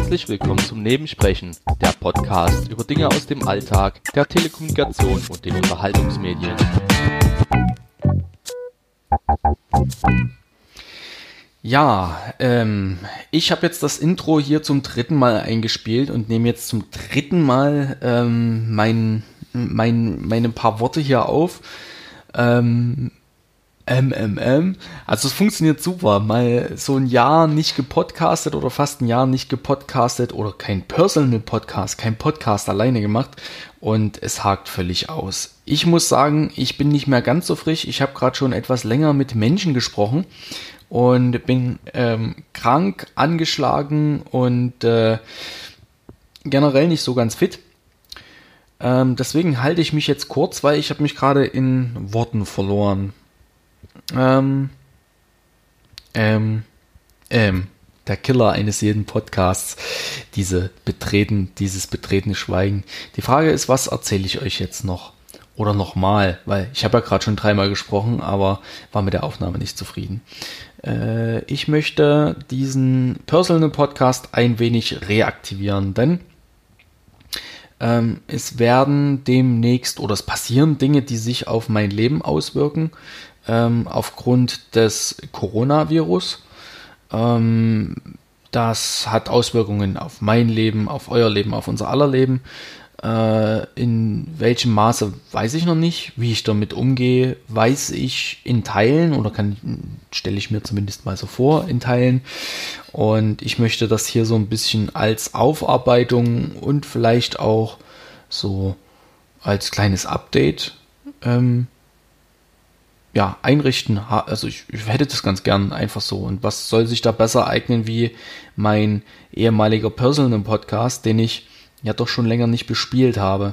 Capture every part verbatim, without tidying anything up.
Herzlich willkommen zum Nebensprechen, der Podcast über Dinge aus dem Alltag, der Telekommunikation und den Unterhaltungsmedien. Ja, ähm, ich habe jetzt das Intro hier zum dritten Mal eingespielt und nehme jetzt zum dritten Mal ähm, mein, mein, meine paar Worte hier auf. Ähm, M M M. Also es funktioniert super. Mal so ein Jahr nicht gepodcastet oder fast ein Jahr nicht gepodcastet oder kein Personal Podcast, kein Podcast alleine gemacht und es hakt völlig aus. Ich muss sagen, ich bin nicht mehr ganz so frisch. Ich habe gerade schon etwas länger mit Menschen gesprochen und bin ähm, krank, angeschlagen und äh, generell nicht so ganz fit. Ähm, deswegen halte ich mich jetzt kurz, weil ich habe mich gerade in Worten verloren. Ähm, ähm, ähm, der Killer eines jeden Podcasts, diese betreten, dieses betretene Schweigen. Die Frage ist, was erzähle ich euch jetzt noch? Oder nochmal, weil ich habe ja gerade schon dreimal gesprochen, aber war mit der Aufnahme nicht zufrieden. Äh, ich möchte diesen Personal Podcast ein wenig reaktivieren, denn ähm, es werden demnächst, oder es passieren Dinge, die sich auf mein Leben auswirken, Ähm, aufgrund des Coronavirus. Ähm, das hat Auswirkungen auf mein Leben, auf euer Leben, auf unser aller Leben. Äh, in welchem Maße weiß ich noch nicht. Wie ich damit umgehe, weiß ich in Teilen oder kann, stelle ich mir zumindest mal so vor, in Teilen. Und ich möchte das hier so ein bisschen als Aufarbeitung und vielleicht auch so als kleines Update ähm, ja, einrichten, also ich, ich hätte das ganz gern einfach so. Und was soll sich da besser eignen wie mein ehemaliger Personal Podcast, den ich ja doch schon länger nicht bespielt habe.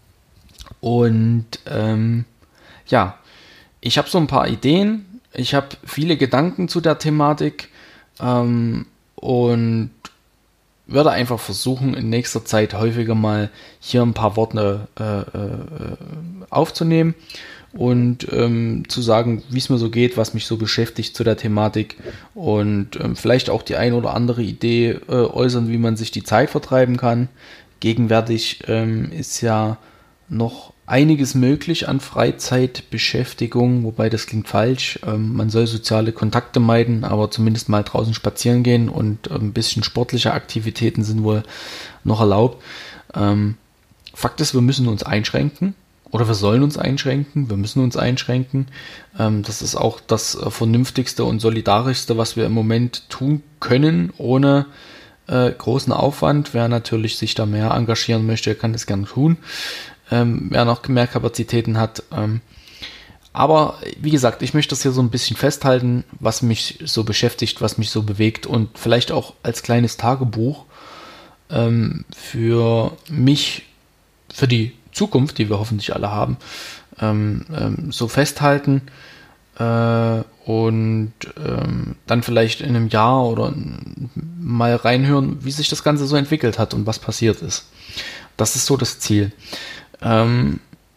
Und ähm, ja, ich habe so ein paar Ideen, ich habe viele Gedanken zu der Thematik ähm, und werde einfach versuchen, in nächster Zeit häufiger mal hier ein paar Worte äh, äh, aufzunehmen und ähm, zu sagen, wie es mir so geht, was mich so beschäftigt zu der Thematik und ähm, vielleicht auch die ein oder andere Idee äh, äußern, wie man sich die Zeit vertreiben kann. Gegenwärtig ähm, ist ja noch einiges möglich an Freizeitbeschäftigung, wobei das klingt falsch. Ähm, man soll soziale Kontakte meiden, aber zumindest mal draußen spazieren gehen und äh, ein bisschen sportliche Aktivitäten sind wohl noch erlaubt. Ähm, Fakt ist, wir müssen uns einschränken. Oder wir sollen uns einschränken, wir müssen uns einschränken. Ähm, das ist auch das äh, Vernünftigste und Solidarischste, was wir im Moment tun können, ohne äh, großen Aufwand. Wer natürlich sich da mehr engagieren möchte, kann das gerne tun. Ähm, wer noch mehr Kapazitäten hat. Ähm, aber wie gesagt, ich möchte das hier so ein bisschen festhalten, was mich so beschäftigt, was mich so bewegt und vielleicht auch als kleines Tagebuch ähm, für mich, für die Zukunft, die wir hoffentlich alle haben, ähm, ähm, so festhalten äh, und ähm, dann vielleicht in einem Jahr oder mal reinhören, wie sich das Ganze so entwickelt hat und was passiert ist. Das ist so das Ziel. Ähm,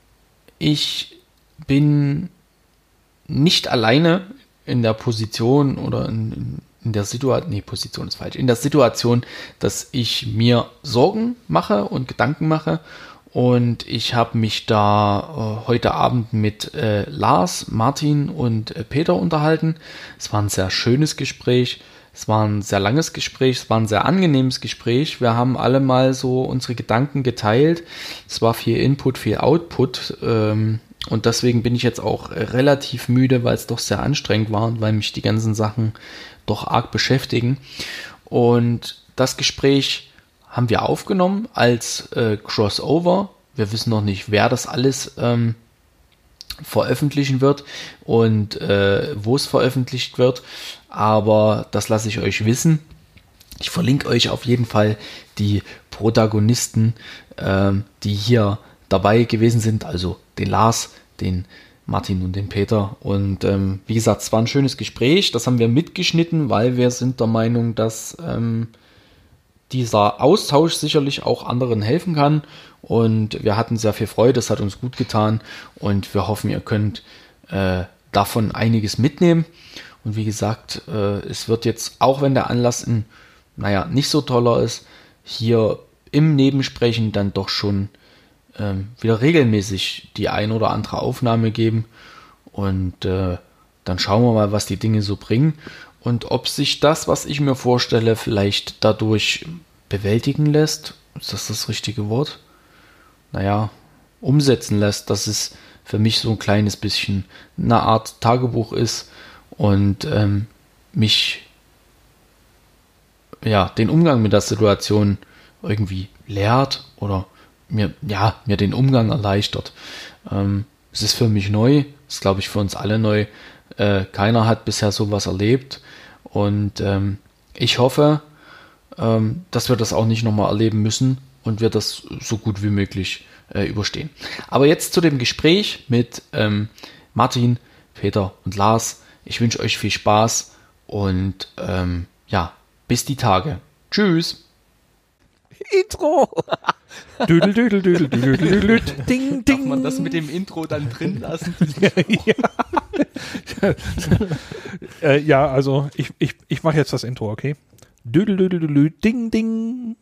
ich bin nicht alleine in der Position oder in, in der Situation, nee, Position ist falsch, in der Situation, dass ich mir Sorgen mache und Gedanken mache. Und ich habe mich da äh, heute Abend mit äh, Lars, Martin und äh, Peter unterhalten. Es war ein sehr schönes Gespräch. Es war ein sehr langes Gespräch. Es war ein sehr angenehmes Gespräch. Wir haben alle mal so unsere Gedanken geteilt. Es war viel Input, viel Output. Ähm, und deswegen bin ich jetzt auch äh, relativ müde, weil es doch sehr anstrengend war und weil mich die ganzen Sachen doch arg beschäftigen. Und das Gespräch haben wir aufgenommen als äh, Crossover. Wir wissen noch nicht, wer das alles ähm, veröffentlichen wird und äh, wo es veröffentlicht wird, aber das lasse ich euch wissen. Ich verlinke euch auf jeden Fall die Protagonisten, ähm, die hier dabei gewesen sind, also den Lars, den Martin und den Peter. Und ähm, wie gesagt, es war ein schönes Gespräch, das haben wir mitgeschnitten, weil wir sind der Meinung, dass ähm, dieser Austausch sicherlich auch anderen helfen kann und wir hatten sehr viel Freude, das hat uns gut getan und wir hoffen, ihr könnt äh, davon einiges mitnehmen und wie gesagt, äh, es wird jetzt, auch wenn der Anlass ein, naja, nicht so toller ist, hier im Nebensprechen dann doch schon ähm, wieder regelmäßig die ein oder andere Aufnahme geben. Und äh, dann schauen wir mal, was die Dinge so bringen und ob sich das, was ich mir vorstelle, vielleicht dadurch bewältigen lässt. Ist das das richtige Wort? Naja, umsetzen lässt, dass es für mich so ein kleines bisschen eine Art Tagebuch ist und ähm, mich, ja, den Umgang mit der Situation irgendwie lehrt oder mir, ja, mir den Umgang erleichtert. Ähm, es ist für mich neu, ist glaube ich für uns alle neu. Äh, keiner hat bisher sowas erlebt und ähm, ich hoffe, ähm, dass wir das auch nicht nochmal erleben müssen und wir das so gut wie möglich äh, überstehen. Aber jetzt zu dem Gespräch mit ähm, Martin, Peter und Lars. Ich wünsche euch viel Spaß und ähm, ja, bis die Tage. Tschüss. Intro. Düdel, düdel, düdel, düdel, düdel, ding, ding. Darf man das mit dem Intro dann drin lassen? ja. äh, ja, also ich, ich, ich mache jetzt das Intro, okay? Düdel, düdel, düdel, ding, ding.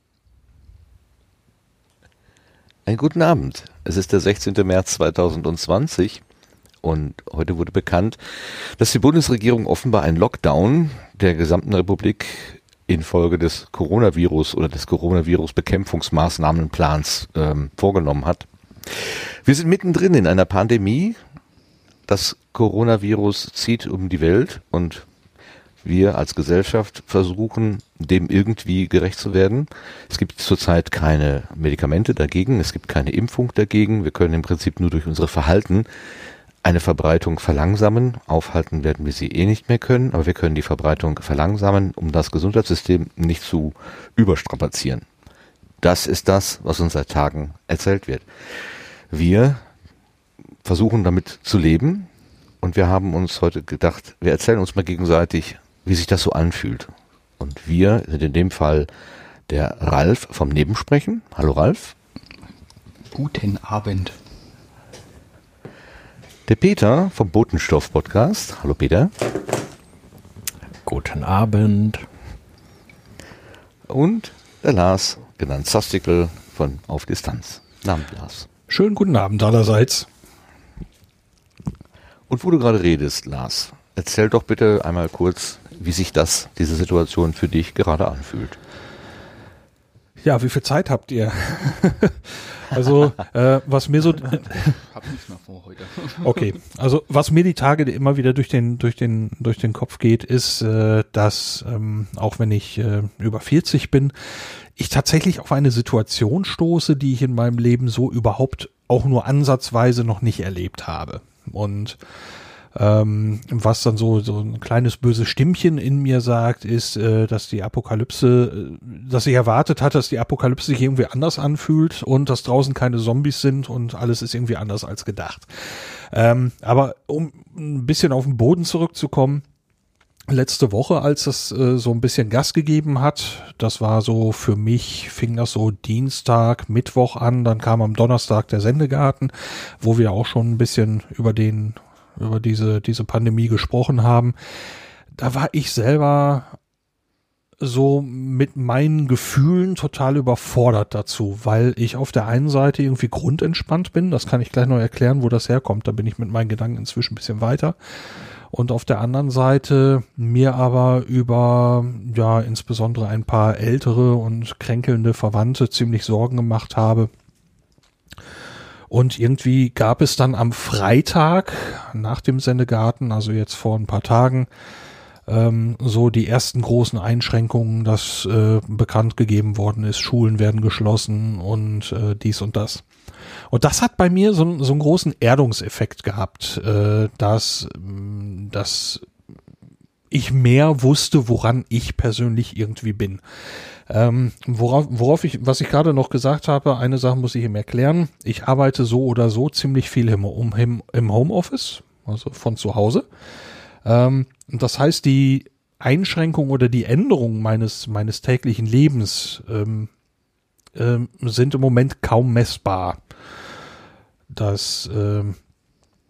Einen guten Abend. Es ist der sechzehnten März zweitausendzwanzig und heute wurde bekannt, dass die Bundesregierung offenbar einen Lockdown der gesamten Republik infolge des Coronavirus oder des Coronavirus-Bekämpfungsmaßnahmenplans ähm, vorgenommen hat. Wir sind mittendrin in einer Pandemie. Das Coronavirus zieht um die Welt und wir als Gesellschaft versuchen, dem irgendwie gerecht zu werden. Es gibt zurzeit keine Medikamente dagegen, es gibt keine Impfung dagegen. Wir können im Prinzip nur durch unser Verhalten eine Verbreitung verlangsamen. Aufhalten werden wir sie eh nicht mehr können, aber wir können die Verbreitung verlangsamen, um das Gesundheitssystem nicht zu überstrapazieren. Das ist das, was uns seit Tagen erzählt wird. Wir versuchen damit zu leben und wir haben uns heute gedacht, wir erzählen uns mal gegenseitig, wie sich das so anfühlt. Und wir sind in dem Fall der Ralf vom Nebensprechen. Hallo Ralf. Guten Abend. Der Peter vom Botenstoff-Podcast. Hallo Peter. Guten Abend. Und der Lars, genannt Sastikel von Auf Distanz. Namen Lars. Schönen guten Abend allerseits. Und wo du gerade redest, Lars, erzähl doch bitte einmal kurz, wie sich das, diese Situation für dich gerade anfühlt. Ja, wie viel Zeit habt ihr? Also, äh, was mir so... Hab nicht mehr vor heute. Okay, also was mir die Tage immer wieder durch den durch den durch den Kopf geht, ist, äh, dass ähm, auch wenn ich äh, über vierzig bin, ich tatsächlich auf eine Situation stoße, die ich in meinem Leben so überhaupt auch nur ansatzweise noch nicht erlebt habe. Und ähm, was dann so so ein kleines böses Stimmchen in mir sagt, ist, äh, dass die Apokalypse, äh, dass ich erwartet hatte, dass die Apokalypse sich irgendwie anders anfühlt und dass draußen keine Zombies sind und alles ist irgendwie anders als gedacht. Ähm, aber um ein bisschen auf den Boden zurückzukommen, letzte Woche, als das äh, so ein bisschen Gas gegeben hat, das war so für mich, fing das so Dienstag, Mittwoch an, dann kam am Donnerstag der Sendegarten, wo wir auch schon ein bisschen über den über diese diese Pandemie gesprochen haben. Da war ich selber so mit meinen Gefühlen total überfordert dazu, weil ich auf der einen Seite irgendwie grundentspannt bin, das kann ich gleich noch erklären, wo das herkommt, da bin ich mit meinen Gedanken inzwischen ein bisschen weiter. Und auf der anderen Seite mir aber über, ja, insbesondere ein paar ältere und kränkelnde Verwandte ziemlich Sorgen gemacht habe. Und irgendwie gab es dann am Freitag nach dem Sendegarten, also jetzt vor ein paar Tagen, ähm, so die ersten großen Einschränkungen, dass äh, bekannt gegeben worden ist, Schulen werden geschlossen und äh, dies und das. Und das hat bei mir so, so einen großen Erdungseffekt gehabt, äh, dass, dass ich mehr wusste, woran ich persönlich irgendwie bin. Ähm, worauf, worauf ich, was ich gerade noch gesagt habe, eine Sache muss ich ihm erklären. Ich arbeite so oder so ziemlich viel im, im, im Homeoffice, also von zu Hause. Ähm, das heißt, die Einschränkung oder die Änderung meines, meines täglichen Lebens ähm, ähm, sind im Moment kaum messbar. Das, ähm,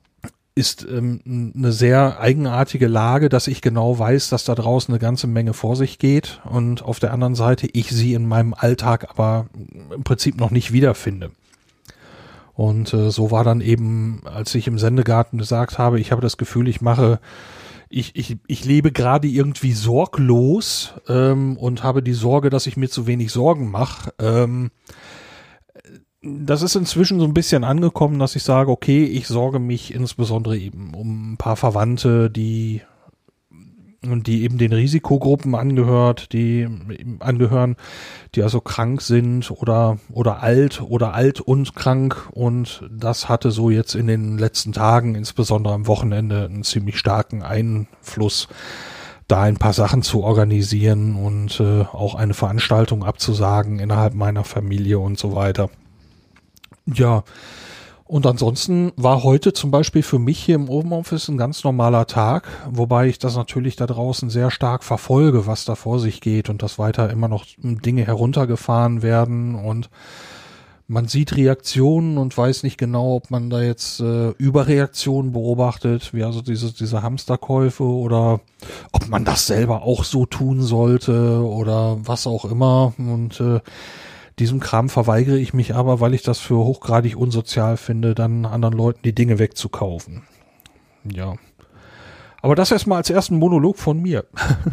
ist ähm, eine sehr eigenartige Lage, dass ich genau weiß, dass da draußen eine ganze Menge vor sich geht und auf der anderen Seite ich sie in meinem Alltag aber im Prinzip noch nicht wiederfinde. Und äh, so war dann eben, als ich im Sendegarten gesagt habe, ich habe das Gefühl, ich mache, ich, ich, ich lebe gerade irgendwie sorglos ähm, und habe die Sorge, dass ich mir zu wenig Sorgen mache. Ähm, Das ist inzwischen so ein bisschen angekommen, dass ich sage, okay, ich sorge mich insbesondere eben um ein paar Verwandte, die die eben den Risikogruppen angehört, die angehören, die also krank sind oder oder alt oder alt und krank, und das hatte so jetzt in den letzten Tagen, insbesondere am Wochenende, einen ziemlich starken Einfluss, da ein paar Sachen zu organisieren und äh, auch eine Veranstaltung abzusagen innerhalb meiner Familie und so weiter. Ja, und ansonsten war heute zum Beispiel für mich hier im Homeoffice ein ganz normaler Tag, wobei ich das natürlich da draußen sehr stark verfolge, was da vor sich geht und dass weiter immer noch Dinge heruntergefahren werden und man sieht Reaktionen und weiß nicht genau, ob man da jetzt äh, Überreaktionen beobachtet, wie also diese, diese Hamsterkäufe, oder ob man das selber auch so tun sollte oder was auch immer, und äh, diesem Kram verweigere ich mich aber, weil ich das für hochgradig unsozial finde, dann anderen Leuten die Dinge wegzukaufen. Ja. Aber das erstmal als ersten Monolog von mir.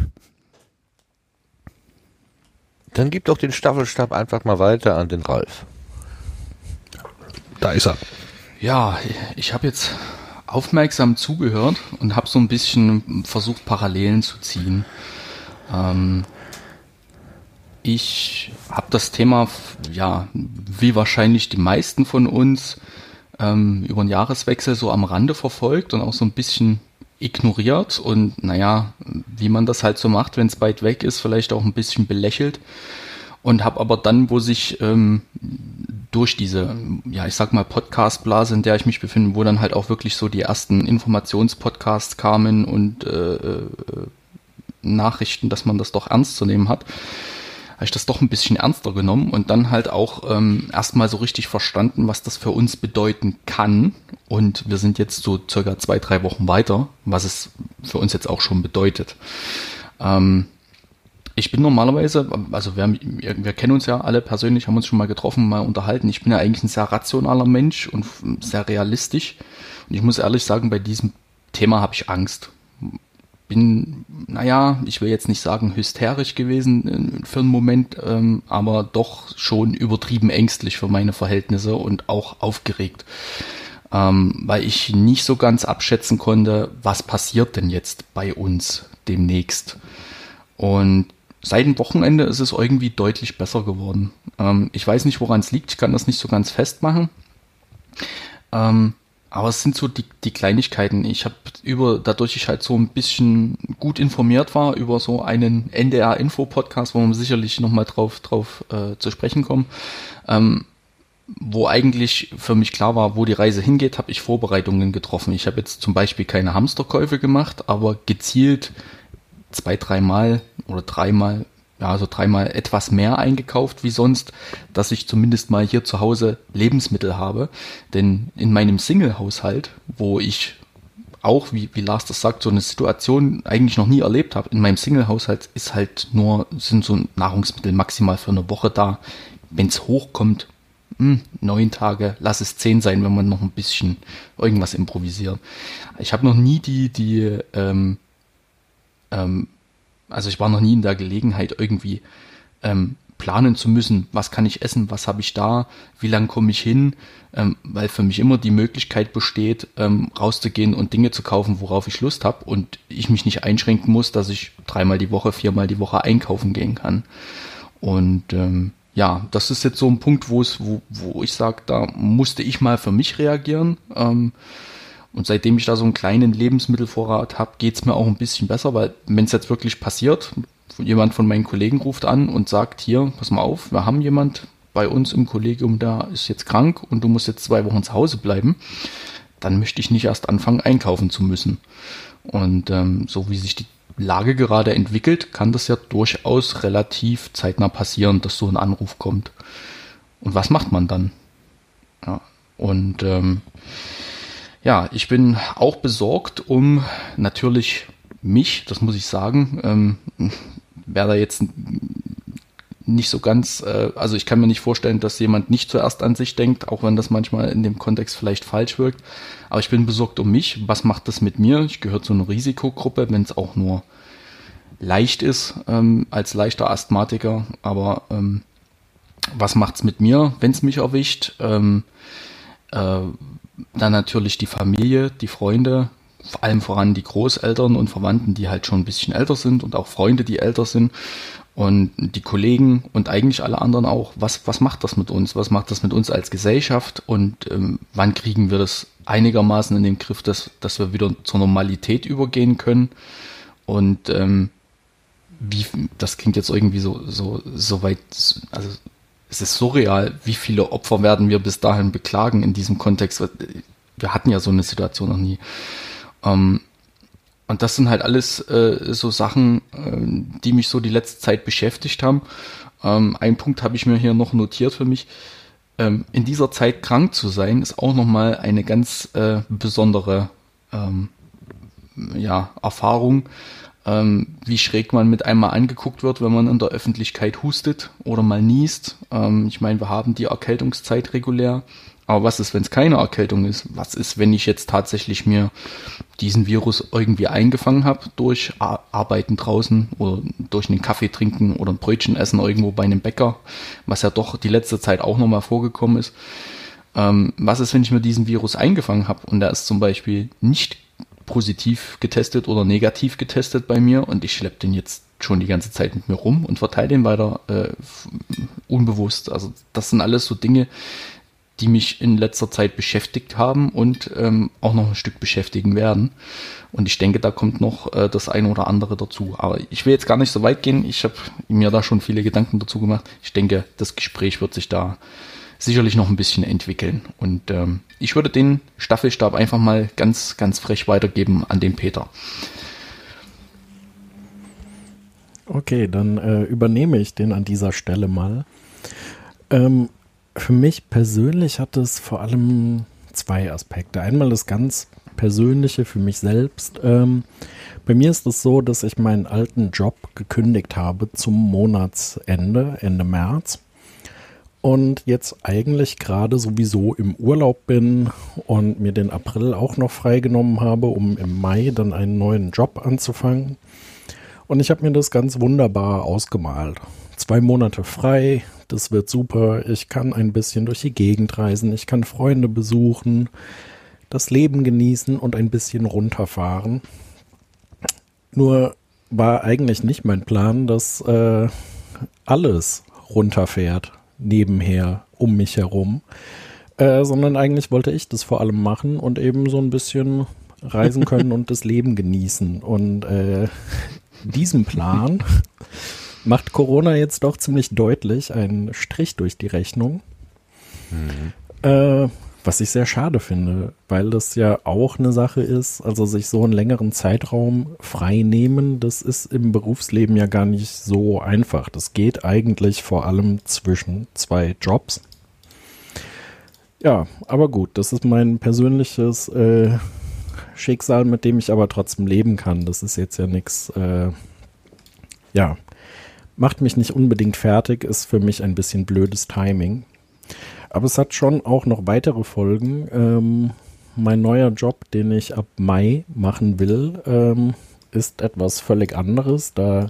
Dann gib doch den Staffelstab einfach mal weiter an den Ralf. Da ist er. Ja, ich habe jetzt aufmerksam zugehört und habe so ein bisschen versucht, Parallelen zu ziehen. Ähm, Ich habe das Thema, ja, wie wahrscheinlich die meisten von uns, ähm, über den Jahreswechsel so am Rande verfolgt und auch so ein bisschen ignoriert und, naja, wie man das halt so macht, wenn es weit weg ist, vielleicht auch ein bisschen belächelt, und habe aber dann, wo sich ähm, durch diese, ja, ich sag mal Podcast-Blase, in der ich mich befinde, wo dann halt auch wirklich so die ersten Informationspodcasts kamen und äh, äh, Nachrichten, dass man das doch ernst zu nehmen hat, habe ich das doch ein bisschen ernster genommen und dann halt auch ähm, erstmal so richtig verstanden, was das für uns bedeuten kann. Und wir sind jetzt so circa zwei, drei Wochen weiter, was es für uns jetzt auch schon bedeutet. Ähm, ich bin normalerweise, also wir, wir kennen uns ja alle persönlich, haben uns schon mal getroffen, mal unterhalten. Ich bin ja eigentlich ein sehr rationaler Mensch und sehr realistisch. Und ich muss ehrlich sagen, bei diesem Thema habe ich Angst. Bin, naja, ich will jetzt nicht sagen hysterisch gewesen für einen Moment, ähm, aber doch schon übertrieben ängstlich für meine Verhältnisse und auch aufgeregt, ähm, weil ich nicht so ganz abschätzen konnte, was passiert denn jetzt bei uns demnächst. Und seit dem Wochenende ist es irgendwie deutlich besser geworden. Ähm, ich weiß nicht, woran es liegt, ich kann das nicht so ganz festmachen. Ähm, Aber es sind so die, die Kleinigkeiten. Ich habe über, dadurch ich halt so ein bisschen gut informiert war über so einen N D R-Info-Podcast, wo wir sicherlich nochmal drauf, drauf äh, zu sprechen kommen, ähm, wo eigentlich für mich klar war, wo die Reise hingeht, habe ich Vorbereitungen getroffen. Ich habe jetzt zum Beispiel keine Hamsterkäufe gemacht, aber gezielt zwei, dreimal oder dreimal, ja, also dreimal etwas mehr eingekauft wie sonst, dass ich zumindest mal hier zu Hause Lebensmittel habe. Denn in meinem Single-Haushalt, wo ich auch, wie, wie Lars das sagt, so eine Situation eigentlich noch nie erlebt habe, in meinem Single-Haushalt ist halt nur, sind so Nahrungsmittel maximal für eine Woche da. Wenn es hochkommt, mh, neun Tage, lass es zehn sein, wenn man noch ein bisschen irgendwas improvisiert. Ich habe noch nie die, die, ähm, ähm, Also ich war noch nie in der Gelegenheit, irgendwie ähm, planen zu müssen, was kann ich essen, was habe ich da, wie lange komme ich hin, ähm, weil für mich immer die Möglichkeit besteht, ähm, rauszugehen und Dinge zu kaufen, worauf ich Lust habe, und ich mich nicht einschränken muss, dass ich dreimal die Woche, viermal die Woche einkaufen gehen kann. Und ähm, ja, das ist jetzt so ein Punkt, wo es, wo, wo ich sage, da musste ich mal für mich reagieren. Ähm, Und seitdem ich da so einen kleinen Lebensmittelvorrat habe, geht es mir auch ein bisschen besser, weil wenn es jetzt wirklich passiert, jemand von meinen Kollegen ruft an und sagt, hier, pass mal auf, wir haben jemand bei uns im Kollegium, der ist jetzt krank und du musst jetzt zwei Wochen zu Hause bleiben, dann möchte ich nicht erst anfangen, einkaufen zu müssen. Und ähm, so wie sich die Lage gerade entwickelt, kann das ja durchaus relativ zeitnah passieren, dass so ein Anruf kommt. Und was macht man dann? Ja, und ähm, Ja, ich bin auch besorgt um natürlich mich, das muss ich sagen. Ähm, wer da jetzt nicht so ganz, äh, also ich kann mir nicht vorstellen, dass jemand nicht zuerst an sich denkt, auch wenn das manchmal in dem Kontext vielleicht falsch wirkt. Aber ich bin besorgt um mich. Was macht das mit mir? Ich gehöre zu einer Risikogruppe, wenn es auch nur leicht ist, ähm, als leichter Asthmatiker. Aber ähm, was macht's mit mir, wenn es mich erwischt? Ähm, äh, dann natürlich die Familie, die Freunde, vor allem voran die Großeltern und Verwandten, die halt schon ein bisschen älter sind und auch Freunde, die älter sind. Und die Kollegen und eigentlich alle anderen auch, was, was macht das mit uns? Was macht das mit uns als Gesellschaft? Und ähm, wann kriegen wir das einigermaßen in den Griff, dass, dass wir wieder zur Normalität übergehen können? Und ähm, wie, das klingt jetzt irgendwie so, so, so weit, also es ist surreal, wie viele Opfer werden wir bis dahin beklagen in diesem Kontext. Wir hatten ja so eine Situation noch nie. Ähm, Und das sind halt alles äh, so Sachen, äh, die mich so die letzte Zeit beschäftigt haben. Ähm, ein Punkt habe ich mir hier noch notiert für mich. Ähm, in dieser Zeit krank zu sein, ist auch nochmal eine ganz äh, besondere ähm, ja, Erfahrung, ähm, wie schräg man mit einmal angeguckt wird, wenn man in der Öffentlichkeit hustet oder mal niest. Ähm, ich meine, wir haben die Erkältungszeit regulär. Aber was ist, wenn es keine Erkältung ist? Was ist, wenn ich jetzt tatsächlich mir diesen Virus irgendwie eingefangen habe durch Ar- Arbeiten draußen oder durch einen Kaffee trinken oder ein Brötchen essen irgendwo bei einem Bäcker, was ja doch die letzte Zeit auch nochmal vorgekommen ist. Ähm, was ist, wenn ich mir diesen Virus eingefangen habe und der ist zum Beispiel nicht positiv getestet oder negativ getestet bei mir und ich schleppe den jetzt schon die ganze Zeit mit mir rum und verteile den weiter äh, unbewusst. Also das sind alles so Dinge, die mich in letzter Zeit beschäftigt haben und ähm, auch noch ein Stück beschäftigen werden. Und ich denke, da kommt noch äh, das eine oder andere dazu. Aber ich will jetzt gar nicht so weit gehen. Ich habe mir da schon viele Gedanken dazu gemacht. Ich denke, das Gespräch wird sich da sicherlich noch ein bisschen entwickeln. Und ähm, ich würde den Staffelstab einfach mal ganz, ganz frech weitergeben an den Peter. Okay, dann äh, übernehme ich den an dieser Stelle mal. Ähm, Für mich persönlich hat es vor allem zwei Aspekte. Einmal das ganz Persönliche für mich selbst. Ähm, bei mir ist es so, dass ich meinen alten Job gekündigt habe zum Monatsende, Ende März. Und jetzt eigentlich gerade sowieso im Urlaub bin und mir den April auch noch freigenommen habe, um im Mai dann einen neuen Job anzufangen. Und ich habe mir das ganz wunderbar ausgemalt. Zwei Monate frei, das wird super. Ich kann ein bisschen durch die Gegend reisen, ich kann Freunde besuchen, das Leben genießen und ein bisschen runterfahren. Nur war eigentlich nicht mein Plan, dass äh, alles runterfährt, nebenher, um mich herum. Äh, sondern eigentlich wollte ich das vor allem machen und eben so ein bisschen reisen können und das Leben genießen. Und äh, diesen Plan macht Corona jetzt doch ziemlich deutlich einen Strich durch die Rechnung. Mhm. Äh, was ich sehr schade finde, weil das ja auch eine Sache ist, also sich so einen längeren Zeitraum frei nehmen, das ist im Berufsleben ja gar nicht so einfach. Das geht eigentlich vor allem zwischen zwei Jobs. Ja, aber gut, das ist mein persönliches äh, Schicksal, mit dem ich aber trotzdem leben kann. Das ist jetzt ja nichts, äh, ja, macht mich nicht unbedingt fertig, ist für mich ein bisschen blödes Timing. Aber es hat schon auch noch weitere Folgen. Ähm, mein neuer Job, den ich ab Mai machen will, ähm, ist etwas völlig anderes. Da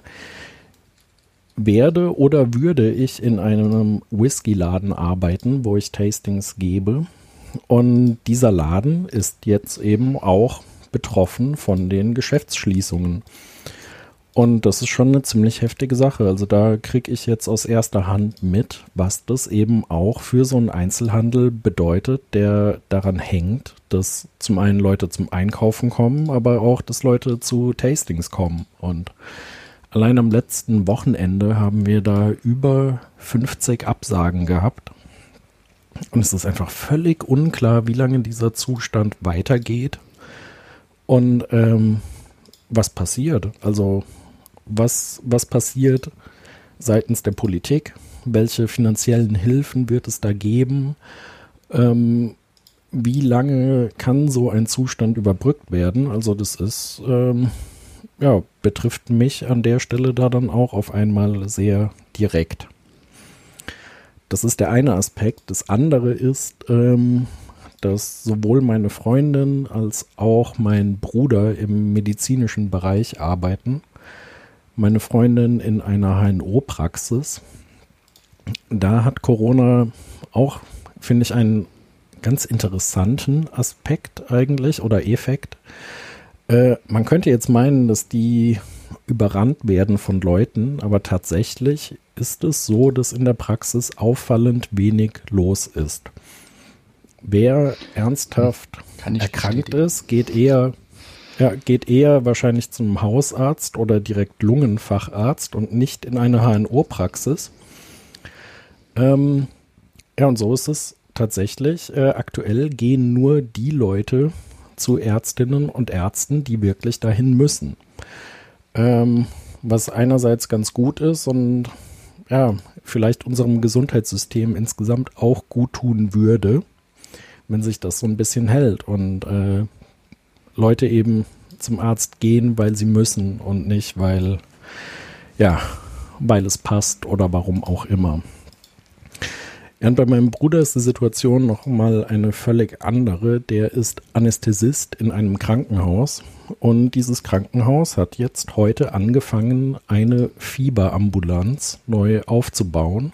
werde oder würde ich in einem Whisky-Laden arbeiten, wo ich Tastings gebe. Und dieser Laden ist jetzt eben auch betroffen von den Geschäftsschließungen. Und das ist schon eine ziemlich heftige Sache. Also da kriege ich jetzt aus erster Hand mit, was das eben auch für so einen Einzelhandel bedeutet, der daran hängt, dass zum einen Leute zum Einkaufen kommen, aber auch, dass Leute zu Tastings kommen. Und allein am letzten Wochenende haben wir da über fünfzig Absagen gehabt. Und es ist einfach völlig unklar, wie lange dieser Zustand weitergeht und ähm, was passiert. Also Was, was passiert seitens der Politik? Welche finanziellen Hilfen wird es da geben? Ähm, wie lange kann so ein Zustand überbrückt werden? Also das ist, ähm, ja, betrifft mich an der Stelle da dann auch auf einmal sehr direkt. Das ist der eine Aspekt. Das andere ist, ähm, dass sowohl meine Freundin als auch mein Bruder im medizinischen Bereich arbeiten. Meine Freundin in einer H N O-Praxis. Da hat Corona auch, finde ich, einen ganz interessanten Aspekt eigentlich oder Effekt. Äh, man könnte jetzt meinen, dass die überrannt werden von Leuten, aber tatsächlich ist es so, dass in der Praxis auffallend wenig los ist. Wer ernsthaft erkrankt ist, geht eher, ja, geht eher wahrscheinlich zum Hausarzt oder direkt Lungenfacharzt und nicht in eine H N O-Praxis. Ähm, ja, und so ist es tatsächlich. Äh, aktuell gehen nur die Leute zu Ärztinnen und Ärzten, die wirklich dahin müssen. Ähm, was einerseits ganz gut ist und ja, vielleicht unserem Gesundheitssystem insgesamt auch gut tun würde, wenn sich das so ein bisschen hält und äh, Leute eben zum Arzt gehen, weil sie müssen und nicht, weil, ja, weil es passt oder warum auch immer. Ja, und bei meinem Bruder ist die Situation noch mal eine völlig andere. Der ist Anästhesist in einem Krankenhaus und dieses Krankenhaus hat jetzt heute angefangen, eine Fieberambulanz neu aufzubauen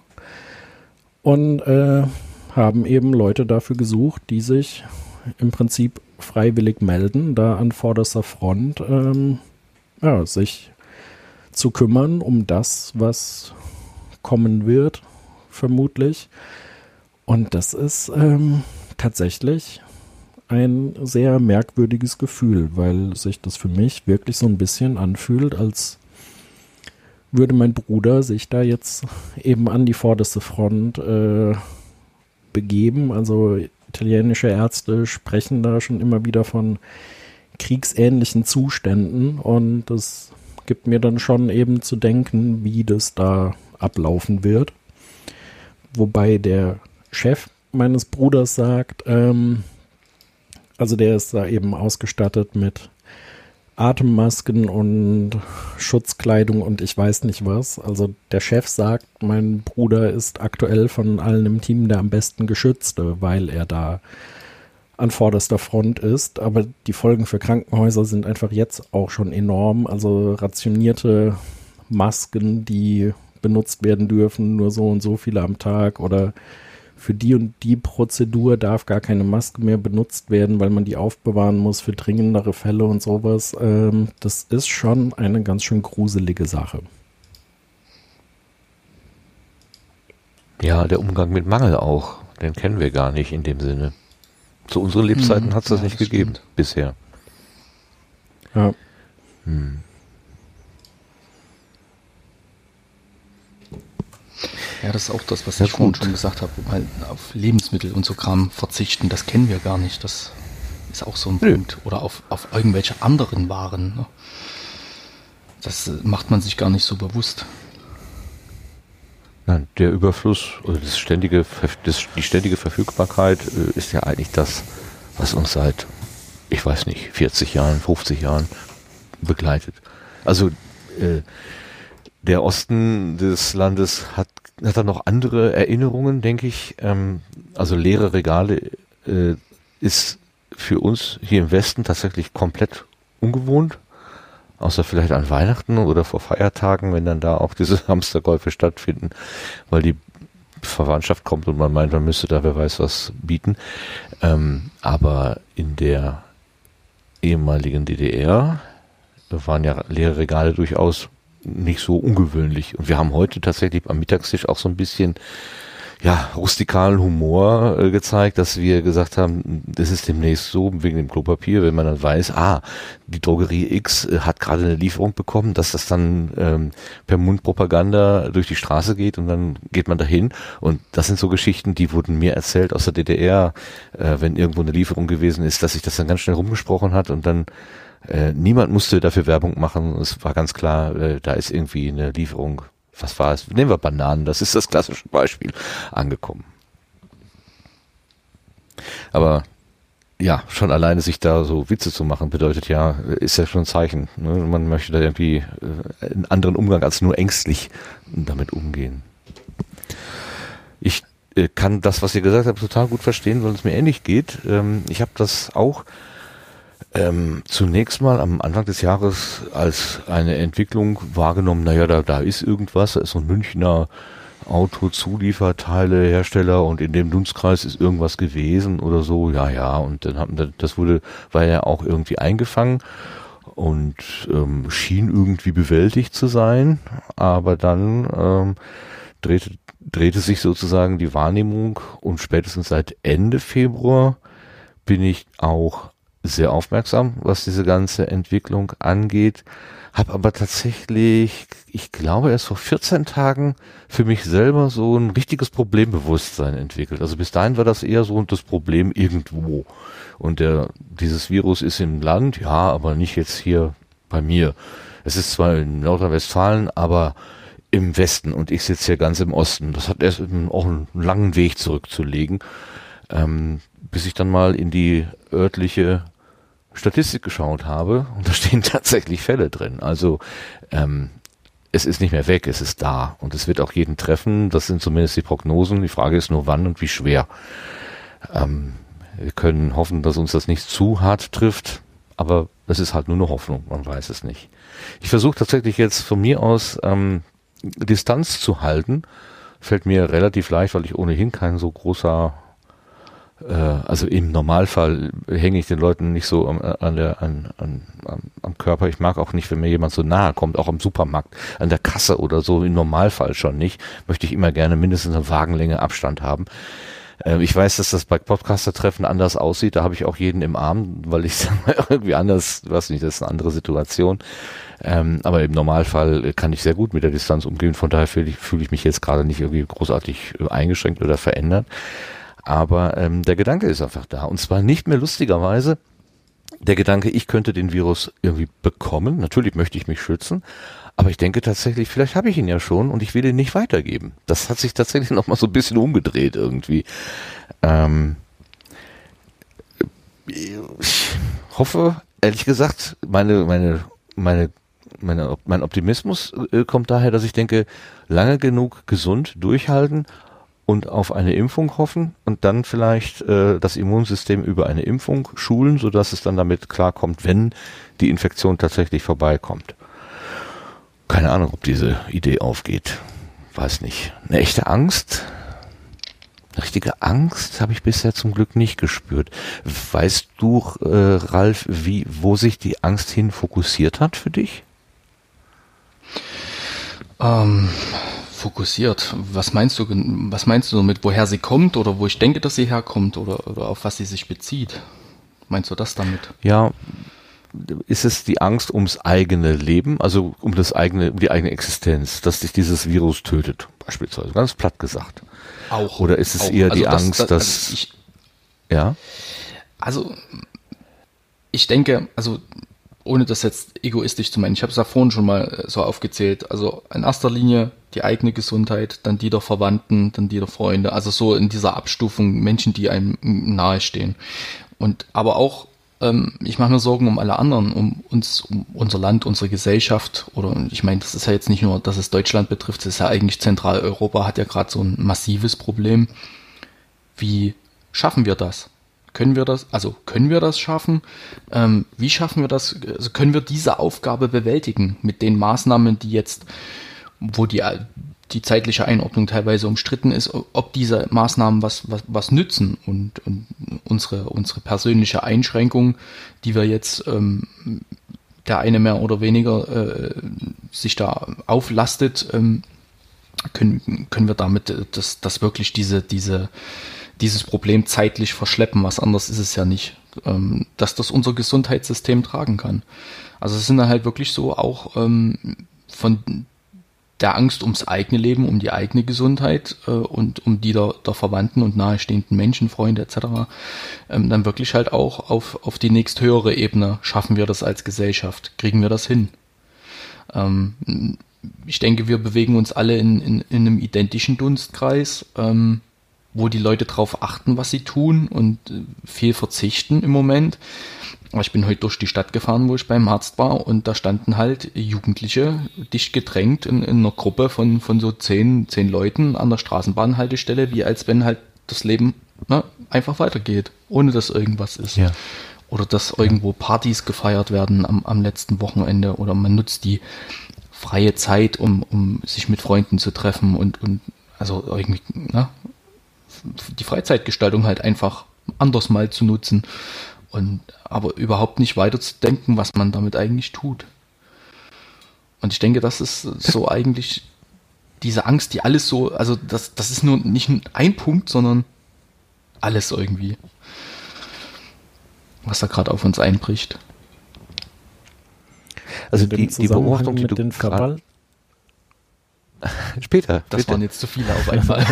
und äh, haben eben Leute dafür gesucht, die sich im Prinzip freiwillig melden, da an vorderster Front ähm, ja, sich zu kümmern um das, was kommen wird, vermutlich. Und das ist ähm, tatsächlich ein sehr merkwürdiges Gefühl, weil sich das für mich wirklich so ein bisschen anfühlt, als würde mein Bruder sich da jetzt eben an die vorderste Front äh, begeben. Also italienische Ärzte sprechen da schon immer wieder von kriegsähnlichen Zuständen und das gibt mir dann schon eben zu denken, wie das da ablaufen wird. Wobei der Chef meines Bruders sagt, ähm, also der ist da eben ausgestattet mit Atemmasken und Schutzkleidung und ich weiß nicht was. Also der Chef sagt, mein Bruder ist aktuell von allen im Team der am besten geschützte, weil er da an vorderster Front ist. Aber die Folgen für Krankenhäuser sind einfach jetzt auch schon enorm. Also rationierte Masken, die benutzt werden dürfen, nur so und so viele am Tag oder für die und die Prozedur darf gar keine Maske mehr benutzt werden, weil man die aufbewahren muss für dringendere Fälle und sowas. Ähm, das ist schon eine ganz schön gruselige Sache. Ja, der Umgang mit Mangel auch, den kennen wir gar nicht in dem Sinne. Zu unseren Lebzeiten hm, hat es das ja, nicht das gegeben stimmt. bisher. Ja. Hm. Ja, das ist auch das, was ich ja, vorhin schon gesagt habe, halt auf Lebensmittel und so Kram verzichten, das kennen wir gar nicht. Das ist auch so ein Nö. Punkt. Oder auf, auf irgendwelche anderen Waren. Ne? Das macht man sich gar nicht so bewusst. Nein, der Überfluss oder das ständige, das, die ständige Verfügbarkeit äh, ist ja eigentlich das, was uns seit, ich weiß nicht, vierzig Jahren, fünfzig Jahren begleitet. Also äh, der Osten des Landes hat hat er noch andere Erinnerungen, denke ich. Ähm, also leere Regale äh, ist für uns hier im Westen tatsächlich komplett ungewohnt. Außer vielleicht an Weihnachten oder vor Feiertagen, wenn dann da auch diese Hamsterkäufe stattfinden, weil die Verwandtschaft kommt und man meint, man müsste da wer weiß was bieten. Ähm, aber in der ehemaligen D D R waren ja leere Regale durchaus nicht so ungewöhnlich. Und wir haben heute tatsächlich am Mittagstisch auch so ein bisschen ja, rustikalen Humor äh, gezeigt, dass wir gesagt haben, das ist demnächst so wegen dem Klopapier, wenn man dann weiß, ah, die Drogerie X äh, hat gerade eine Lieferung bekommen, dass das dann ähm, per Mundpropaganda durch die Straße geht und dann geht man dahin. Und das sind so Geschichten, die wurden mir erzählt aus der D D R, äh, wenn irgendwo eine Lieferung gewesen ist, dass sich das dann ganz schnell rumgesprochen hat und dann Äh, niemand musste dafür Werbung machen. Es war ganz klar, äh, da ist irgendwie eine Lieferung, was war es? Nehmen wir Bananen, das ist das klassische Beispiel, angekommen. Aber ja, schon alleine sich da so Witze zu machen, bedeutet ja, ist ja schon ein Zeichen. Ne? Man möchte da irgendwie äh, einen anderen Umgang als nur ängstlich damit umgehen. Ich äh, kann das, was ihr gesagt habt, total gut verstehen, weil es mir ähnlich geht. Ähm, ich habe das auch ähm, zunächst mal am Anfang des Jahres als eine Entwicklung wahrgenommen, naja, da, da ist irgendwas, da ist so ein Münchner Autozulieferteile, Hersteller und in dem Dunstkreis ist irgendwas gewesen oder so, ja, ja, und dann haben das wurde, war ja auch irgendwie eingefangen und ähm, schien irgendwie bewältigt zu sein, aber dann ähm, drehte, drehte sich sozusagen die Wahrnehmung und spätestens seit Ende Februar bin ich auch sehr aufmerksam, was diese ganze Entwicklung angeht. Habe aber tatsächlich, ich glaube, erst vor vierzehn Tagen für mich selber so ein richtiges Problembewusstsein entwickelt. Also bis dahin war das eher so das Problem irgendwo. Und der, dieses Virus ist im Land, ja, aber nicht jetzt hier bei mir. Es ist zwar in Nordrhein-Westfalen, aber im Westen und ich sitze hier ganz im Osten. Das hat erst auch einen langen Weg zurückzulegen, ähm, bis ich dann mal in die örtliche Statistik geschaut habe und da stehen tatsächlich Fälle drin. Also ähm, es ist nicht mehr weg, es ist da und es wird auch jeden treffen. Das sind zumindest die Prognosen. Die Frage ist nur, wann und wie schwer. Ähm, wir können hoffen, dass uns das nicht zu hart trifft, aber es ist halt nur eine Hoffnung, man weiß es nicht. Ich versuche tatsächlich jetzt von mir aus ähm, Distanz zu halten. Fällt mir relativ leicht, weil ich ohnehin kein so großer also im Normalfall hänge ich den Leuten nicht so an, an der, an, an, am Körper. Ich mag auch nicht, wenn mir jemand so nahe kommt, auch am Supermarkt, an der Kasse oder so, im Normalfall schon nicht. Möchte ich immer gerne mindestens eine Wagenlänge Abstand haben. Äh, ich weiß, dass das bei Podcaster-Treffen anders aussieht. Da habe ich auch jeden im Arm, weil ich irgendwie anders, weiß nicht, das ist eine andere Situation. Ähm, aber im Normalfall kann ich sehr gut mit der Distanz umgehen. Von daher fühle ich, fühle ich mich jetzt gerade nicht irgendwie großartig eingeschränkt oder verändert. Aber ähm, der Gedanke ist einfach da. Und zwar nicht mehr lustigerweise der Gedanke, ich könnte den Virus irgendwie bekommen. Natürlich möchte ich mich schützen. Aber ich denke tatsächlich, vielleicht habe ich ihn ja schon und ich will ihn nicht weitergeben. Das hat sich tatsächlich nochmal so ein bisschen umgedreht irgendwie. Ähm, ich hoffe, ehrlich gesagt, meine, meine, meine, meine, mein Optimismus äh, kommt daher, dass ich denke, lange genug gesund durchhalten und auf eine Impfung hoffen und dann vielleicht äh, das Immunsystem über eine Impfung schulen, sodass es dann damit klarkommt, wenn die Infektion tatsächlich vorbeikommt. Keine Ahnung, ob diese Idee aufgeht. Weiß nicht. Eine echte Angst? Eine richtige Angst habe ich bisher zum Glück nicht gespürt. Weißt du, äh, Ralf, wie, wo sich die Angst hin fokussiert hat für dich? Ähm... Fokussiert. Was meinst du, was meinst du damit, woher sie kommt oder wo ich denke, dass sie herkommt oder, oder auf was sie sich bezieht? Meinst du das damit? Ja, ist es die Angst ums eigene Leben, also um das eigene, um die eigene Existenz, dass dich dieses Virus tötet, beispielsweise, ganz platt gesagt. Auch. Oder ist es auch. eher also die das, Angst, das, dass, also ich, ja? Also, ich denke, also ohne das jetzt egoistisch zu meinen, ich habe es ja vorhin schon mal so aufgezählt, also in erster Linie die eigene Gesundheit, dann die der Verwandten, dann die der Freunde, also so in dieser Abstufung Menschen, die einem nahestehen. Und aber auch, ähm, ich mache mir Sorgen um alle anderen, um uns, um unser Land, unsere Gesellschaft, oder ich meine, das ist ja jetzt nicht nur, dass es Deutschland betrifft, es ist ja eigentlich Zentraleuropa, hat ja gerade so ein massives Problem. Wie schaffen wir das? Können wir das, also können wir das schaffen? Ähm, wie schaffen wir das? Also können wir diese Aufgabe bewältigen mit den Maßnahmen, die jetzt, wo die, die zeitliche Einordnung teilweise umstritten ist, ob diese Maßnahmen was, was, was nützen und, und unsere, unsere persönliche Einschränkung, die wir jetzt, ähm, der eine mehr oder weniger äh, sich da auflastet, ähm, können, können wir damit das, das wirklich diese, diese dieses Problem zeitlich verschleppen, was anderes ist es ja nicht, ähm, dass das unser Gesundheitssystem tragen kann. Also es sind dann halt wirklich so auch ähm, von der Angst ums eigene Leben, um die eigene Gesundheit äh, und um die der, der Verwandten und nahestehenden Menschen, Freunde et cetera, ähm, dann wirklich halt auch auf, auf die nächsthöhere Ebene. Schaffen wir das als Gesellschaft? Kriegen wir das hin? Ähm, ich denke, wir bewegen uns alle in, in, in einem identischen Dunstkreis, ähm, wo die Leute drauf achten, was sie tun und viel verzichten im Moment. Ich bin heute durch die Stadt gefahren, wo ich beim Arzt war, und da standen halt Jugendliche dicht gedrängt in, in einer Gruppe von, von so zehn, zehn Leuten an der Straßenbahnhaltestelle, wie als wenn halt das Leben, ne, einfach weitergeht, ohne dass irgendwas ist. Ja. Oder dass irgendwo Partys gefeiert werden am, am letzten Wochenende, oder man nutzt die freie Zeit, um, um sich mit Freunden zu treffen und, und also irgendwie, ne, die Freizeitgestaltung halt einfach anders mal zu nutzen. Und aber überhaupt nicht weiter zu denken, was man damit eigentlich tut. Und ich denke, das ist so eigentlich diese Angst, die alles so, also das, das ist nur nicht ein Punkt, sondern alles irgendwie, was da gerade auf uns einbricht. Also die, die Beobachtung, die mit du den Verball. Später. Das bitte. waren jetzt zu viele auf einmal.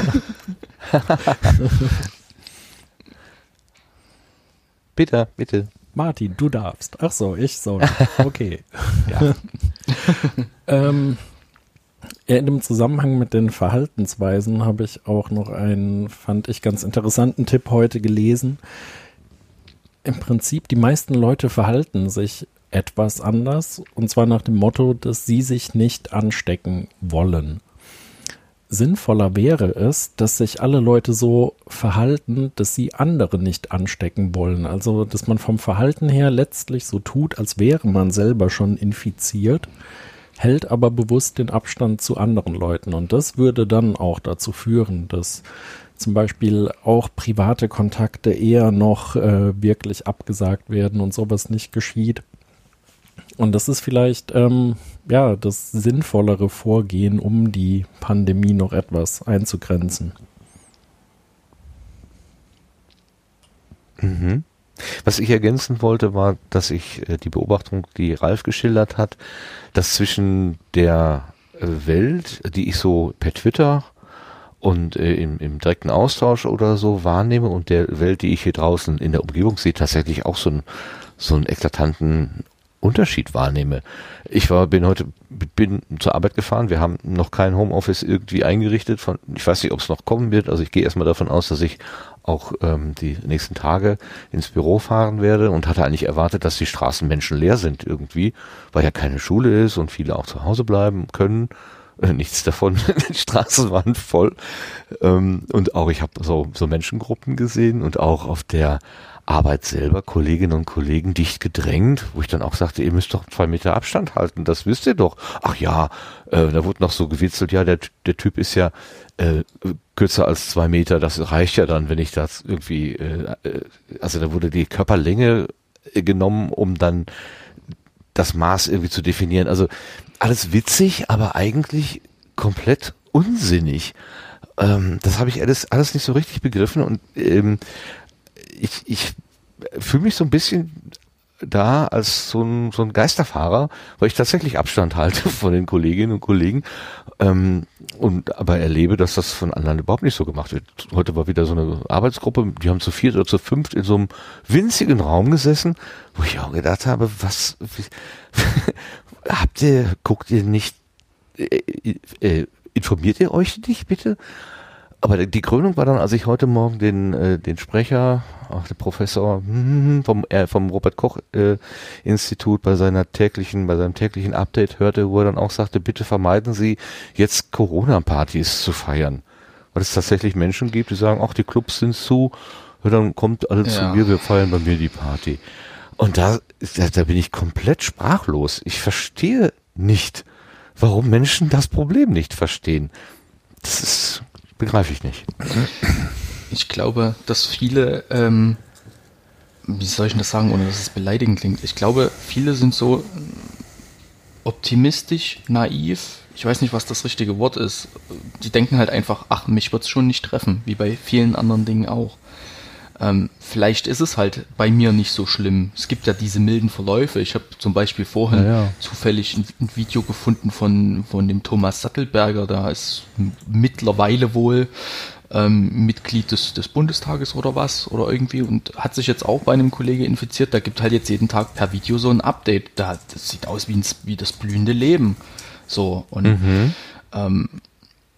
Bitte, bitte. Martin, du darfst. Ach so, ich so. Okay. Ja. ähm, in dem Zusammenhang mit den Verhaltensweisen habe ich auch noch einen, fand ich ganz interessanten Tipp heute gelesen. Im Prinzip, die meisten Leute verhalten sich etwas anders, und zwar nach dem Motto, dass sie sich nicht anstecken wollen. Sinnvoller wäre es, dass sich alle Leute so verhalten, dass sie andere nicht anstecken wollen. Also, dass man vom Verhalten her letztlich so tut, als wäre man selber schon infiziert, hält aber bewusst den Abstand zu anderen Leuten. Und das würde dann auch dazu führen, dass zum Beispiel auch private Kontakte eher noch äh, wirklich abgesagt werden und sowas nicht geschieht. Und das ist vielleicht ähm, ja das sinnvollere Vorgehen, um die Pandemie noch etwas einzugrenzen. Mhm. Was ich ergänzen wollte, war, dass ich äh, die Beobachtung, die Ralf geschildert hat, dass zwischen der äh, Welt, die ich so per Twitter und äh, im, im direkten Austausch oder so wahrnehme, und der Welt, die ich hier draußen in der Umgebung sehe, tatsächlich auch so, ein, so einen eklatanten Unterschied wahrnehme. Ich war, bin heute, bin zur Arbeit gefahren. Wir haben noch kein Homeoffice irgendwie eingerichtet. Von, ich weiß nicht, ob es noch kommen wird. Also ich gehe erstmal davon aus, dass ich auch ähm, die nächsten Tage ins Büro fahren werde, und hatte eigentlich erwartet, dass die Straßen menschenleer sind irgendwie, weil ja keine Schule ist und viele auch zu Hause bleiben können. Äh, nichts davon. Die Straßen waren voll. Ähm, und auch ich habe so, so Menschengruppen gesehen, und auch auf der Arbeit selber, Kolleginnen und Kollegen dicht gedrängt, wo ich dann auch sagte, ihr müsst doch zwei Meter Abstand halten, das wisst ihr doch. Ach ja, äh, da wurde noch so gewitzelt, ja, der, der Typ ist ja äh, kürzer als zwei Meter, das reicht ja dann, wenn ich das irgendwie, äh, also da wurde die Körperlänge genommen, um dann das Maß irgendwie zu definieren. Also alles witzig, aber eigentlich komplett unsinnig. Ähm, das habe ich alles, alles nicht so richtig begriffen, und ähm, ich, ich fühle mich so ein bisschen da als so ein, so ein Geisterfahrer, weil ich tatsächlich Abstand halte von den Kolleginnen und Kollegen, ähm, und aber erlebe, dass das von anderen überhaupt nicht so gemacht wird. Heute war wieder so eine Arbeitsgruppe, die haben zu viert oder zu fünft in so einem winzigen Raum gesessen, wo ich auch gedacht habe, was habt ihr, guckt ihr nicht, äh, äh, informiert ihr euch nicht bitte? Aber die Krönung war dann, als ich heute Morgen den äh, den Sprecher, auch der Professor vom äh, vom Robert Koch äh, Institut bei seiner täglichen bei seinem täglichen Update hörte, wo er dann auch sagte, bitte vermeiden Sie jetzt Corona-Partys zu feiern, weil es tatsächlich Menschen gibt, die sagen, ach, die Clubs sind zu, ja, dann kommt alle ja zu mir, wir feiern bei mir die Party. Und da, da da bin ich komplett sprachlos. Ich verstehe nicht, warum Menschen das Problem nicht verstehen. Das ist begreife ich nicht. Ich glaube, dass viele, ähm, wie soll ich das sagen, ohne dass es beleidigend klingt, ich glaube, viele sind so optimistisch, naiv, ich weiß nicht, was das richtige Wort ist, die denken halt einfach, ach, mich wird es schon nicht treffen, wie bei vielen anderen Dingen auch. Ähm, vielleicht ist es halt bei mir nicht so schlimm. Es gibt ja diese milden Verläufe. Ich habe zum Beispiel vorhin ja, ja. zufällig ein, ein Video gefunden von, von dem Thomas Sattelberger. Da ist mittlerweile wohl ähm, Mitglied des, des Bundestages oder was oder irgendwie und hat sich jetzt auch bei einem Kollege infiziert. Da gibt halt jetzt jeden Tag per Video so ein Update. Da, das sieht aus wie, ein, wie das blühende Leben. So und mhm. ähm,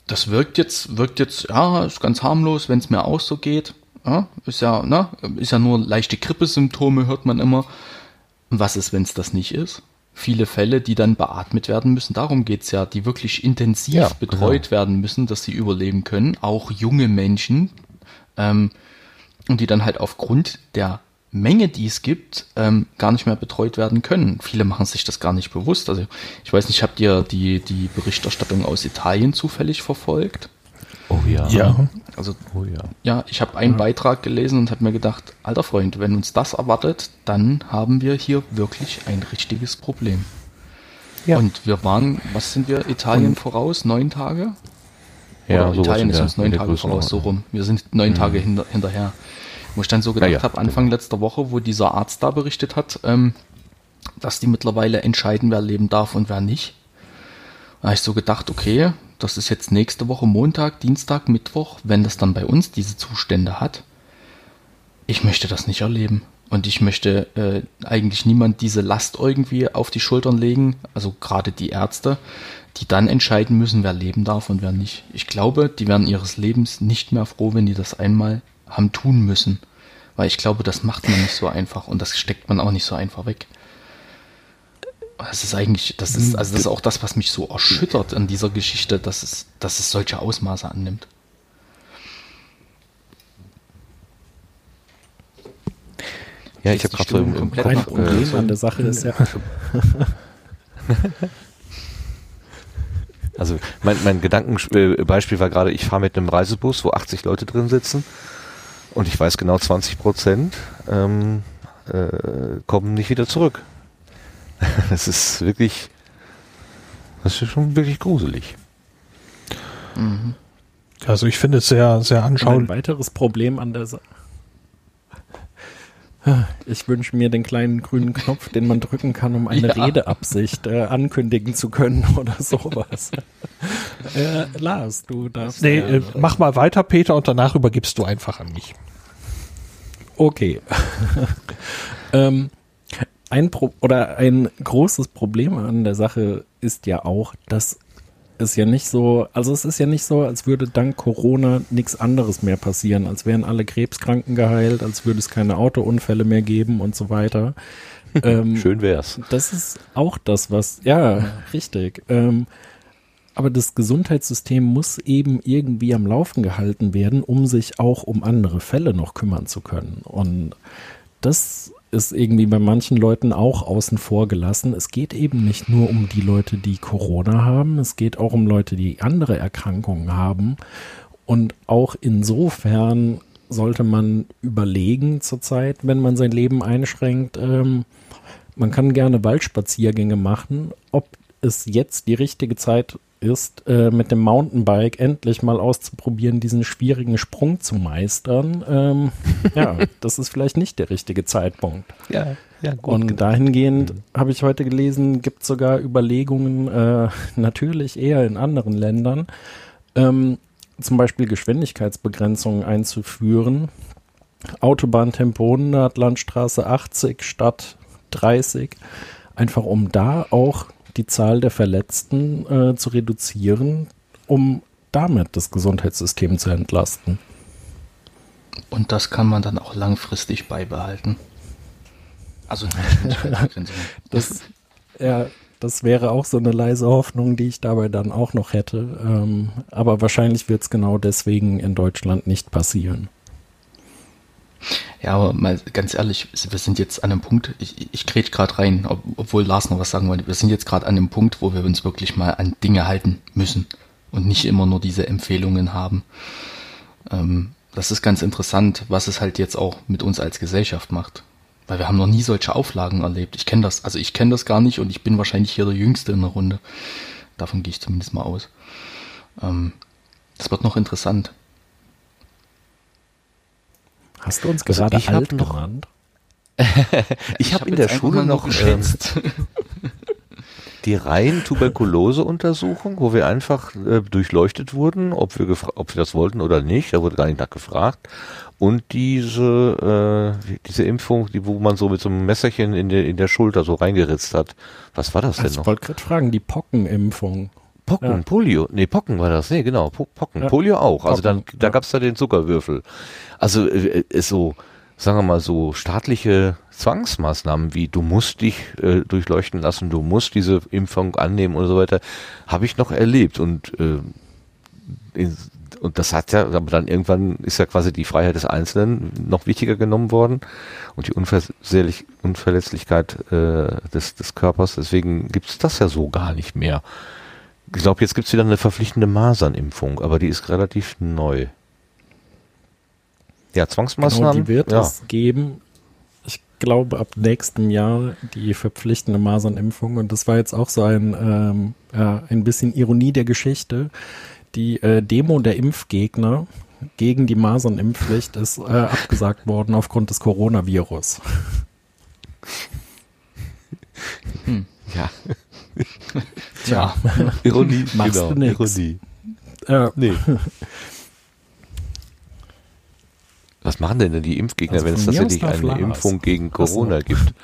das wirkt jetzt, wirkt jetzt, ja, ist ganz harmlos, wenn es mir auch so geht. Ja, ist ja, ne, ist ja nur leichte Grippesymptome, hört man immer. Und was ist, wenn es das nicht ist? Viele Fälle, die dann beatmet werden müssen, darum geht's ja, die wirklich intensiv Ja, betreut genau. werden müssen, dass sie überleben können, auch junge Menschen, ähm, und die dann halt aufgrund der Menge, die es gibt, ähm, gar nicht mehr betreut werden können. Viele machen sich das gar nicht bewusst. Also ich weiß nicht, habt ihr die, die Berichterstattung aus Italien zufällig verfolgt? Oh ja. Ja. Also Oh ja. ja, ich habe einen Beitrag gelesen und habe mir gedacht, alter Freund, wenn uns das erwartet, dann haben wir hier wirklich ein richtiges Problem. Ja. Und wir waren, was sind wir, Italien voraus? Neun Tage? Ja, Oder sowas Italien in ist der- uns neun in der Tage voraus, so Größenordnung. rum. Wir sind neun Tage hinter, hinterher. Wo ich dann so gedacht Ja, ja, habe, Anfang letzter Woche, wo dieser Arzt da berichtet hat, ähm, dass die mittlerweile entscheiden, wer leben darf und wer nicht. Da habe ich so gedacht, okay, das ist jetzt nächste Woche Montag, Dienstag, Mittwoch, wenn das dann bei uns diese Zustände hat. Ich möchte das nicht erleben. Und ich möchte äh, eigentlich niemand diese Last irgendwie auf die Schultern legen, also gerade die Ärzte, die dann entscheiden müssen, wer leben darf und wer nicht. Ich glaube, die werden ihres Lebens nicht mehr froh, wenn die das einmal haben tun müssen. Weil ich glaube, das macht man nicht so einfach und das steckt man auch nicht so einfach weg. Das ist eigentlich, das ist, also das ist auch das, was mich so erschüttert an dieser Geschichte, dass es, dass es solche Ausmaße annimmt. Ja, ich habe Ist die gerade so im, Stimmung im komplett Ein nach Kopf, unten? äh, Problem an der Sache ist ja, also mein, mein Gedankenbeispiel war gerade, ich fahre mit einem Reisebus, wo achtzig Leute drin sitzen und ich weiß genau, zwanzig Prozent ähm, äh, kommen nicht wieder zurück. Das ist wirklich, das ist schon wirklich gruselig. Also ich finde es sehr, sehr ein anschaulich. weiteres Problem an der Sache. Ich wünsche mir den kleinen grünen Knopf, den man drücken kann, um eine Ja. Redeabsicht äh, ankündigen zu können oder sowas. äh, Lars, du darfst. Nee, gerne. äh, mach mal weiter, Peter, und danach übergibst du einfach an mich. Okay. ähm, ein Pro oder ein großes Problem an der Sache ist ja auch, dass es ja nicht so, also es ist ja nicht so, als würde dank Corona nichts anderes mehr passieren, als wären alle Krebskranken geheilt, als würde es keine Autounfälle mehr geben und so weiter. ähm, Schön wär's. Das ist auch das, was, ja, richtig. Ähm, aber das Gesundheitssystem muss eben irgendwie am Laufen gehalten werden, um sich auch um andere Fälle noch kümmern zu können. Und das ist irgendwie bei manchen Leuten auch außen vor gelassen. Es geht eben nicht nur um die Leute, die Corona haben, es geht auch um Leute, die andere Erkrankungen haben. Und auch insofern sollte man überlegen zurzeit, wenn man sein Leben einschränkt, ähm, man kann gerne Waldspaziergänge machen, ob es jetzt die richtige Zeit ist, äh, mit dem Mountainbike endlich mal auszuprobieren, diesen schwierigen Sprung zu meistern. Ähm, ja, das ist vielleicht nicht der richtige Zeitpunkt. Ja, ja, gut. Und dahingehend habe ich heute gelesen, gibt es sogar Überlegungen, äh, natürlich eher in anderen Ländern, ähm, zum Beispiel Geschwindigkeitsbegrenzungen einzuführen. Autobahntempo hundert, Landstraße achtzig statt dreißig, einfach um da auch die Zahl der Verletzten äh, zu reduzieren, um damit das Gesundheitssystem zu entlasten. Und das kann man dann auch langfristig beibehalten. Also die Geschwindigkeitsbegrenzung. Das, ja, das wäre auch so eine leise Hoffnung, die ich dabei dann auch noch hätte. Ähm, aber wahrscheinlich wird es genau deswegen in Deutschland nicht passieren. Ja, aber mal ganz ehrlich, wir sind jetzt an einem Punkt, ich, ich grätsch gerade rein, ob, obwohl Lars noch was sagen wollte, wir sind jetzt gerade an einem Punkt, wo wir uns wirklich mal an Dinge halten müssen und nicht immer nur diese Empfehlungen haben. Ähm, das ist ganz interessant, was es halt jetzt auch mit uns als Gesellschaft macht. Weil wir haben noch nie solche Auflagen erlebt. Ich kenne das, also ich kenne das gar nicht und ich bin wahrscheinlich hier der Jüngste in der Runde. Davon gehe ich zumindest mal aus. Ähm, das wird noch interessant. Hast du uns Also gerade ich hab alt noch- genannt? Ich habe hab in der jetzt einfach Schule mal nur noch ähm, geschätzt. die reinen Tuberkulose-Untersuchung, wo wir einfach äh, durchleuchtet wurden, ob wir, gefra- ob wir das wollten oder nicht. Da wurde gar nicht nachgefragt. Und diese äh, diese Impfung, die, wo man so mit so einem Messerchen in der in der Schulter so reingeritzt hat. Was war das denn Also ich noch? wollte gerade fragen, die Pockenimpfung. Pocken, Ja. Polio, nee, Pocken war das, nee, genau, Po- Pocken, Ja. Polio auch, also Pocken, dann, da ja. gab's da den Zuckerwürfel. Also äh, ist so, sagen wir mal so, staatliche Zwangsmaßnahmen wie du musst dich äh, durchleuchten lassen, du musst diese Impfung annehmen und so weiter, habe ich noch erlebt und äh, in, und das hat ja, aber dann irgendwann ist ja quasi die Freiheit des Einzelnen noch wichtiger genommen worden und die Unversehrlich, Unverletzlichkeit äh, des, des Körpers, deswegen gibt's das ja so gar nicht mehr. Ich glaube, jetzt gibt's wieder eine verpflichtende Masernimpfung, aber die ist relativ neu. Ja, Genau, Zwangsmaßnahmen. die wird ja. es geben. Ich glaube, ab nächstem Jahr die verpflichtende Masernimpfung. Und das war jetzt auch so ein, ähm, ja, ein bisschen Ironie der Geschichte. Die äh, Demo der Impfgegner gegen die Masernimpfpflicht ist äh, abgesagt worden aufgrund des Coronavirus. Ja. Tja, Ironie, Machst genau, du nix. Ironie. Äh, Nee. Was machen denn, denn die Impfgegner, Also wenn es von mir aus tatsächlich darf eine Lars. Impfung gegen Ach so. Corona gibt?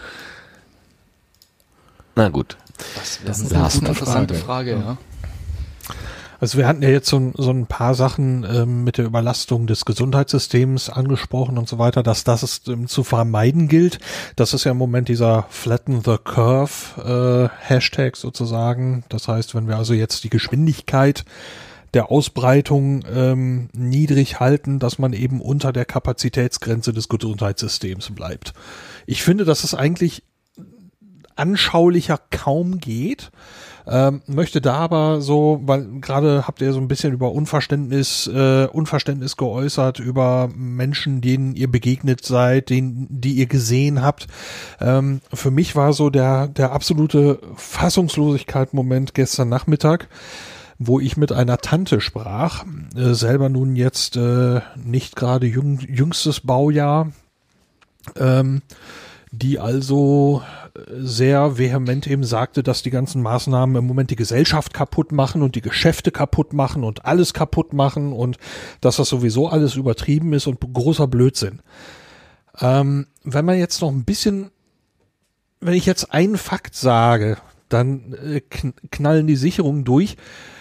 Na gut. das, Das das ist ist eine eine gute interessante Frage. Frage, ja. Also wir hatten ja jetzt so, so ein paar Sachen ähm, mit der Überlastung des Gesundheitssystems angesprochen und so weiter, dass das es, ähm, zu vermeiden gilt. Das ist ja im Moment dieser Flatten the Curve äh, Hashtag sozusagen. Das heißt, wenn wir also jetzt die Geschwindigkeit der Ausbreitung ähm, niedrig halten, dass man eben unter der Kapazitätsgrenze des Gesundheitssystems bleibt. Ich finde, dass es eigentlich anschaulicher kaum geht. Ähm, möchte da aber so, weil gerade habt ihr so ein bisschen über Unverständnis, äh, Unverständnis geäußert, über Menschen, denen ihr begegnet seid, denen, die ihr gesehen habt. Ähm, für mich war so der, der absolute Fassungslosigkeit-Moment gestern Nachmittag, wo ich mit einer Tante sprach, äh, selber nun jetzt äh, nicht gerade jüng, jüngstes Baujahr, ähm, die also sehr vehement eben sagte, dass die ganzen Maßnahmen im Moment die Gesellschaft kaputt machen und die Geschäfte kaputt machen und alles kaputt machen und dass das sowieso alles übertrieben ist und großer Blödsinn. Ähm, wenn man jetzt noch ein bisschen, wenn ich jetzt einen Fakt sage, dann äh, knallen die Sicherungen durch.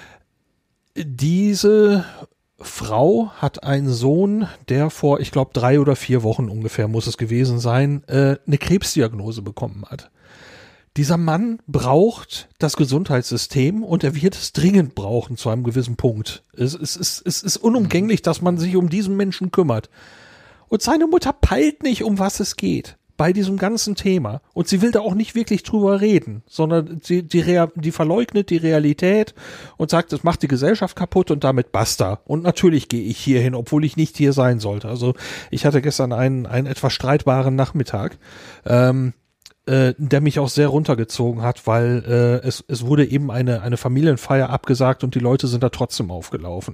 Diese Frau hat einen Sohn, der vor, ich glaube, drei oder vier Wochen ungefähr muss es gewesen sein, äh, eine Krebsdiagnose bekommen hat. Dieser Mann braucht das Gesundheitssystem und er wird es dringend brauchen zu einem gewissen Punkt. Es, es, es, es ist unumgänglich, dass man sich um diesen Menschen kümmert. Und seine Mutter peilt nicht, um was es geht bei diesem ganzen Thema. Und sie will da auch nicht wirklich drüber reden, sondern sie, die, Rea- die verleugnet die Realität und sagt, das macht die Gesellschaft kaputt und damit basta. Und natürlich gehe ich hier hin, obwohl ich nicht hier sein sollte. Also ich hatte gestern einen, einen etwas streitbaren Nachmittag, ähm, äh, der mich auch sehr runtergezogen hat, weil äh, es, es wurde eben eine, eine Familienfeier abgesagt und die Leute sind da trotzdem aufgelaufen.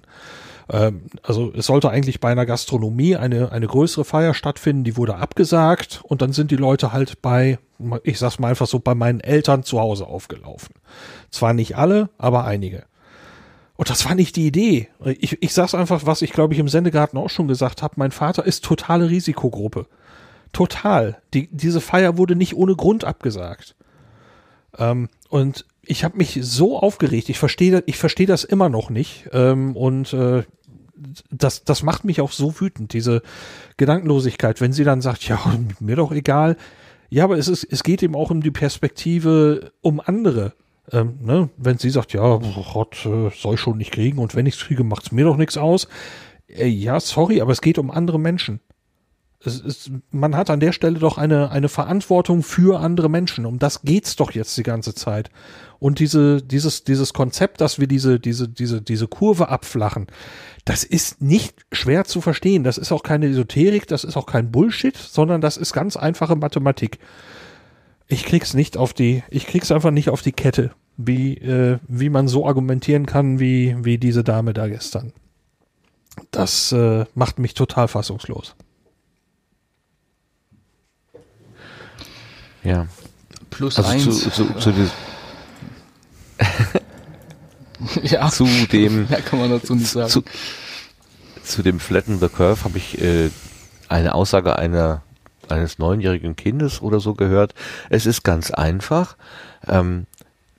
Also es sollte eigentlich bei einer Gastronomie eine eine größere Feier stattfinden, die wurde abgesagt und dann sind die Leute halt bei, ich sag's mal einfach so, bei meinen Eltern zu Hause aufgelaufen. Zwar nicht alle, aber einige. Und das war nicht die Idee. Ich, ich sag's einfach, was ich glaube ich im Sendegarten auch schon gesagt habe, mein Vater ist totale Risikogruppe. Total. Die, diese Feier wurde nicht ohne Grund abgesagt. Ähm, und ich habe mich so aufgeregt, ich verstehe ich verstehe das immer noch nicht ähm, und äh, das, das macht mich auch so wütend, diese Gedankenlosigkeit, wenn sie dann sagt, ja, mir doch egal. Ja, aber es ist, es geht eben auch um die Perspektive um andere. Ähm, ne? Wenn sie sagt, ja, Gott, äh, soll ich schon nicht kriegen und wenn ich es kriege, macht's mir doch nichts aus. Äh, ja, sorry, aber es geht um andere Menschen. Es ist, man hat an der Stelle doch eine, eine Verantwortung für andere Menschen. Um das geht's doch jetzt die ganze Zeit. Und diese, dieses, dieses Konzept, dass wir diese, diese, diese, diese Kurve abflachen, das ist nicht schwer zu verstehen. Das ist auch keine Esoterik, das ist auch kein Bullshit, sondern das ist ganz einfache Mathematik. Ich krieg's nicht auf die, ich krieg's einfach nicht auf die Kette, wie, äh, wie man so argumentieren kann, wie, wie diese Dame da gestern. Das äh, macht mich total fassungslos. Ja. Plus Also eins. zu, zu, zu, des, ja, zu dem mehr kann man dazu nicht sagen. Zu, zu dem Flatten the Curve habe ich äh, eine Aussage einer eines neunjährigen Kindes oder so gehört. Es ist ganz einfach. Ähm,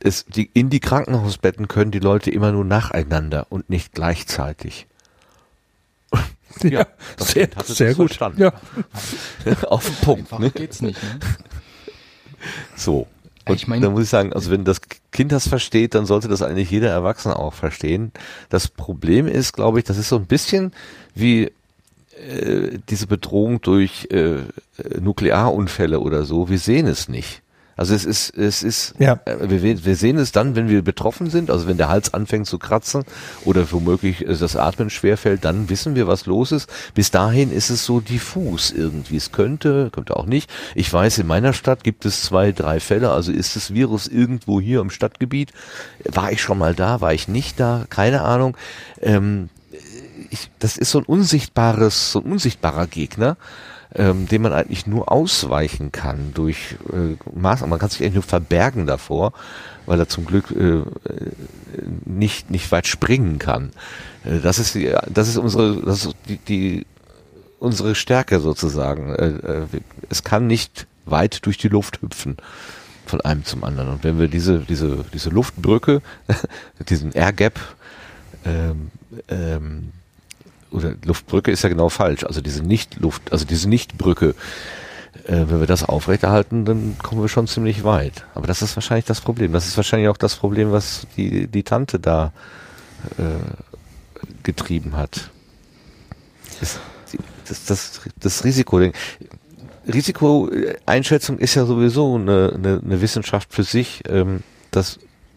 es, die, in die Krankenhausbetten können die Leute immer nur nacheinander und nicht gleichzeitig. Ja, das sehr, hat es sehr gut. verstanden. Ja. Auf den Punkt. Einfach Ne? geht's nicht, ne? So. Und Ich mein- da muss ich sagen, also wenn das Kind das versteht, dann sollte das eigentlich jeder Erwachsene auch verstehen. Das Problem ist, glaube ich, das ist so ein bisschen wie äh, diese Bedrohung durch äh, Nuklearunfälle oder so. Wir sehen es nicht. Also es ist, es ist, Ja. äh, wir, wir sehen es dann, wenn wir betroffen sind, also wenn der Hals anfängt zu kratzen oder womöglich äh, das Atmen schwerfällt, dann wissen wir, was los ist. Bis dahin ist es so diffus irgendwie. Es könnte, könnte auch nicht. Ich weiß, in meiner Stadt gibt es zwei, drei Fälle, also ist das Virus irgendwo hier im Stadtgebiet. War ich schon mal da, war ich nicht da? Keine Ahnung. Ähm, ich, das ist so ein unsichtbares, so ein unsichtbarer Gegner, ähm, dem man eigentlich nur ausweichen kann durch äh, Maßnahmen. Man kann sich eigentlich nur verbergen davor, weil er zum Glück äh, nicht nicht weit springen kann. Äh, das ist die, das ist unsere das ist die, die unsere Stärke sozusagen. Äh, äh, es kann nicht weit durch die Luft hüpfen von einem zum anderen. Und wenn wir diese diese diese Luftbrücke, diesen Air Gap ähm, ähm, oder Luftbrücke ist ja genau falsch, also diese Nicht-Luft, also diese Nicht-Brücke, äh, wenn wir das aufrechterhalten, dann kommen wir schon ziemlich weit. Aber das ist wahrscheinlich das Problem. Das ist wahrscheinlich auch das Problem, was die, die Tante da äh, getrieben hat. Das, das, das, das Risiko. Risikoeinschätzung ist ja sowieso eine, eine, eine Wissenschaft für sich. Ähm, das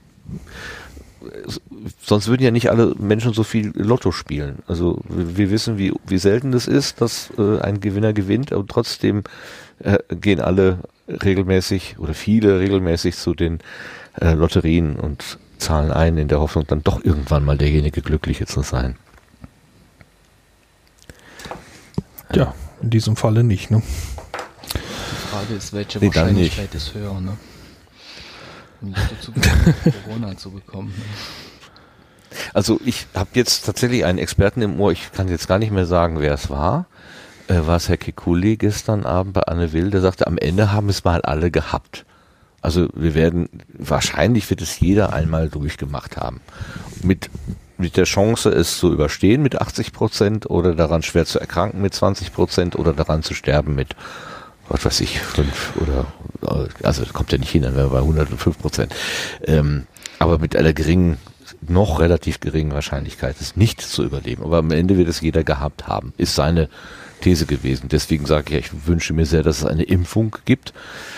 Sonst würden ja nicht alle Menschen so viel Lotto spielen. Also wir wissen, wie, wie selten das ist, dass äh, ein Gewinner gewinnt, aber trotzdem äh, gehen alle regelmäßig oder viele regelmäßig zu den äh, Lotterien und zahlen ein in der Hoffnung, dann doch irgendwann mal derjenige Glückliche zu sein. Ja, in diesem Falle nicht, ne? Die Frage ist, welche Nee, dann Wahrscheinlichkeit ist höher, ne? Um Lotto zu bekommen, Corona zu bekommen. Ne? Also ich habe jetzt tatsächlich einen Experten im Ohr, ich kann jetzt gar nicht mehr sagen, wer es war. Äh, war es Herr Kekulé gestern Abend bei Anne Will, der sagte, am Ende haben es mal alle gehabt. Also wir werden, wahrscheinlich wird es jeder einmal durchgemacht haben. Mit, mit der Chance, es zu überstehen mit achtzig Prozent oder daran schwer zu erkranken mit zwanzig Prozent oder daran zu sterben mit, was weiß ich, fünf oder, also das kommt ja nicht hin, dann wären wir bei hundertfünf Prozent. Ähm, aber mit einer geringen, noch relativ geringen Wahrscheinlichkeit, es nicht zu überleben. Aber am Ende wird es jeder gehabt haben, ist seine These gewesen. Deswegen sage ich ja, ich wünsche mir sehr, dass es eine Impfung gibt.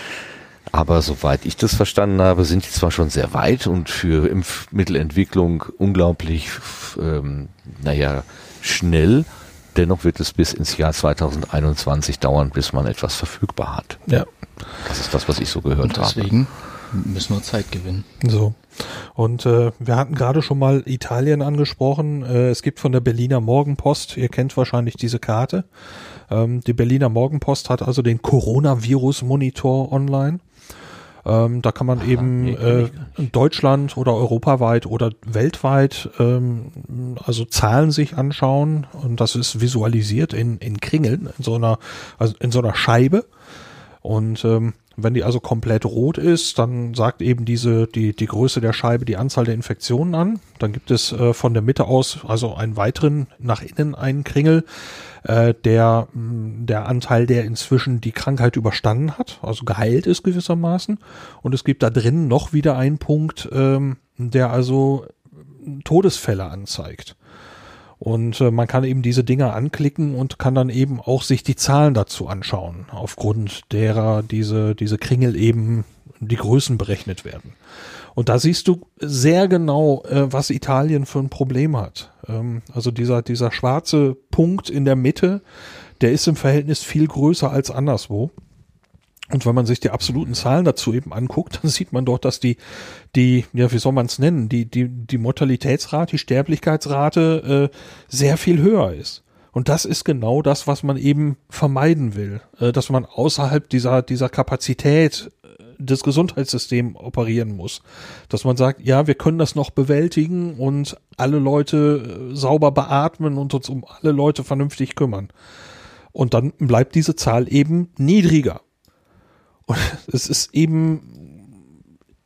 Aber soweit ich das verstanden habe, sind die zwar schon sehr weit und für Impfmittelentwicklung unglaublich, ähm, naja, schnell. Dennoch wird es bis ins Jahr zweitausendeinundzwanzig dauern, bis man etwas verfügbar hat. Ja. Das ist das, was ich so gehört Und deswegen habe. müssen wir Zeit gewinnen. So. Und äh, wir hatten gerade schon mal Italien angesprochen. Äh, es gibt von der Berliner Morgenpost, ihr kennt wahrscheinlich diese Karte. Ähm, die Berliner Morgenpost hat also den Coronavirus-Monitor online. Ähm, da kann man Aha, eben nee, äh, in Deutschland oder europaweit oder weltweit ähm, also Zahlen sich anschauen und das ist visualisiert in, in Kringeln, in so einer, also in so einer Scheibe. Und ähm, wenn die also komplett rot ist, dann sagt eben diese die die Größe der Scheibe die Anzahl der Infektionen an. Dann gibt es äh, von der Mitte aus also einen weiteren nach innen einen Kringel, äh, der der Anteil, der inzwischen die Krankheit überstanden hat, also geheilt ist gewissermaßen. Und es gibt da drin noch wieder einen Punkt, ähm, der also Todesfälle anzeigt. Und äh, man kann eben diese Dinger anklicken und kann dann eben auch sich die Zahlen dazu anschauen, aufgrund derer diese diese Kringel eben die Größen berechnet werden. Und da siehst du sehr genau, äh, was Italien für ein Problem hat. Ähm, also dieser dieser schwarze Punkt in der Mitte, der ist im Verhältnis viel größer als anderswo. Und wenn man sich die absoluten Zahlen dazu eben anguckt, dann sieht man doch, dass die, die, ja, wie soll man es nennen, die, die, die Mortalitätsrate, die Sterblichkeitsrate äh, sehr viel höher ist. Und das ist genau das, was man eben vermeiden will, äh, dass man außerhalb dieser, dieser Kapazität des Gesundheitssystems operieren muss. Dass man sagt, ja, wir können das noch bewältigen und alle Leute äh, sauber beatmen und uns um alle Leute vernünftig kümmern. Und dann bleibt diese Zahl eben niedriger. Und es ist eben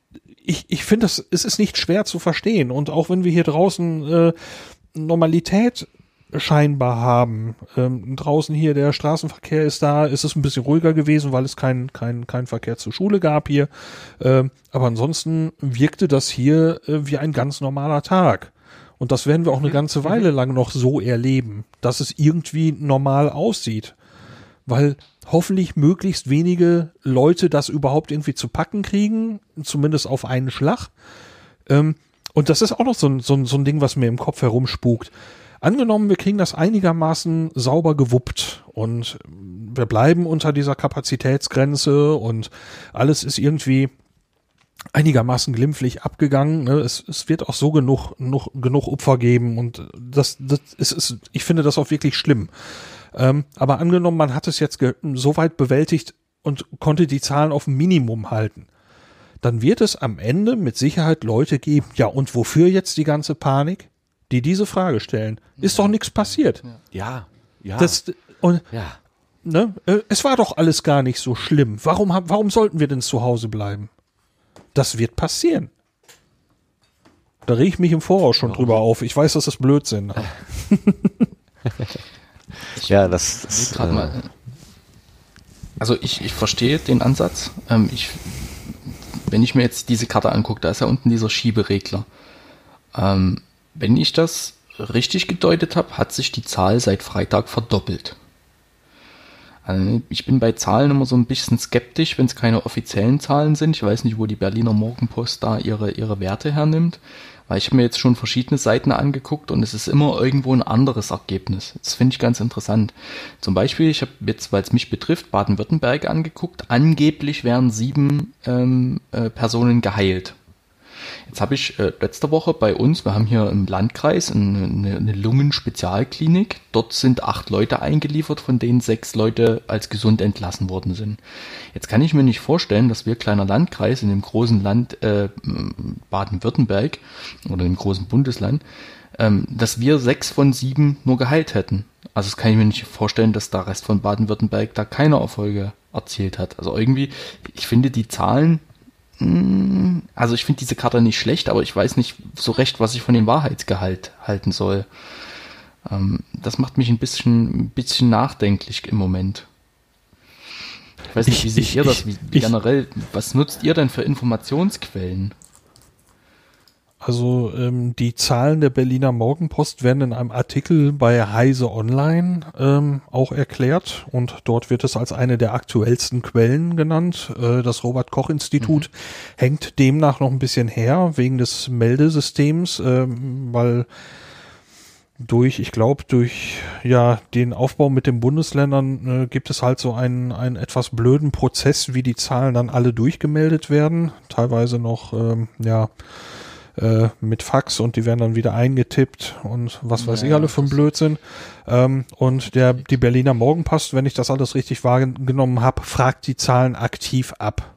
ich, ich finde, das, es ist nicht schwer zu verstehen. Und auch wenn wir hier draußen äh, Normalität scheinbar haben, ähm, draußen hier der Straßenverkehr ist da, ist es ein bisschen ruhiger gewesen, weil es keinen kein, kein Verkehr zur Schule gab hier. Ähm, aber ansonsten wirkte das hier äh, wie ein ganz normaler Tag. Und das werden wir auch eine ganze Weile lang noch so erleben, dass es irgendwie normal aussieht. Weil hoffentlich möglichst wenige Leute das überhaupt irgendwie zu packen kriegen, zumindest auf einen Schlag. Ähm, und das ist auch noch so ein, so, ein, so ein Ding, was mir im Kopf herumspukt. Angenommen, wir kriegen das einigermaßen sauber gewuppt und wir bleiben unter dieser Kapazitätsgrenze und alles ist irgendwie einigermaßen glimpflich abgegangen. Ne? Es, es wird auch so genug, genug, genug Opfer geben und das, das ist, ist, ich finde das auch wirklich schlimm. Ähm, aber angenommen, man hat es jetzt ge- so weit bewältigt und konnte die Zahlen auf ein Minimum halten, dann wird es am Ende mit Sicherheit Leute geben, ja und wofür jetzt die ganze Panik? Die diese Frage stellen. Ist doch nichts passiert. Ja, ja. Das, und, ja. ne, es war doch alles gar nicht so schlimm. Warum, warum sollten wir denn zu Hause bleiben? Das wird passieren. Da reg ich mich im Voraus schon drüber auf. Ich weiß, das ist Blödsinn. Ja, das ist gerade mal. Also ich, ich verstehe den Ansatz. Ähm, ich, wenn ich mir jetzt diese Karte angucke, da ist ja unten dieser Schieberegler. Ähm, Wenn ich das richtig gedeutet habe, hat sich die Zahl seit Freitag verdoppelt. Also ich bin bei Zahlen immer so ein bisschen skeptisch, wenn es keine offiziellen Zahlen sind. Ich weiß nicht, wo die Berliner Morgenpost da ihre, ihre Werte hernimmt. Weil ich habe mir jetzt schon verschiedene Seiten angeguckt und es ist immer irgendwo ein anderes Ergebnis. Das finde ich ganz interessant. Zum Beispiel, ich habe jetzt, weil es mich betrifft, Baden-Württemberg angeguckt. Angeblich wären sieben ähm, äh, Personen geheilt. Jetzt habe ich äh, letzte Woche bei uns, wir haben hier im Landkreis eine, eine, eine Lungenspezialklinik. Dort sind acht Leute eingeliefert, von denen sechs Leute als gesund entlassen worden sind. Jetzt kann ich mir nicht vorstellen, dass wir, kleiner Landkreis in dem großen Land äh, Baden-Württemberg oder im großen Bundesland, ähm, dass wir sechs von sieben nur geheilt hätten. Also das kann ich mir nicht vorstellen, dass der Rest von Baden-Württemberg da keine Erfolge erzielt hat. Also irgendwie, ich finde die Zahlen, also ich finde diese Karte nicht schlecht, aber ich weiß nicht so recht, was ich von dem Wahrheitsgehalt halten soll. Ähm, das macht mich ein bisschen, ein bisschen nachdenklich im Moment. Ich weiß nicht, wie seht ihr das? Wie, wie generell, was nutzt ihr denn für Informationsquellen? Also ähm, die Zahlen der Berliner Morgenpost werden in einem Artikel bei Heise Online ähm, auch erklärt und dort wird es als eine der aktuellsten Quellen genannt. Äh, das Robert-Koch-Institut mhm. hängt demnach noch ein bisschen her wegen des Meldesystems, ähm, weil durch, ich glaube, durch ja den Aufbau mit den Bundesländern äh, gibt es halt so einen, einen etwas blöden Prozess, wie die Zahlen dann alle durchgemeldet werden. Teilweise noch, ähm, ja, Äh, mit Fax und die werden dann wieder eingetippt und was weiß ja, ich alle für ein Blödsinn. Ähm, und der die Berliner Morgenpost, wenn ich das alles richtig wahrgenommen habe, fragt die Zahlen aktiv ab.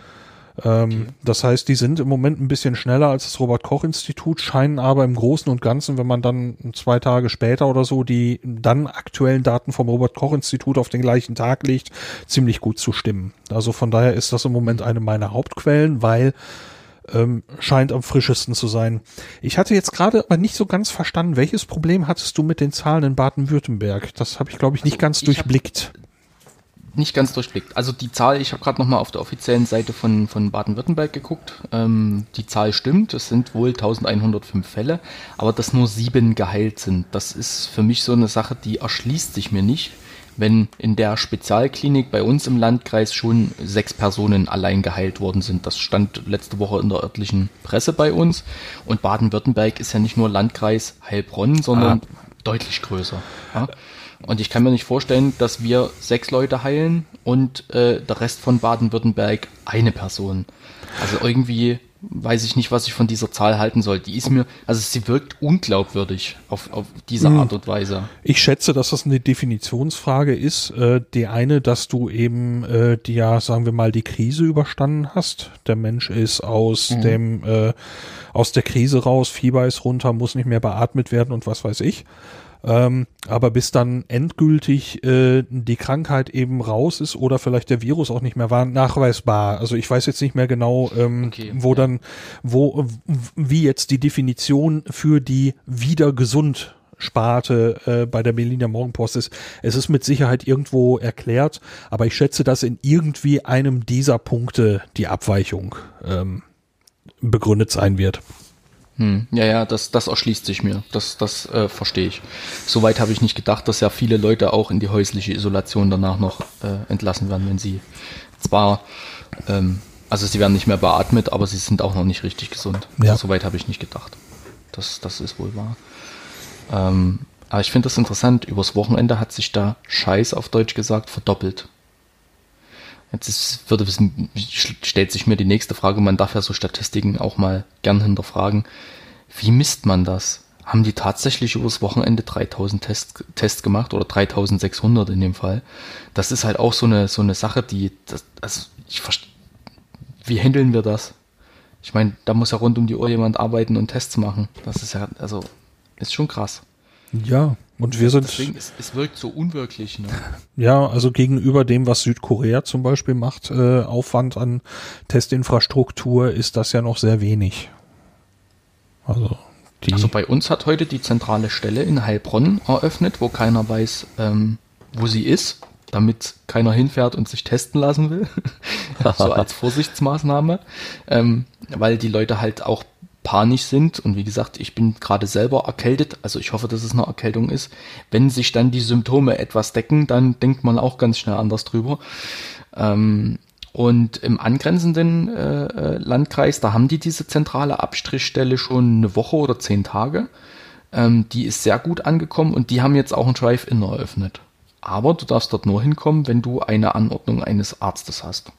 Ähm, okay. Das heißt, die sind im Moment ein bisschen schneller als das Robert-Koch-Institut, scheinen aber im Großen und Ganzen, wenn man dann zwei Tage später oder so die dann aktuellen Daten vom Robert-Koch-Institut auf den gleichen Tag legt, ziemlich gut zu stimmen. Also von daher ist das im Moment eine meiner Hauptquellen, weil Ähm, scheint am frischesten zu sein. Ich hatte jetzt gerade aber nicht so ganz verstanden, welches Problem hattest du mit den Zahlen in Baden-Württemberg? Das habe ich, glaube ich, nicht also ganz ich durchblickt. Nicht ganz durchblickt. Also die Zahl, ich habe gerade nochmal auf der offiziellen Seite von, von Baden-Württemberg geguckt. Ähm, die Zahl stimmt, es sind wohl eintausendeinhundertfünf Fälle, aber dass nur sieben geheilt sind, das ist für mich so eine Sache, die erschließt sich mir nicht. Wenn in der Spezialklinik bei uns im Landkreis schon sechs Personen allein geheilt worden sind. Das stand letzte Woche in der örtlichen Presse bei uns. Und Baden-Württemberg ist ja nicht nur Landkreis Heilbronn, sondern ah. deutlich größer. Ja? Und ich kann mir nicht vorstellen, dass wir sechs Leute heilen und äh, der Rest von Baden-Württemberg eine Person. Also irgendwie weiß ich nicht, was ich von dieser Zahl halten soll. Die ist mir, also sie wirkt unglaubwürdig auf, auf diese Art und Weise. Ich schätze, dass das eine Definitionsfrage ist. Äh, die eine, dass du eben äh, die, ja, sagen wir mal, die Krise überstanden hast. Der Mensch ist aus mhm. dem äh, aus der Krise raus, Fieber ist runter, muss nicht mehr beatmet werden und was weiß ich. Ähm, aber bis dann endgültig äh, die Krankheit eben raus ist oder vielleicht der Virus auch nicht mehr war, nachweisbar. Also ich weiß jetzt nicht mehr genau, ähm, Okay, wo ja. dann, wo, wie jetzt die Definition für die wieder gesund Sparte äh, bei der Berliner Morgenpost ist. Es ist mit Sicherheit irgendwo erklärt, aber ich schätze, dass in irgendwie einem dieser Punkte die Abweichung ähm, begründet sein wird. Hm. Ja, ja, das, das erschließt sich mir. Das, das äh, verstehe ich. Soweit habe ich nicht gedacht, dass ja viele Leute auch in die häusliche Isolation danach noch äh, entlassen werden, wenn sie zwar, ähm, also sie werden nicht mehr beatmet, aber sie sind auch noch nicht richtig gesund. Ja. Also, soweit habe ich nicht gedacht. Das, das ist wohl wahr. Ähm, aber ich finde das interessant. Übers Wochenende hat sich da Scheiß auf Deutsch gesagt verdoppelt. Jetzt ist, würde, stellt sich mir die nächste Frage, man darf ja so Statistiken auch mal gern hinterfragen. Wie misst man das? Haben die tatsächlich übers Wochenende dreitausend Tests, Tests gemacht oder dreitausendsechshundert in dem Fall? Das ist halt auch so eine, so eine Sache, die, das, also ich verstehe, wie handeln wir das? Ich meine, da muss ja rund um die Uhr jemand arbeiten und Tests machen. Das ist ja, also, ist schon krass. Ja, und wir sind... Deswegen, es, es wirkt so unwirklich, ne? Ja, also gegenüber dem, was Südkorea zum Beispiel macht, äh, Aufwand an Testinfrastruktur, ist das ja noch sehr wenig. Also, die... Also bei uns hat heute die zentrale Stelle in Heilbronn eröffnet, wo keiner weiß, ähm, wo sie ist, damit keiner hinfährt und sich testen lassen will. So als Vorsichtsmaßnahme. Ähm, weil die Leute halt auch panisch sind und wie gesagt, ich bin gerade selber erkältet, also ich hoffe, dass es eine Erkältung ist. Wenn sich dann die Symptome etwas decken, dann denkt man auch ganz schnell anders drüber. Ähm, und im angrenzenden äh, Landkreis, da haben die diese zentrale Abstrichstelle schon eine Woche oder zehn Tage. Ähm, die ist sehr gut angekommen und die haben jetzt auch ein Drive-In eröffnet. Aber du darfst dort nur hinkommen, wenn du eine Anordnung eines Arztes hast.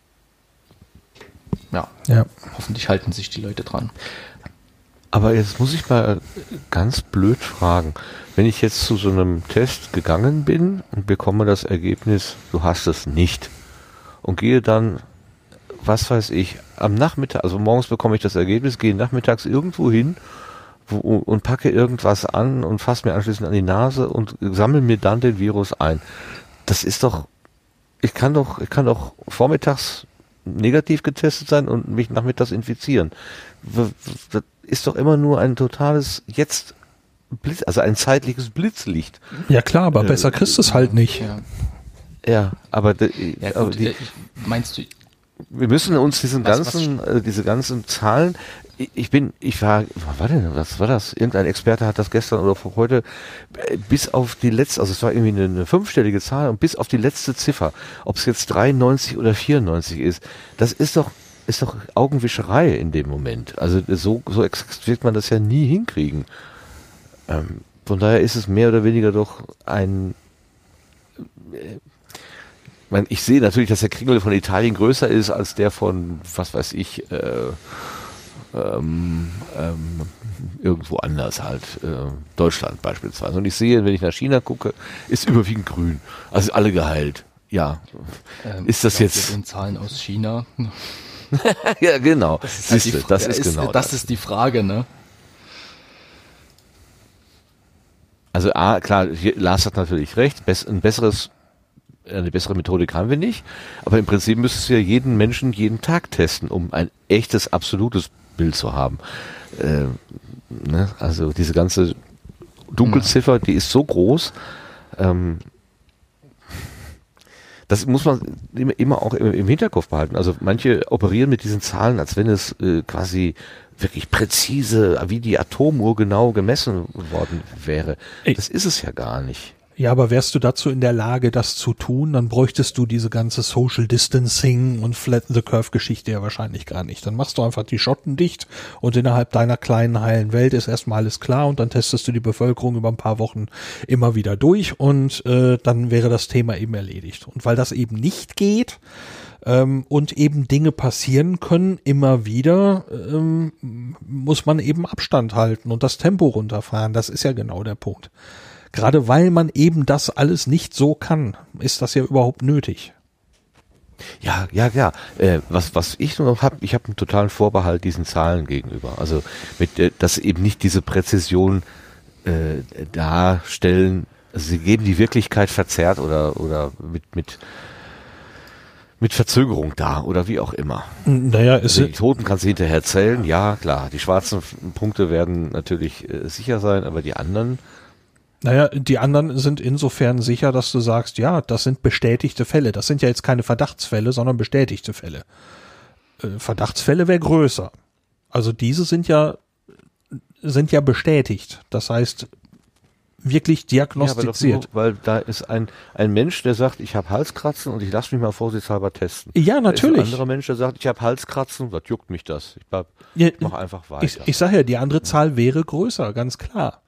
Ja, ja. Hoffentlich halten sich die Leute dran. Aber jetzt muss ich mal ganz blöd fragen. Wenn ich jetzt zu so einem Test gegangen bin und bekomme das Ergebnis, du hast es nicht, und gehe dann, was weiß ich, am Nachmittag, also morgens bekomme ich das Ergebnis, gehe nachmittags irgendwo hin wo, und packe irgendwas an und fasse mir anschließend an die Nase und sammle mir dann den Virus ein. Das ist doch, ich kann doch, ich kann doch vormittags negativ getestet sein und mich nachmittags infizieren. Das ist doch immer nur ein totales jetzt Blitz, also ein zeitliches Blitzlicht. Ja klar, aber äh, besser kriegst du es halt nicht. Ja, ja aber, de, ja, gut, aber die, meinst du? Wir müssen uns diesen was, ganzen, was, äh, diese ganzen Zahlen, ich, ich bin, ich war, was war denn, was war das? Irgendein Experte hat das gestern oder heute äh, bis auf die letzte, also es war irgendwie eine, eine fünfstellige Zahl und bis auf die letzte Ziffer, ob es jetzt dreiundneunzig oder vierundneunzig ist, das ist doch, ist doch Augenwischerei in dem Moment. Also so, so exakt wird man das ja nie hinkriegen. Ähm, von daher ist es mehr oder weniger doch ein, äh, Ich, meine, ich sehe natürlich, dass der Kringel von Italien größer ist als der von, was weiß ich, äh, ähm, ähm, irgendwo anders halt, äh, Deutschland beispielsweise. Und ich sehe, wenn ich nach China gucke, ist überwiegend grün. Also alle geheilt. Ja. Ähm, ist das jetzt... Mit den Zahlen aus China. Ja, genau. Das ist, halt Siehste, die, das ist, ist genau das. Das ist die Frage, ne? Also A, klar, Lars hat natürlich recht, ein besseres eine bessere Methodik haben wir nicht, aber im Prinzip müsstest du ja jeden Menschen jeden Tag testen, um ein echtes, absolutes Bild zu haben. Äh, ne? Also diese ganze Dunkelziffer, die ist so groß, ähm, das muss man immer auch im Hinterkopf behalten. Also manche operieren mit diesen Zahlen, als wenn es äh, quasi wirklich präzise, wie die Atomuhr genau gemessen worden wäre. Das ist es ja gar nicht. Ja, aber wärst du dazu in der Lage, das zu tun, dann bräuchtest du diese ganze Social Distancing und Flatten the Curve Geschichte ja wahrscheinlich gar nicht. Dann machst du einfach die Schotten dicht und innerhalb deiner kleinen heilen Welt ist erstmal alles klar und dann testest du die Bevölkerung über ein paar Wochen immer wieder durch und äh, dann wäre das Thema eben erledigt. Und weil das eben nicht geht ähm, und eben Dinge passieren können immer wieder, ähm, muss man eben Abstand halten und das Tempo runterfahren. Das ist ja genau der Punkt. Gerade weil man eben das alles nicht so kann, ist das ja überhaupt nötig. Ja, ja, ja. Äh, was, was ich nur noch habe, ich habe einen totalen Vorbehalt diesen Zahlen gegenüber. Also mit, äh, dass eben nicht diese Präzision äh, darstellen, also sie geben die Wirklichkeit verzerrt oder, oder mit, mit, mit Verzögerung dar oder wie auch immer. Naja, ist also die Toten kannst du hinterher zählen, ja klar, die schwarzen Punkte werden natürlich äh, sicher sein, aber die anderen... Naja, die anderen sind insofern sicher, dass du sagst, ja, das sind bestätigte Fälle. Das sind ja jetzt keine Verdachtsfälle, sondern bestätigte Fälle. Äh, Verdachtsfälle wäre größer. Also diese sind ja sind ja bestätigt. Das heißt, wirklich diagnostiziert. Ja, weil da ist ein, ein Mensch, der sagt, ich habe Halskratzen und ich lasse mich mal vorsichtshalber testen. Ja, natürlich. Da ist ein anderer Mensch, der sagt, ich habe Halskratzen, was juckt mich das? Ich, bleib, ja, ich mache einfach weiter. Ich, ich sage ja, die andere Zahl wäre größer, ganz klar.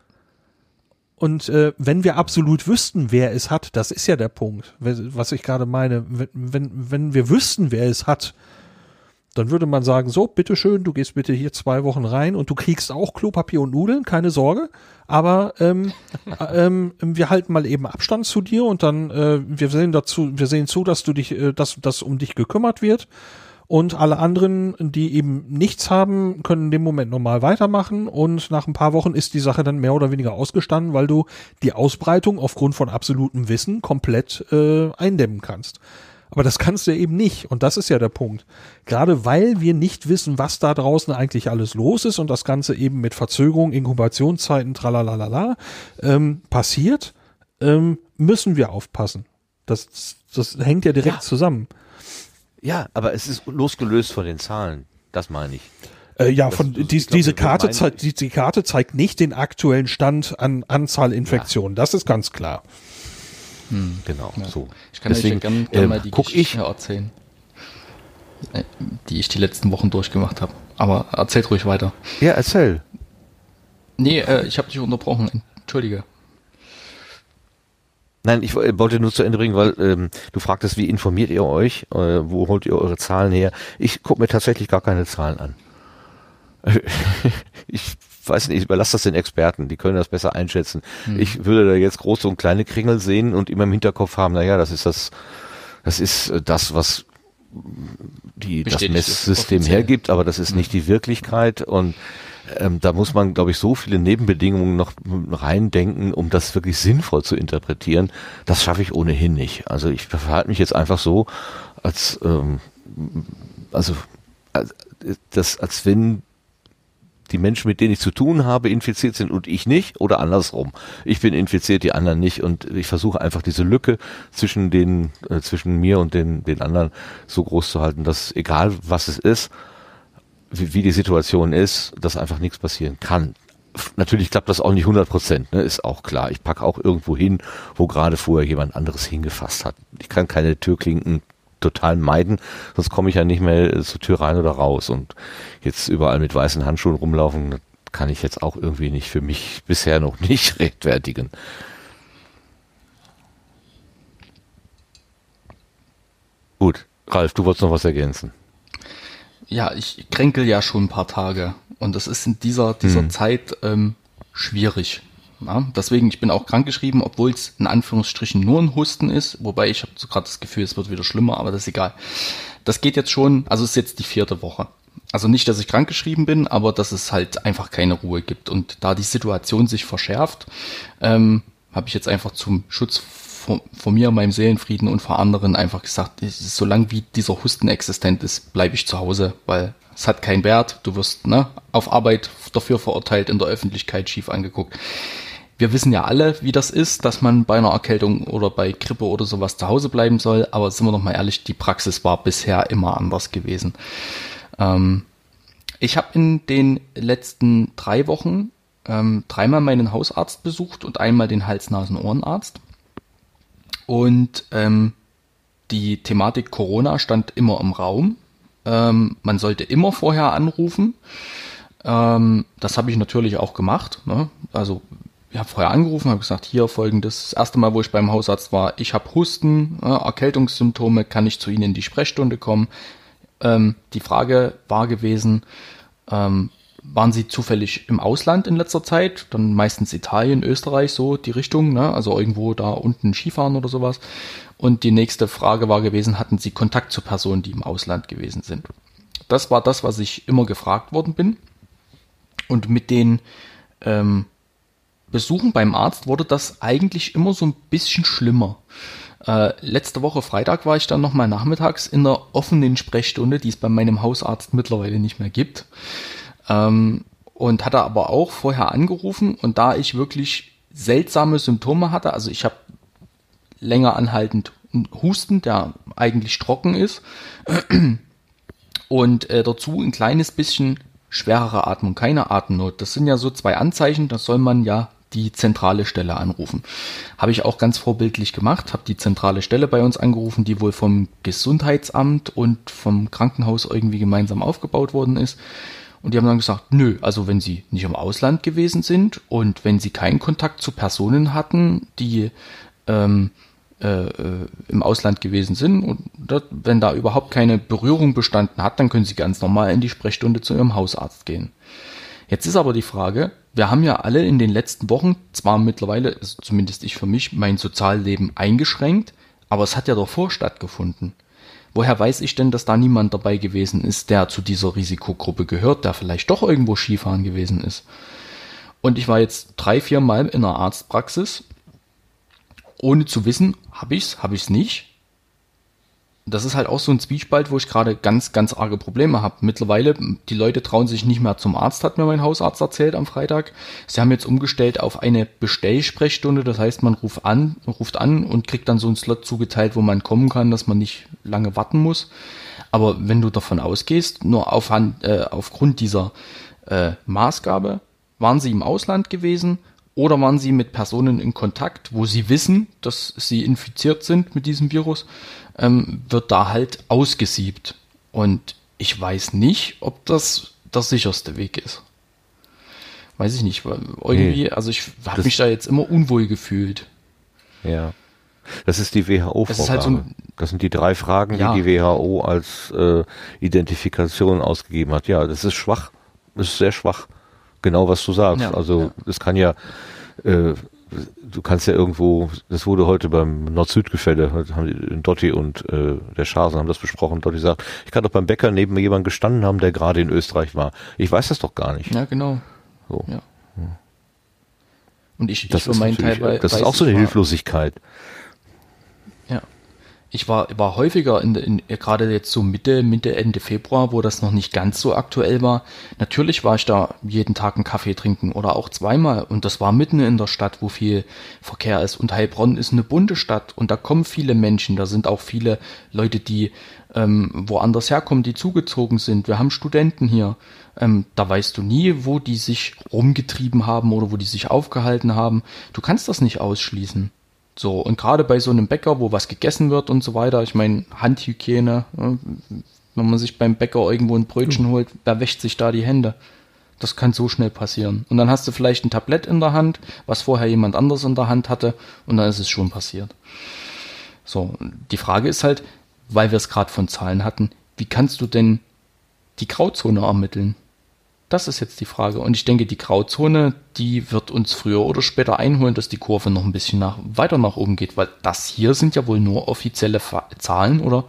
Und äh, wenn wir absolut wüssten, wer es hat, das ist ja der Punkt, was ich gerade meine, wenn, wenn, wenn wir wüssten, wer es hat, dann würde man sagen, so, bitteschön, du gehst bitte hier zwei Wochen rein und du kriegst auch Klopapier und Nudeln, keine Sorge, aber ähm, ähm, wir halten mal eben Abstand zu dir und dann, äh, wir sehen dazu, wir sehen zu, dass du dich, äh, dass, dass um dich gekümmert wird und alle anderen, die eben nichts haben, können in dem Moment normal weitermachen und nach ein paar Wochen ist die Sache dann mehr oder weniger ausgestanden, weil du die Ausbreitung aufgrund von absolutem Wissen komplett äh, eindämmen kannst. Aber das kannst du eben nicht. Und das ist ja der Punkt. Gerade weil wir nicht wissen, was da draußen eigentlich alles los ist und das Ganze eben mit Verzögerung, Inkubationszeiten, tralalala, ähm, passiert, ähm, müssen wir aufpassen. Das, das hängt ja direkt ja. zusammen. Ja, aber es ist losgelöst von den Zahlen. Das meine ich. Äh, ja, von das, die, glaub, diese Karte zeigt, die, die Karte zeigt nicht den aktuellen Stand an Anzahl Infektionen. Ja. Das ist ganz klar. Hm, genau, ja. so. Ich kann Deswegen, euch ja gerne gern ähm, mal die Geschichte ich. erzählen, die ich die letzten Wochen durchgemacht habe. Aber erzählt ruhig weiter. Ja, erzähl. Nee, äh, ich habe dich unterbrochen. Entschuldige. Nein, ich wollte nur zu Ende bringen, weil ähm, du fragtest, wie informiert ihr euch? Äh, wo holt ihr eure Zahlen her? Ich gucke mir tatsächlich gar keine Zahlen an. Ich weiß nicht, ich überlasse das den Experten, die können das besser einschätzen. Hm. Ich würde da jetzt große und kleine Kringel sehen und immer im Hinterkopf haben, naja, das ist das, das ist das, was die, das Messsystem hergibt, aber das ist hm. nicht die Wirklichkeit und ähm, da muss man, glaube ich, so viele Nebenbedingungen noch reindenken, um das wirklich sinnvoll zu interpretieren. Das schaffe ich ohnehin nicht. Also ich verhalte mich jetzt einfach so, als ähm, also als, das, als wenn die Menschen, mit denen ich zu tun habe, infiziert sind und ich nicht oder andersrum. Ich bin infiziert, die anderen nicht und ich versuche einfach diese Lücke zwischen den, äh, zwischen mir und den, den anderen so groß zu halten, dass egal was es ist, wie, wie die Situation ist, dass einfach nichts passieren kann. Natürlich klappt das auch nicht hundert Prozent, ne, ist auch klar. Ich packe auch irgendwo hin, wo gerade vorher jemand anderes hingefasst hat. Ich kann keine Türklinken total meiden, sonst komme ich ja nicht mehr zur Tür rein oder raus und jetzt überall mit weißen Handschuhen rumlaufen, kann ich jetzt auch irgendwie nicht für mich bisher noch nicht rechtfertigen. Gut, Ralf, du wolltest noch was ergänzen. Ja, ich kränkel ja schon ein paar Tage und das ist in dieser, dieser hm. Zeit ähm, schwierig. Ja, deswegen, ich bin auch krankgeschrieben, obwohl es in Anführungsstrichen nur ein Husten ist, wobei ich habe so gerade das Gefühl, es wird wieder schlimmer, aber das ist egal. Das geht jetzt schon, also es ist jetzt die vierte Woche. Also nicht, dass ich krankgeschrieben bin, aber dass es halt einfach keine Ruhe gibt. Und da die Situation sich verschärft, ähm, habe ich jetzt einfach zum Schutz vor, vor mir, meinem Seelenfrieden und vor anderen einfach gesagt, solange wie dieser Husten existent ist, bleibe ich zu Hause, weil es hat keinen Wert. Du wirst ne, auf Arbeit dafür verurteilt, in der Öffentlichkeit schief angeguckt. Wir wissen ja alle, wie das ist, dass man bei einer Erkältung oder bei Grippe oder sowas zu Hause bleiben soll. Aber sind wir doch mal ehrlich, die Praxis war bisher immer anders gewesen. Ähm, ich habe in den letzten drei Wochen ähm, dreimal meinen Hausarzt besucht und einmal den Hals-Nasen-Ohrenarzt. Und ähm, die Thematik Corona stand immer im Raum. Ähm, man sollte immer vorher anrufen. Ähm, das habe ich natürlich auch gemacht. Ne? Also ich habe vorher angerufen, habe gesagt, hier folgendes, das erste Mal, wo ich beim Hausarzt war, ich habe Husten, äh, Erkältungssymptome, kann ich zu Ihnen in die Sprechstunde kommen? Ähm, die Frage war gewesen, ähm, waren Sie zufällig im Ausland in letzter Zeit? Dann meistens Italien, Österreich, so die Richtung, ne? Also irgendwo da unten Skifahren oder sowas. Und die nächste Frage war gewesen, hatten Sie Kontakt zu Personen, die im Ausland gewesen sind? Das war das, was ich immer gefragt worden bin. Und mit den ähm, Besuchen beim Arzt wurde das eigentlich immer so ein bisschen schlimmer. Äh, letzte Woche Freitag war ich dann nochmal nachmittags in der offenen Sprechstunde, die es bei meinem Hausarzt mittlerweile nicht mehr gibt. Ähm, und hatte aber auch vorher angerufen, und da ich wirklich seltsame Symptome hatte, also ich habe länger anhaltend Husten, der eigentlich trocken ist, und äh, dazu ein kleines bisschen schwerere Atmung, keine Atemnot. Das sind ja so zwei Anzeichen, da soll man ja die zentrale Stelle anrufen. Habe ich auch ganz vorbildlich gemacht, habe die zentrale Stelle bei uns angerufen, die wohl vom Gesundheitsamt und vom Krankenhaus irgendwie gemeinsam aufgebaut worden ist. Und die haben dann gesagt, nö, also wenn Sie nicht im Ausland gewesen sind und wenn Sie keinen Kontakt zu Personen hatten, die ähm, äh, im Ausland gewesen sind und das, wenn da überhaupt keine Berührung bestanden hat, dann können Sie ganz normal in die Sprechstunde zu Ihrem Hausarzt gehen. Jetzt ist aber die Frage, wir haben ja alle in den letzten Wochen, zwar mittlerweile, also zumindest ich für mich, mein Sozialleben eingeschränkt, aber es hat ja davor stattgefunden. Woher weiß ich denn, dass da niemand dabei gewesen ist, der zu dieser Risikogruppe gehört, der vielleicht doch irgendwo Skifahren gewesen ist? Und ich war jetzt drei, vier Mal in einer Arztpraxis, ohne zu wissen, habe ich's, habe ich's nicht. Das ist halt auch so ein Zwiespalt, wo ich gerade ganz, ganz arge Probleme habe. Mittlerweile, die Leute trauen sich nicht mehr zum Arzt, hat mir mein Hausarzt erzählt am Freitag. Sie haben jetzt umgestellt auf eine Bestellsprechstunde, das heißt, man ruft an, ruft an und kriegt dann so einen Slot zugeteilt, wo man kommen kann, dass man nicht lange warten muss. Aber wenn du davon ausgehst, nur auf, äh, aufgrund dieser äh, Maßgabe, waren sie im Ausland gewesen oder waren sie mit Personen in Kontakt, wo sie wissen, dass sie infiziert sind mit diesem Virus, ähm, wird da halt ausgesiebt. Und ich weiß nicht, ob das der sicherste Weg ist. Weiß ich nicht, weil irgendwie, nee, also ich habe mich da jetzt immer unwohl gefühlt. Ja, das ist die W H O-Vorgabe. Das, halt so das sind die drei Fragen, ja, die die W H O als äh, Identifikation ausgegeben hat. Ja, das ist schwach, das ist sehr schwach. Genau, was du sagst. Ja, also ja. Das kann ja, äh, du kannst ja irgendwo, das wurde heute beim Nord-Süd-Gefälle, haben Dotti und äh, der Schasen haben das besprochen. Dotti sagt, ich kann doch beim Bäcker neben mir jemanden gestanden haben, der gerade in Österreich war. Ich weiß das doch gar nicht. Ja, genau. So. Ja. Und ich, das ich für meinen Teil weiß, das ist auch so eine Hilflosigkeit. Ja. Ich war, war häufiger, in, in, gerade jetzt so Mitte, Mitte, Ende Februar, wo das noch nicht ganz so aktuell war. Natürlich war ich da jeden Tag einen Kaffee trinken oder auch zweimal. Und das war mitten in der Stadt, wo viel Verkehr ist. Und Heilbronn ist eine bunte Stadt und da kommen viele Menschen. Da sind auch viele Leute, die ähm, woanders herkommen, die zugezogen sind. Wir haben Studenten hier. Ähm, da weißt du nie, wo die sich rumgetrieben haben oder wo die sich aufgehalten haben. Du kannst das nicht ausschließen. So, und gerade bei so einem Bäcker, wo was gegessen wird und so weiter, ich meine, Handhygiene, wenn man sich beim Bäcker irgendwo ein Brötchen mhm. holt, wer wäscht sich da die Hände? Das kann so schnell passieren. Und dann hast du vielleicht ein Tablett in der Hand, was vorher jemand anders in der Hand hatte, und dann ist es schon passiert. So, die Frage ist halt, weil wir es gerade von Zahlen hatten, wie kannst du denn die Grauzone ermitteln? Das ist jetzt die Frage. Und ich denke, die Grauzone, die wird uns früher oder später einholen, dass die Kurve noch ein bisschen nach, weiter nach oben geht, weil das hier sind ja wohl nur offizielle Fa- Zahlen oder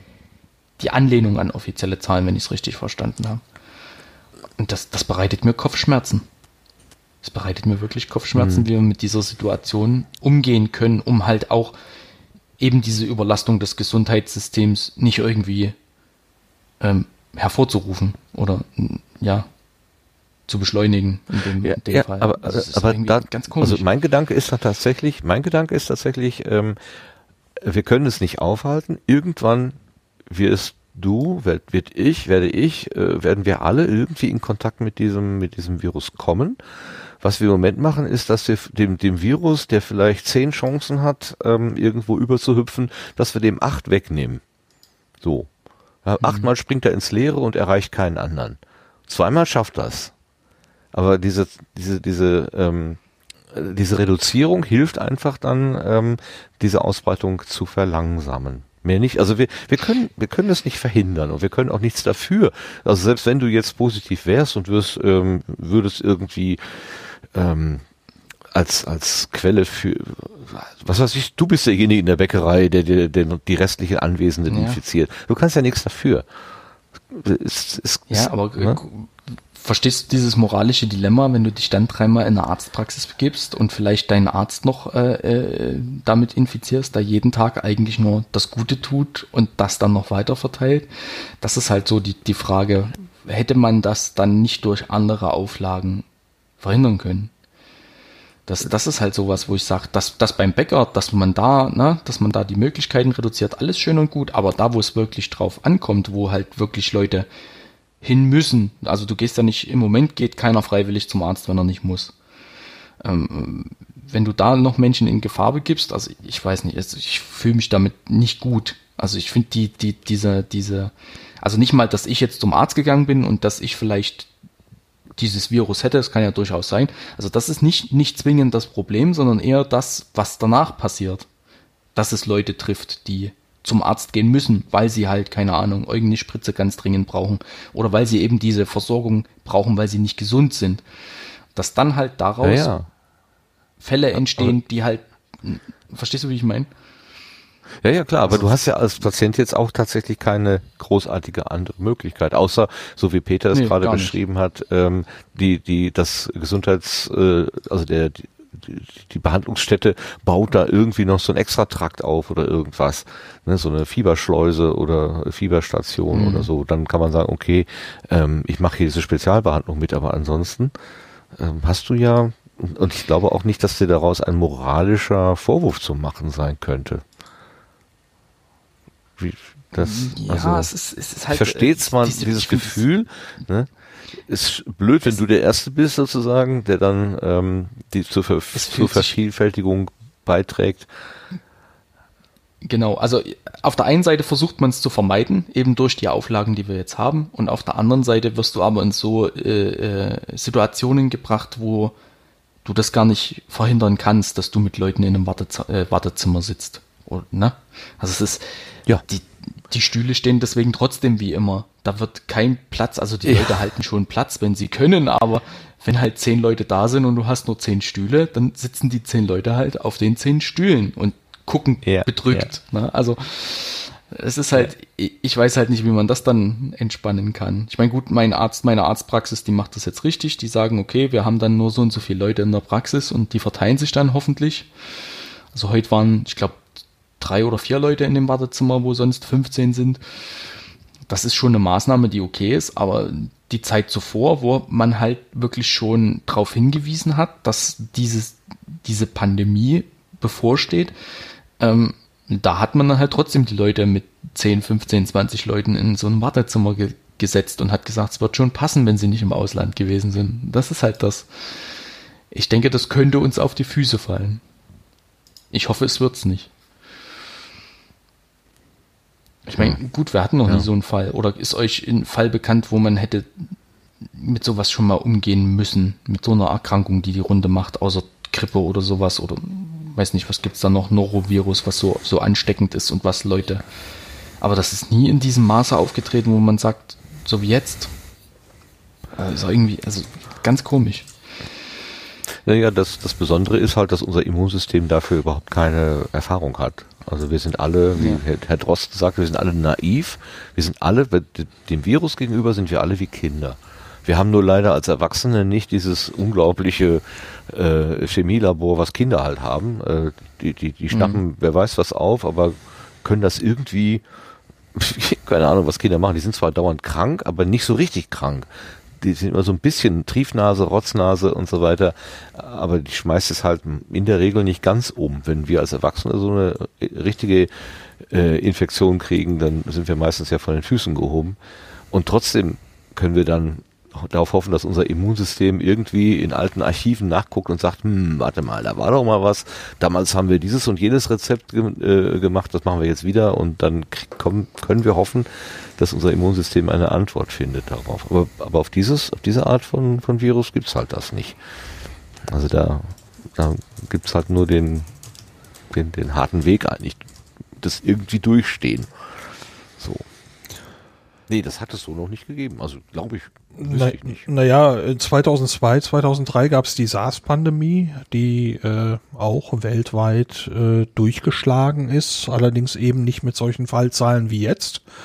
die Anlehnung an offizielle Zahlen, wenn ich es richtig verstanden habe. Und das, das bereitet mir Kopfschmerzen. Das bereitet mir wirklich Kopfschmerzen, mhm. wie wir mit dieser Situation umgehen können, um halt auch eben diese Überlastung des Gesundheitssystems nicht irgendwie ähm, hervorzurufen oder ja, zu beschleunigen in dem, ja, in dem ja, Fall. Aber, das aber da, ganz komisch. Also mein Gedanke ist da tatsächlich, mein Gedanke ist tatsächlich, ähm, wir können es nicht aufhalten. Irgendwann wirst du, werd, wird ich, werde ich, äh, werden wir alle irgendwie in Kontakt mit diesem, mit diesem Virus kommen. Was wir im Moment machen, ist, dass wir dem, dem Virus, der vielleicht zehn Chancen hat, ähm, irgendwo überzuhüpfen, dass wir dem acht wegnehmen. So. Ja, mhm. Achtmal springt er ins Leere und erreicht keinen anderen. Zweimal schafft das. Aber diese, diese, diese, ähm, diese Reduzierung hilft einfach dann, ähm, diese Ausbreitung zu verlangsamen. Mehr nicht. Also wir, wir können, wir können das nicht verhindern und wir können auch nichts dafür. Also selbst wenn du jetzt positiv wärst und wirst, ähm, würdest irgendwie, ähm, als, als Quelle für, was weiß ich, du bist derjenige in der Bäckerei, der, der, der die restlichen Anwesenden ja. infiziert. Du kannst ja nichts dafür. Es, es, ja, aber ne? verstehst du dieses moralische Dilemma, wenn du dich dann dreimal in eine Arztpraxis begibst und vielleicht deinen Arzt noch äh, äh, damit infizierst, der jeden Tag eigentlich nur das Gute tut und das dann noch weiter verteilt? Das ist halt so die, die Frage, hätte man das dann nicht durch andere Auflagen verhindern können? Das, das ist halt sowas, wo ich sage, dass, dass beim Bäcker, dass man da, ne, dass man da die Möglichkeiten reduziert, alles schön und gut, aber da, wo es wirklich drauf ankommt, wo halt wirklich Leute hin müssen, also du gehst ja nicht, im Moment geht keiner freiwillig zum Arzt, wenn er nicht muss. Ähm, wenn du da noch Menschen in Gefahr begibst, also ich weiß nicht, also ich fühle mich damit nicht gut. Also ich finde die, die, diese, diese, also nicht mal, dass ich jetzt zum Arzt gegangen bin und dass ich vielleicht dieses Virus hätte, das kann ja durchaus sein. Also das ist nicht, nicht zwingend das Problem, sondern eher das, was danach passiert. Dass es Leute trifft, die zum Arzt gehen müssen, weil sie halt, keine Ahnung, irgendeine Spritze ganz dringend brauchen oder weil sie eben diese Versorgung brauchen, weil sie nicht gesund sind. Dass dann halt daraus ja, ja. Fälle entstehen, die halt, verstehst du, wie ich meine? Ja, ja, klar, aber also, du hast ja als Patient jetzt auch tatsächlich keine großartige andere Möglichkeit, außer, so wie Peter es nee, gerade beschrieben nicht. hat, ähm, die, die, das Gesundheits, äh, also der, die, die Behandlungsstätte baut da irgendwie noch so einen Extratrakt auf oder irgendwas, ne, so eine Fieberschleuse oder Fieberstation mhm. oder so, dann kann man sagen, okay, ähm, ich mache hier diese Spezialbehandlung mit, aber ansonsten ähm, hast du ja, und ich glaube auch nicht, dass dir daraus ein moralischer Vorwurf zu machen sein könnte. Wie das, ja, also, es ist, es ist halt. Ich verstehe zwar diese, dieses Gefühl, ne? Ist blöd, wenn du der Erste bist, sozusagen, der dann ähm, die zur, Ver zur Vervielfältigung beiträgt. Genau, also auf der einen Seite versucht man es zu vermeiden, eben durch die Auflagen, die wir jetzt haben, und auf der anderen Seite wirst du aber in so äh, äh, Situationen gebracht, wo du das gar nicht verhindern kannst, dass du mit Leuten in einem Wartez äh, Wartezimmer sitzt. Oder, ne? Also es ist, ja, die, die Stühle stehen deswegen trotzdem wie immer. Da wird kein Platz, also die ja. Leute halten schon Platz, wenn sie können, aber wenn halt zehn Leute da sind und du hast nur zehn Stühle, dann sitzen die zehn Leute halt auf den zehn Stühlen und gucken ja, bedrückt. Ja. Ne? Also es ist halt, ich weiß halt nicht, wie man das dann entspannen kann. Ich meine, gut, mein Arzt, meine Arztpraxis, die macht das jetzt richtig. Die sagen, okay, wir haben dann nur so und so viele Leute in der Praxis und die verteilen sich dann hoffentlich. Also heute waren, ich glaube, drei oder vier Leute in dem Wartezimmer, wo sonst fünfzehn sind. Das ist schon eine Maßnahme, die okay ist, aber die Zeit zuvor, wo man halt wirklich schon darauf hingewiesen hat, dass dieses, diese Pandemie bevorsteht, ähm, da hat man dann halt trotzdem die Leute mit zehn, fünfzehn, zwanzig Leuten in so ein Wartezimmer ge gesetzt und hat gesagt, es wird schon passen, wenn sie nicht im Ausland gewesen sind. Das ist halt das. Ich denke, das könnte uns auf die Füße fallen. Ich hoffe, es wird's nicht. Ich meine, gut, wir hatten noch ja. nie so einen Fall. Oder ist euch ein Fall bekannt, wo man hätte mit sowas schon mal umgehen müssen? Mit so einer Erkrankung, die die Runde macht, außer Grippe oder sowas? Oder weiß nicht, was gibt's da noch? Norovirus, was so, so ansteckend ist und was Leute... Aber das ist nie in diesem Maße aufgetreten, wo man sagt, so wie jetzt. Also irgendwie, also ganz komisch. Naja, das, das Besondere ist halt, dass unser Immunsystem dafür überhaupt keine Erfahrung hat. Also wir sind alle, wie ja. Herr Drosten sagt, wir sind alle naiv. Wir sind alle, dem Virus gegenüber sind wir alle wie Kinder. Wir haben nur leider als Erwachsene nicht dieses unglaubliche äh, Chemielabor, was Kinder halt haben. Äh, die, die, die schnappen, mhm. wer weiß was auf, aber können das irgendwie, keine Ahnung, was Kinder machen. Die sind zwar dauernd krank, aber nicht so richtig krank. Die sind immer so ein bisschen Triefnase, Rotznase und so weiter, aber die schmeißt es halt in der Regel nicht ganz um. Wenn wir als Erwachsene so eine richtige äh, Infektion kriegen, dann sind wir meistens ja von den Füßen gehoben. Und trotzdem können wir dann darauf hoffen, dass unser Immunsystem irgendwie in alten Archiven nachguckt und sagt, hm, warte mal, da war doch mal was. Damals haben wir dieses und jenes Rezept ge äh, gemacht, das machen wir jetzt wieder und dann kommen, können wir hoffen, dass unser Immunsystem eine Antwort findet darauf. Aber, aber auf dieses, auf diese Art von, von Virus gibt's halt das nicht. Also da, da gibt's halt nur den, den, den harten Weg eigentlich, das irgendwie durchstehen. So. Nee, das hat es so noch nicht gegeben. Also glaube ich, wüsste ich nicht. Naja, zweitausendzwei, zweitausenddrei gab es die SARS-Pandemie, die äh, auch weltweit äh, durchgeschlagen ist, allerdings eben nicht mit solchen Fallzahlen wie jetzt.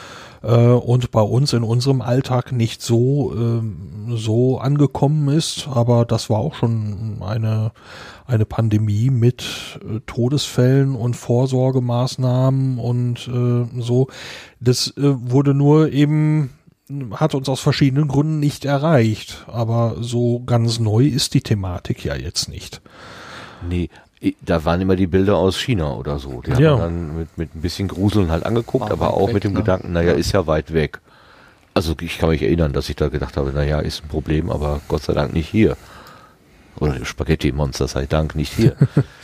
äh, und bei uns in unserem Alltag nicht so, äh, so angekommen ist. Aber das war auch schon eine, eine Pandemie mit äh, Todesfällen und Vorsorgemaßnahmen und äh, so. Das äh, wurde nur eben, hat uns aus verschiedenen Gründen nicht erreicht. Aber so ganz neu ist die Thematik ja jetzt nicht. Nee, da waren immer die Bilder aus China oder so. Die ja. haben wir dann mit, mit ein bisschen Gruseln halt angeguckt, War aber auch weg, mit dem ne? Gedanken, naja, Ja. ist ja weit weg. Also ich kann mich erinnern, dass ich da gedacht habe, naja, ist ein Problem, aber Gott sei Dank nicht hier. Oder Spaghetti-Monster sei Dank nicht hier.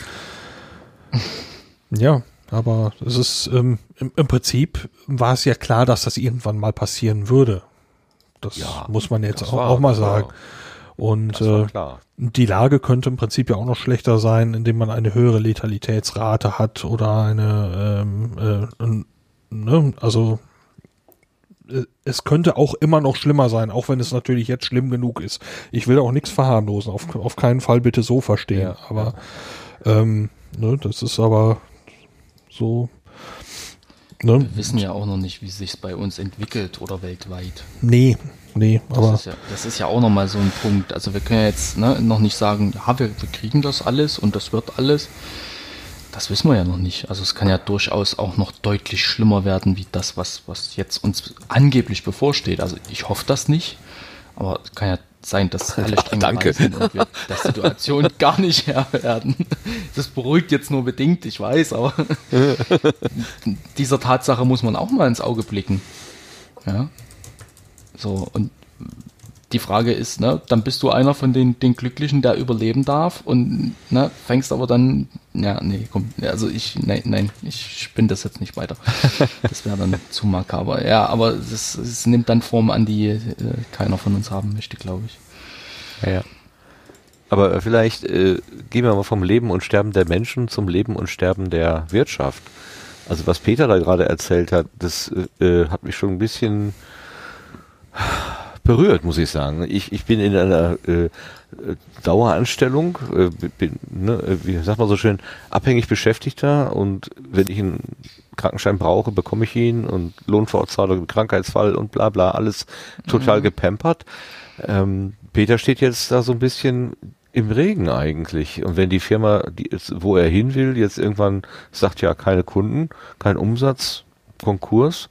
Ja, aber es ist ähm, im, im Prinzip war es ja klar, dass das irgendwann mal passieren würde. Das Ja, muss man jetzt das auch, war- auch mal das war- sagen. Und Das war äh, klar. die Lage könnte im Prinzip ja auch noch schlechter sein, indem man eine höhere Letalitätsrate hat oder eine, ähm, äh, n- ne, also äh, es könnte auch immer noch schlimmer sein, auch wenn es natürlich jetzt schlimm genug ist. Ich will auch nichts verharmlosen, auf, auf keinen Fall bitte so verstehen, Ja, aber ähm, ne, das ist aber so. Ne? Wir wissen ja auch noch nicht, wie sich's bei uns entwickelt oder weltweit. Nee, nee, aber Das ist, ja, das ist ja auch nochmal so ein Punkt. Also wir können ja jetzt ne, noch nicht sagen, ja, wir, wir kriegen das alles und das wird alles. Das wissen wir ja noch nicht. Also es kann ja durchaus auch noch deutlich schlimmer werden, wie das, was, was jetzt uns angeblich bevorsteht. Also ich hoffe das nicht, aber es kann ja sein, dass alle streng Danke. dabei sind und wir der Situation gar nicht Herr werden. Das beruhigt jetzt nur bedingt, ich weiß, aber dieser Tatsache muss man auch mal ins Auge blicken. Ja. So, und die Frage ist, ne, dann bist du einer von den, den Glücklichen, der überleben darf und ne, fängst aber dann, ja, nee, komm, also ich, nein, nein, ich spinne das jetzt nicht weiter. Das wäre dann zu makaber. Ja, aber es, es nimmt dann Form an, die äh, keiner von uns haben möchte, glaube ich. Ja, ja. Aber äh, vielleicht äh, gehen wir mal vom Leben und Sterben der Menschen zum Leben und Sterben der Wirtschaft. Also was Peter da gerade erzählt hat, das äh, hat mich schon ein bisschen berührt, muss ich sagen. Ich, ich bin in einer äh, Daueranstellung, äh, bin, ne, wie sagt man so schön, abhängig Beschäftigter und wenn ich einen Krankenschein brauche, bekomme ich ihn und Lohnfortzahlung, Krankheitsfall und bla bla, alles total mhm. gepampert. Ähm, Peter steht jetzt da so ein bisschen im Regen eigentlich. Und wenn die Firma, die, wo er hin will, jetzt irgendwann sagt, ja, keine Kunden, kein Umsatz, Konkurs,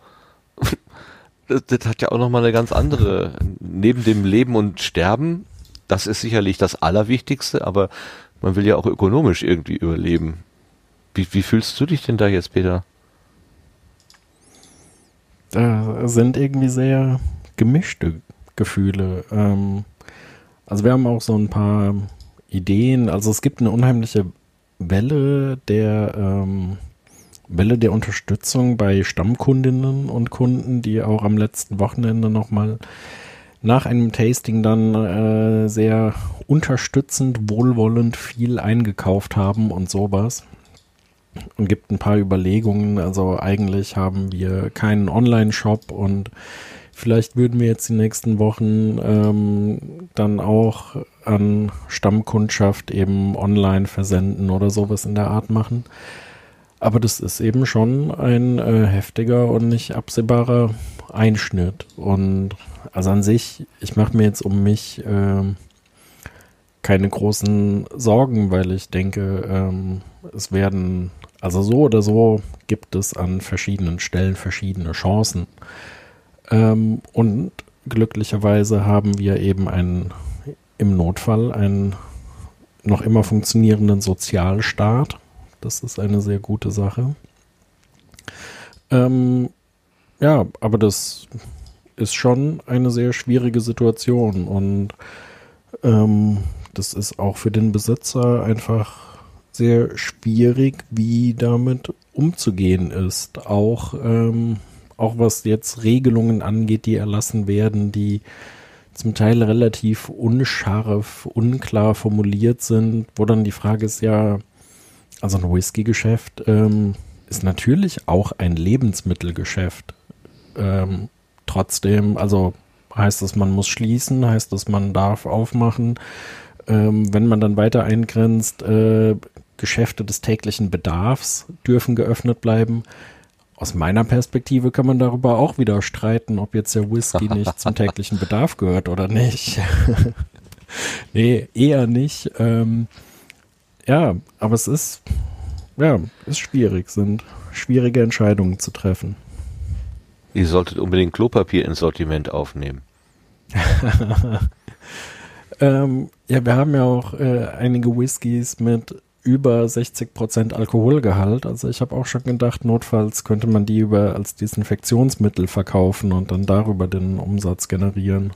das, das hat ja auch nochmal eine ganz andere, neben dem Leben und Sterben, das ist sicherlich das Allerwichtigste, aber man will ja auch ökonomisch irgendwie überleben. Wie, wie fühlst du dich denn da jetzt, Peter? Da sind irgendwie sehr gemischte Gefühle. Ähm, also wir haben auch so ein paar Ideen. Also es gibt eine unheimliche Welle der ähm, Welle der Unterstützung bei Stammkundinnen und Kunden, die auch am letzten Wochenende nochmal nach einem Tasting dann äh, sehr unterstützend, wohlwollend viel eingekauft haben und sowas. Und gibt ein paar Überlegungen. Also eigentlich haben wir keinen Online-Shop und vielleicht würden wir jetzt die nächsten Wochen ähm, dann auch an Stammkundschaft eben online versenden oder sowas in der Art machen. Aber das ist eben schon ein äh, heftiger und nicht absehbarer Einschnitt. Und also an sich, ich mache mir jetzt um mich äh, keine großen Sorgen, weil ich denke, ähm, es werden, also so oder so gibt es an verschiedenen Stellen verschiedene Chancen. Ähm, und glücklicherweise haben wir eben einen, im Notfall einen noch immer funktionierenden Sozialstaat. Das ist eine sehr gute Sache. Ähm, ja, aber das ist schon eine sehr schwierige Situation und ähm, das ist auch für den Besitzer einfach sehr schwierig, wie damit umzugehen ist. Auch, ähm, auch was jetzt Regelungen angeht, die erlassen werden, die zum Teil relativ unscharf, unklar formuliert sind, wo dann die Frage ist, ja, also ein Whisky-Geschäft ähm, ist natürlich auch ein Lebensmittelgeschäft. Ähm, trotzdem, also heißt das, man muss schließen, heißt das, man darf aufmachen. Ähm, wenn man dann weiter eingrenzt, äh, Geschäfte des täglichen Bedarfs dürfen geöffnet bleiben. aus meiner Perspektive kann man darüber auch wieder streiten, ob jetzt der Whisky nicht zum täglichen Bedarf gehört oder nicht. Nee, eher nicht. Ähm, ja, aber es ist, ja, ist schwierig, sind schwierige Entscheidungen zu treffen. Ihr solltet unbedingt Klopapier ins Sortiment aufnehmen. ähm, ja, wir haben ja auch äh, einige Whiskys mit über sechzig Prozent Alkoholgehalt. Also ich habe auch schon gedacht, notfalls könnte man die über als Desinfektionsmittel verkaufen und dann darüber den Umsatz generieren.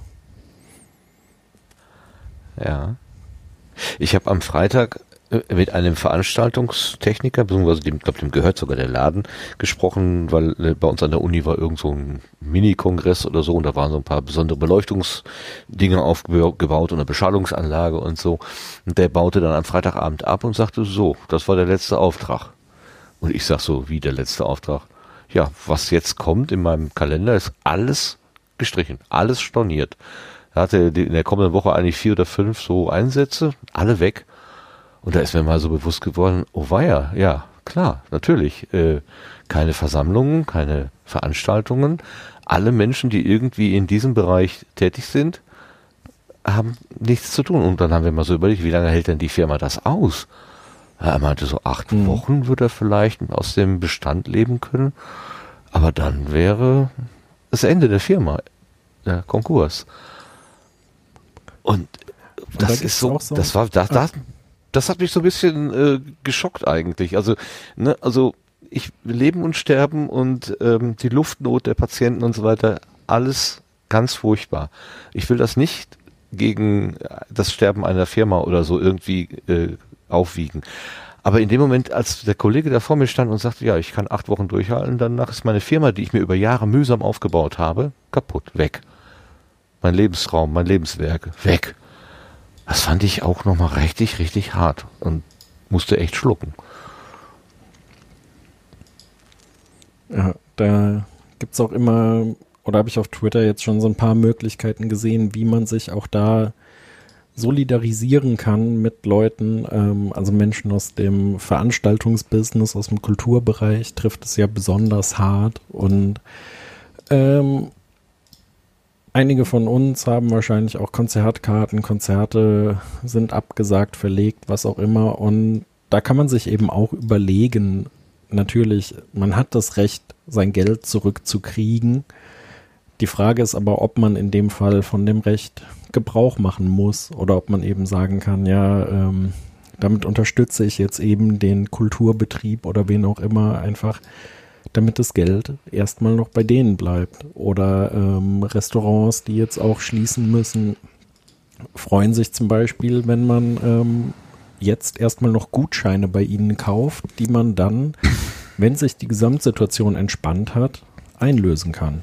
Ja. Ich habe am Freitag mit einem Veranstaltungstechniker, beziehungsweise dem, glaube dem gehört sogar der Laden, gesprochen, weil äh, bei uns an der Uni war irgend so ein Mini-Kongress oder so und da waren so ein paar besondere Beleuchtungsdinge aufgebaut und eine Beschallungsanlage und so. Und der baute dann am Freitagabend ab und sagte, so, das war der letzte Auftrag. Und ich sag so, wie der letzte Auftrag? Ja, was jetzt kommt in meinem Kalender ist alles gestrichen, alles storniert. Er hatte in der kommenden Woche eigentlich vier oder fünf so Einsätze, alle weg. Und da ist mir mal so bewusst geworden, oh weia, ja, klar, natürlich, äh, keine Versammlungen, keine Veranstaltungen. Alle Menschen, die irgendwie in diesem Bereich tätig sind, haben nichts zu tun. Und dann haben wir mal so überlegt, wie lange hält denn die Firma das aus? Er meinte, so acht mhm. Wochen würde er vielleicht aus dem Bestand leben können. Aber dann wäre das Ende der Firma, der Konkurs. Und das Und da ist so, so, das war, das, das, das hat mich so ein bisschen äh, geschockt eigentlich. Also, ne, also ich leben und sterben und ähm, die Luftnot der Patienten und so weiter, alles ganz furchtbar. Ich will das nicht gegen das Sterben einer Firma oder so irgendwie äh, aufwiegen. Aber in dem Moment, als der Kollege da vor mir stand und sagte, ja, ich kann acht Wochen durchhalten, danach ist meine Firma, die ich mir über Jahre mühsam aufgebaut habe, kaputt, weg. Mein Lebensraum, mein Lebenswerk, weg. Das fand ich auch nochmal richtig, richtig hart und musste echt schlucken. Ja, da gibt's auch immer, oder habe ich auf Twitter jetzt schon so ein paar Möglichkeiten gesehen, wie man sich auch da solidarisieren kann mit Leuten, ähm, also Menschen aus dem Veranstaltungsbusiness, aus dem Kulturbereich trifft es ja besonders hart und ähm, einige von uns haben wahrscheinlich auch Konzertkarten, Konzerte sind abgesagt, verlegt, was auch immer. Und da kann man sich eben auch überlegen, natürlich, man hat das Recht, sein Geld zurückzukriegen. Die Frage ist aber, ob man in dem Fall von dem Recht Gebrauch machen muss oder ob man eben sagen kann, ja, ähm, damit unterstütze ich jetzt eben den Kulturbetrieb oder wen auch immer einfach, damit das Geld erstmal noch bei denen bleibt. Oder ähm, Restaurants, die jetzt auch schließen müssen, freuen sich zum Beispiel, wenn man ähm, jetzt erstmal noch Gutscheine bei ihnen kauft, die man dann, wenn sich die Gesamtsituation entspannt hat, einlösen kann.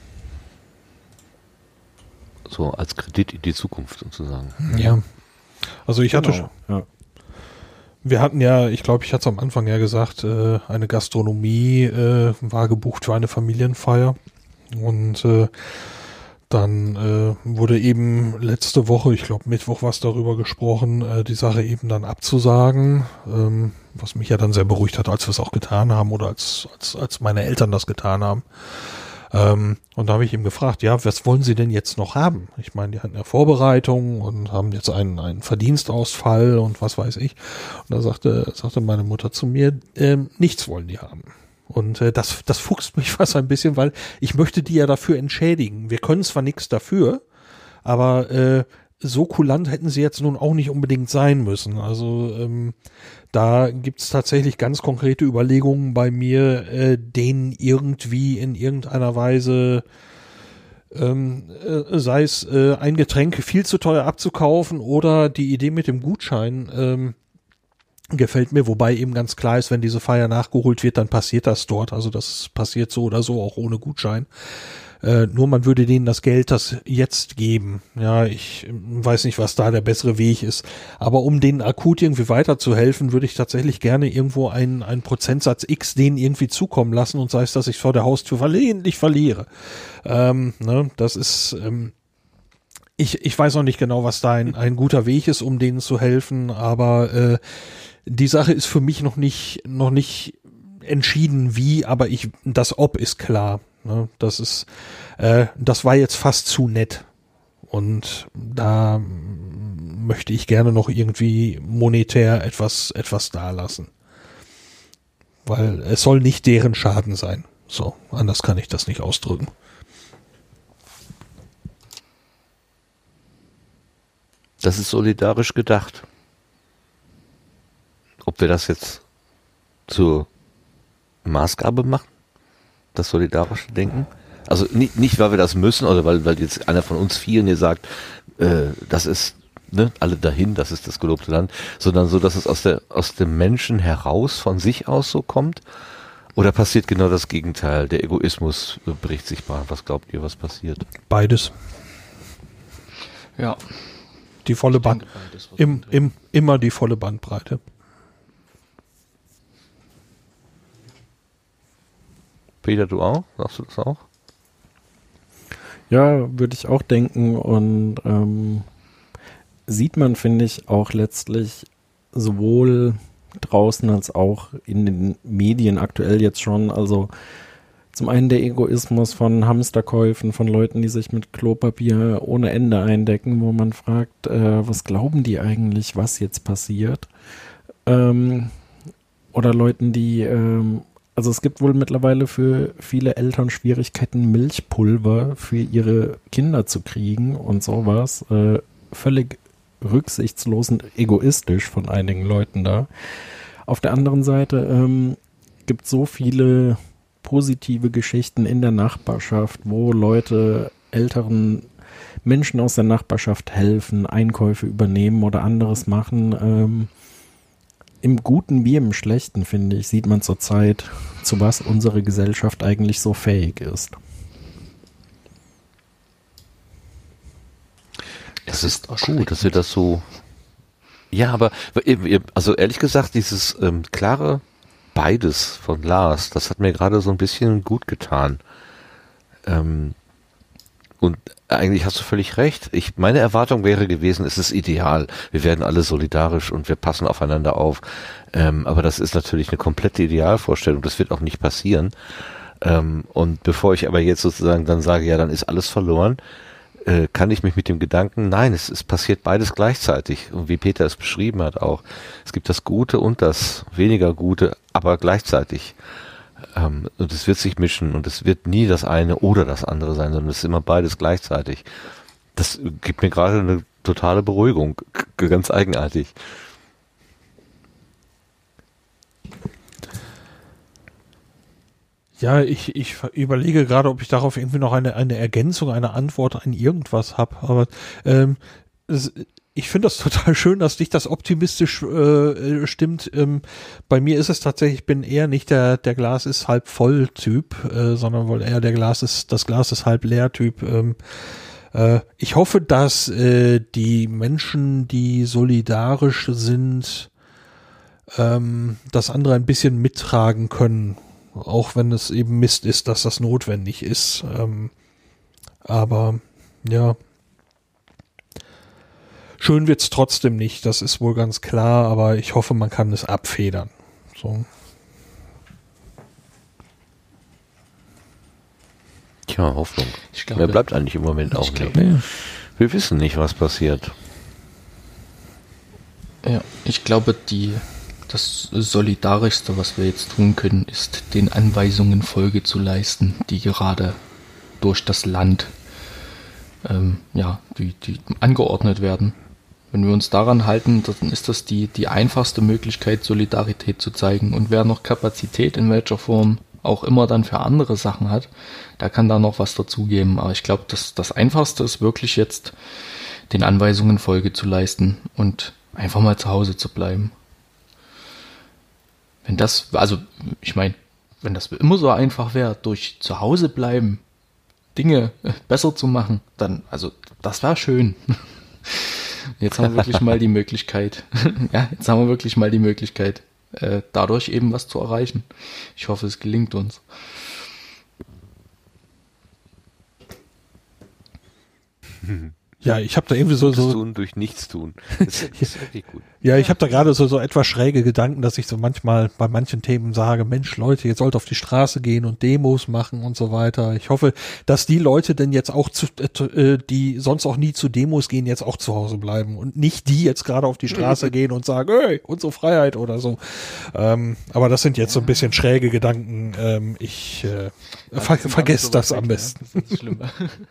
So als Kredit in die Zukunft sozusagen. Ja. Also ich hatte Genau, schon. ja. Wir hatten ja, ich glaube, ich hatte es am Anfang ja gesagt, äh, eine Gastronomie äh, war gebucht für eine Familienfeier und äh, dann äh, wurde eben letzte Woche, ich glaube Mittwoch war es darüber gesprochen, äh, die Sache eben dann abzusagen, ähm, was mich ja dann sehr beruhigt hat, als wir es auch getan haben oder als als als meine Eltern das getan haben. Ähm, und da habe ich ihm gefragt, ja, was wollen Sie denn jetzt noch haben? Ich meine, die hatten ja Vorbereitungen und haben jetzt einen, einen Verdienstausfall und was weiß ich. Und da sagte, sagte meine Mutter zu mir, ähm, nichts wollen die haben. Und äh, das, das fuchst mich fast ein bisschen, weil ich möchte die ja dafür entschädigen. Wir können zwar nichts dafür, aber äh, so kulant hätten sie jetzt nun auch nicht unbedingt sein müssen. Also ähm, da gibt's tatsächlich ganz konkrete Überlegungen bei mir, äh, denen irgendwie in irgendeiner Weise, ähm, äh, sei es äh, ein Getränk viel zu teuer abzukaufen oder die Idee mit dem Gutschein ähm, gefällt mir, wobei eben ganz klar ist, wenn diese Feier nachgeholt wird, dann passiert das dort. Also das passiert so oder so auch ohne Gutschein. Äh, nur man würde denen das Geld das jetzt geben. Ja, ich weiß nicht, was da der bessere Weg ist. Aber um denen akut irgendwie weiterzuhelfen, würde ich tatsächlich gerne irgendwo einen, einen Prozentsatz X denen irgendwie zukommen lassen und sei es, dass ich vor der Haustür versehentlich verliere. Ähm, ne, das ist, ähm, ich, ich weiß auch nicht genau, was da ein, ein guter Weg ist, um denen zu helfen, aber äh, die Sache ist für mich noch nicht, noch nicht entschieden wie, aber ich, das Ob ist klar. Ne? Das ist, äh, das war jetzt fast zu nett. Und da m, möchte ich gerne noch irgendwie monetär etwas, etwas dalassen. Weil es soll nicht deren Schaden sein. So, anders kann ich das nicht ausdrücken. Das ist solidarisch gedacht. Ob wir das jetzt zur Maßgabe machen, das solidarische Denken? Also nicht, nicht weil wir das müssen oder weil, weil jetzt einer von uns vielen hier sagt, äh, das ist, ne, alle dahin, das ist das gelobte Land, sondern so, dass es aus der aus dem Menschen heraus, von sich aus so kommt. Oder passiert genau das Gegenteil? Der Egoismus bricht sich Bahn. Was glaubt ihr, was passiert? Beides. Ja. Die volle Band, im, im, immer die volle Bandbreite. Peter, du auch? Sagst du das auch? Ja, würde ich auch denken. Und ähm, sieht man, finde ich, auch letztlich sowohl draußen als auch in den Medien aktuell jetzt schon. Also zum einen der Egoismus von Hamsterkäufen, von Leuten, die sich mit Klopapier ohne Ende eindecken, wo man fragt, äh, was glauben die eigentlich, was jetzt passiert? Ähm, oder Leuten, die, ähm, also es gibt wohl mittlerweile für viele Eltern Schwierigkeiten, Milchpulver für ihre Kinder zu kriegen und sowas. Äh, völlig rücksichtslos und egoistisch von einigen Leuten da. Auf der anderen Seite ähm, gibt es so viele positive Geschichten in der Nachbarschaft, wo Leute älteren Menschen aus der Nachbarschaft helfen, Einkäufe übernehmen oder anderes machen. Ähm, Im Guten wie im Schlechten, finde ich, sieht man zurzeit, zu was unsere Gesellschaft eigentlich so fähig ist. Es ist gut, dass wir das so... Ja, aber also ehrlich gesagt, dieses ähm, klare Beides von Lars, das hat mir gerade so ein bisschen gut getan. Ähm, und eigentlich hast du völlig recht. Ich, meine Erwartung wäre gewesen, es ist ideal. Wir werden alle solidarisch und wir passen aufeinander auf. Ähm, aber das ist natürlich eine komplette Idealvorstellung. Das wird auch nicht passieren. Ähm, und bevor ich aber jetzt sozusagen dann sage, ja, dann ist alles verloren, äh, kann ich mich mit dem Gedanken, nein, es, es passiert beides gleichzeitig. Und wie Peter es beschrieben hat auch, es gibt das Gute und das weniger Gute, aber gleichzeitig. Ähm, und es wird sich mischen und es wird nie das eine oder das andere sein, sondern es ist immer beides gleichzeitig. Das gibt mir gerade eine totale Beruhigung, g- ganz eigenartig. Ja, ich, ich überlege gerade, ob ich darauf irgendwie noch eine, eine Ergänzung, eine Antwort an irgendwas habe. Aber ähm, es, ich finde das total schön, dass dich das optimistisch äh, stimmt. Ähm, bei mir ist es tatsächlich, ich bin eher nicht der, der Glas ist halb voll Typ, äh, sondern wohl eher der Glas ist, das Glas ist halb leer Typ. Ähm, äh, ich hoffe, dass äh, die Menschen, die solidarisch sind, ähm, das andere ein bisschen mittragen können. Auch wenn es eben Mist ist, dass das notwendig ist. Ähm, aber ja, schön wird's trotzdem nicht, das ist wohl ganz klar, aber ich hoffe, man kann es abfedern. So. Tja, Hoffnung. Ich glaube, Mehr bleibt eigentlich im Moment auch ich nicht. glaube, Wir wissen nicht, was passiert. Ja, ich glaube, die, das Solidarischste, was wir jetzt tun können, ist, den Anweisungen Folge zu leisten, die gerade durch das Land ähm, ja, die, die angeordnet werden. Wenn wir uns daran halten, dann ist das die, die einfachste Möglichkeit, Solidarität zu zeigen. Und wer noch Kapazität in welcher Form auch immer dann für andere Sachen hat, der kann da noch was dazugeben. Aber ich glaube, das, das Einfachste ist wirklich jetzt, den Anweisungen Folge zu leisten und einfach mal zu Hause zu bleiben. Wenn das, also ich meine, wenn das immer so einfach wäre, durch zu Hause bleiben, Dinge besser zu machen, dann, also das wäre schön. Jetzt haben wir wirklich mal die Möglichkeit, ja, jetzt haben wir wirklich mal die Möglichkeit, äh, dadurch eben was zu erreichen. Ich hoffe, es gelingt uns. Ja, ich habe da irgendwie so, so tun durch nichts tun. Das ist, das ist wirklich gut. Ja, ich habe da gerade so so etwas schräge Gedanken, dass ich so manchmal bei manchen Themen sage, Mensch, Leute, ihr sollt auf die Straße gehen und Demos machen und so weiter. Ich hoffe, dass die Leute denn jetzt auch zu, äh, die sonst auch nie zu Demos gehen, jetzt auch zu Hause bleiben und nicht die jetzt gerade auf die Straße gehen und sagen, hey, unsere Freiheit oder so. Ähm, aber das sind jetzt so ein bisschen schräge Gedanken. Ähm, ich äh, ver vergesst das am besten. Ja, das ist schlimm.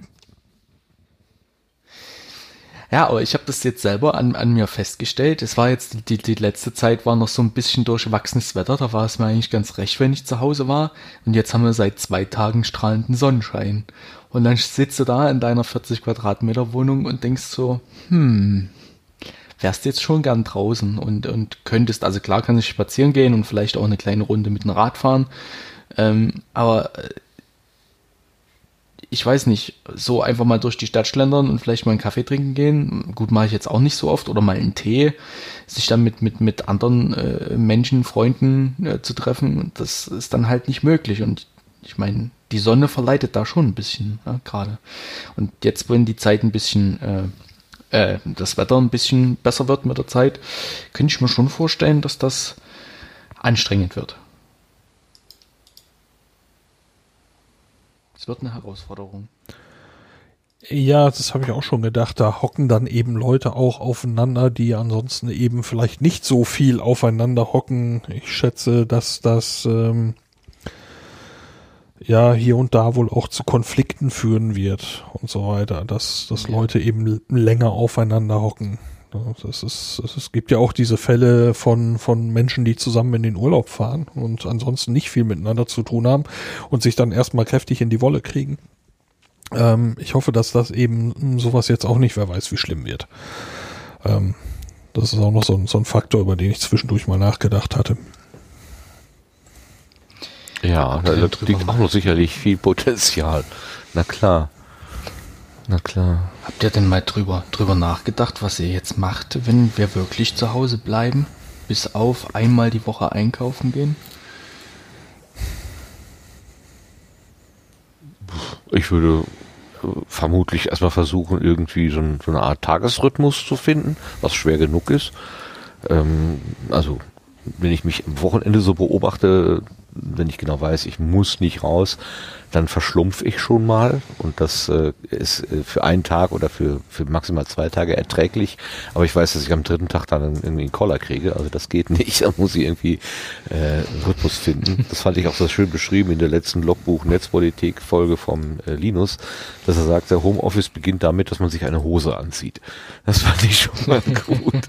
Ja, aber ich habe das jetzt selber an, an mir festgestellt. Es war jetzt, die, die letzte Zeit war noch so ein bisschen durchwachsenes Wetter. Da war es mir eigentlich ganz recht, wenn ich zu Hause war. Und jetzt haben wir seit zwei Tagen strahlenden Sonnenschein. Und dann sitzt du da in deiner vierzig Quadratmeter Wohnung und denkst so, hm, wärst jetzt schon gern draußen und, und könntest, also klar kann ich spazieren gehen und vielleicht auch eine kleine Runde mit dem Rad fahren. Ähm, aber ich weiß nicht, so einfach mal durch die Stadt schlendern und vielleicht mal einen Kaffee trinken gehen. Gut, mache ich jetzt auch nicht so oft. Oder mal einen Tee. Sich dann mit, mit, mit anderen äh, Menschen, Freunden äh, zu treffen, das ist dann halt nicht möglich. Und ich meine, die Sonne verleitet da schon ein bisschen, ja, gerade. Und jetzt, wenn die Zeit ein bisschen, äh, äh, das Wetter ein bisschen besser wird mit der Zeit, könnte ich mir schon vorstellen, dass das anstrengend wird. Es wird eine Herausforderung. Ja, das habe ich auch schon gedacht. Da hocken dann eben Leute auch aufeinander, die ansonsten eben vielleicht nicht so viel aufeinander hocken. Ich schätze, dass das ähm, ja hier und da wohl auch zu Konflikten führen wird und so weiter, dass, dass ja. Leute eben länger aufeinander hocken. Das ist, es gibt ja auch diese Fälle von, von Menschen, die zusammen in den Urlaub fahren und ansonsten nicht viel miteinander zu tun haben und sich dann erstmal kräftig in die Wolle kriegen. Ähm, ich hoffe, dass das eben sowas jetzt auch nicht, wer weiß, wie schlimm wird. Ähm, das ist auch noch so ein, so ein Faktor, über den ich zwischendurch mal nachgedacht hatte. Ja, da liegt auch noch sicherlich viel Potenzial. Na klar. Na klar. Habt ihr denn mal drüber, drüber nachgedacht, was ihr jetzt macht, wenn wir wirklich zu Hause bleiben? Bis auf einmal die Woche einkaufen gehen? Ich würde vermutlich erstmal versuchen, irgendwie so, ein, so eine Art Tagesrhythmus zu finden, was schwer genug ist. Ähm, also, wenn ich mich am Wochenende so beobachte, wenn ich genau weiß, ich muss nicht raus, dann verschlumpfe ich schon mal und das äh, ist äh, für einen Tag oder für, für maximal zwei Tage erträglich, aber ich weiß, dass ich am dritten Tag dann irgendwie einen Koller kriege, also das geht nicht, da muss ich irgendwie äh, einen Rhythmus finden. Das fand ich auch so schön beschrieben in der letzten Logbuch-Netzpolitik-Folge vom äh, Linus, dass er sagt, der Homeoffice beginnt damit, dass man sich eine Hose anzieht. Das fand ich schon mal gut.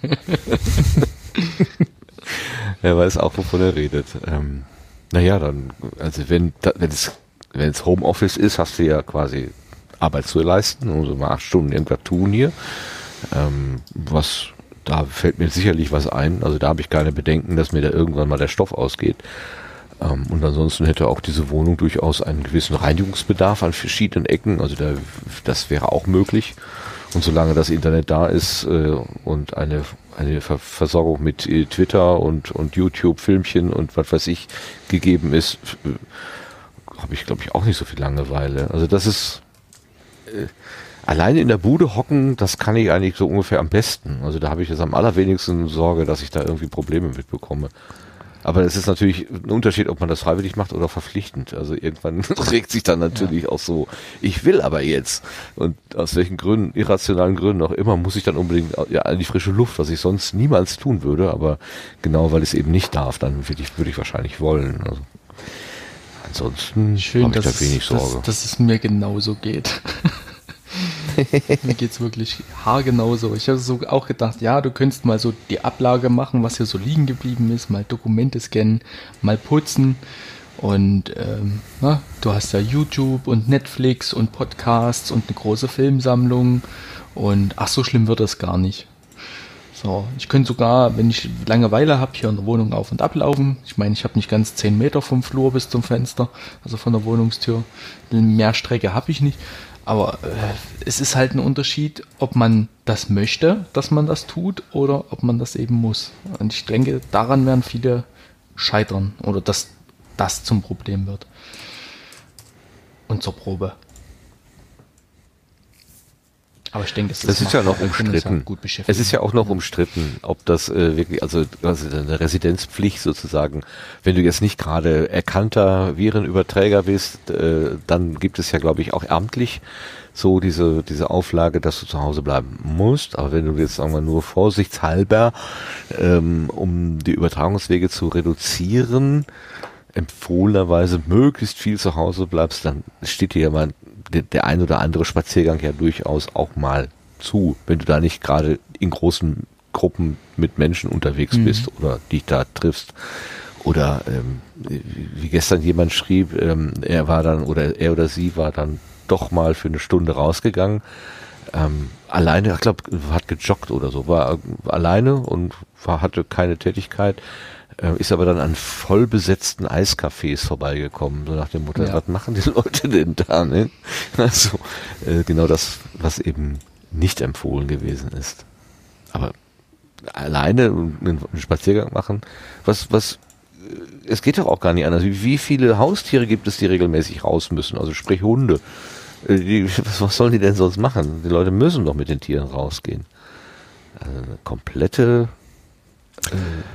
Er weiß auch, wovon er redet. Ähm, naja, dann, also wenn, wenn es, wenn es Homeoffice ist, hast du ja quasi Arbeit zu leisten, also mal acht Stunden irgendwas tun hier. Ähm, was, da fällt mir sicherlich was ein, also da habe ich keine Bedenken, dass mir da irgendwann mal der Stoff ausgeht. Ähm, und ansonsten hätte auch diese Wohnung durchaus einen gewissen Reinigungsbedarf an verschiedenen Ecken, also da, das wäre auch möglich. Und solange das Internet da ist äh, und eine eine Ver Versorgung mit äh, Twitter und und YouTube-Filmchen und was weiß ich gegeben ist, äh, habe ich, glaube ich, auch nicht so viel Langeweile. Also das ist äh, alleine in der Bude hocken, das kann ich eigentlich so ungefähr am besten. Also da habe ich jetzt am allerwenigsten Sorge, dass ich da irgendwie Probleme mitbekomme. Aber es ist natürlich ein Unterschied, ob man das freiwillig macht oder verpflichtend. Also irgendwann regt sich dann natürlich ja. auch so, ich will aber jetzt. Und aus welchen Gründen, irrationalen Gründen auch immer, muss ich dann unbedingt ja, an die frische Luft, was ich sonst niemals tun würde. Aber genau, weil ich es eben nicht darf, dann würde ich, würde ich wahrscheinlich wollen. Also ansonsten habe ich da wenig Sorge. Dass, dass es mir genauso geht. Mir geht's wirklich haargenau so. Ich habe so auch gedacht, ja, du könntest mal so die Ablage machen, was hier so liegen geblieben ist, mal Dokumente scannen, mal putzen und ähm, na, du hast ja YouTube und Netflix und Podcasts und eine große Filmsammlung und ach, so schlimm wird das gar nicht. So, ich könnte sogar, wenn ich Langeweile habe, hier in der Wohnung auf und ablaufen. Ich meine, ich habe nicht ganz zehn Meter vom Flur bis zum Fenster, also von der Wohnungstür. Mehr Strecke habe ich nicht. Aber äh, es ist halt ein Unterschied, ob man das möchte, dass man das tut, oder ob man das eben muss. Und ich denke, daran werden viele scheitern oder dass das zum Problem wird. Und zur Probe. Aber ich denke, das, das ist ja noch umstritten. Gut es ist ja auch noch umstritten, ob das äh, wirklich, also, also eine Residenzpflicht sozusagen, wenn du jetzt nicht gerade erkannter Virenüberträger bist, äh, dann gibt es ja, glaube ich, auch amtlich so diese diese Auflage, dass du zu Hause bleiben musst. Aber wenn du jetzt, sagen wir, nur vorsichtshalber, ähm, um die Übertragungswege zu reduzieren, empfohlenerweise möglichst viel zu Hause bleibst, dann steht dir ja mal der, der ein oder andere Spaziergang ja durchaus auch mal zu, wenn du da nicht gerade in großen Gruppen mit Menschen unterwegs mhm. bist oder dich da triffst. Oder ähm, wie gestern jemand schrieb, ähm, er war dann oder er oder sie war dann doch mal für eine Stunde rausgegangen. Ähm, alleine, ich glaube, hat gejoggt oder so, war alleine und war, hatte keine Tätigkeit. Ist aber dann an vollbesetzten Eiscafés vorbeigekommen, so nach dem Motto, ja. Was machen die Leute denn da? Ne? Also äh, genau das, was eben nicht empfohlen gewesen ist. Aber alleine einen Spaziergang machen, was, was, es geht doch auch gar nicht anders. Wie viele Haustiere gibt es, die regelmäßig raus müssen? Also sprich Hunde. Die, was, was sollen die denn sonst machen? Die Leute müssen doch mit den Tieren rausgehen. Also eine komplette äh,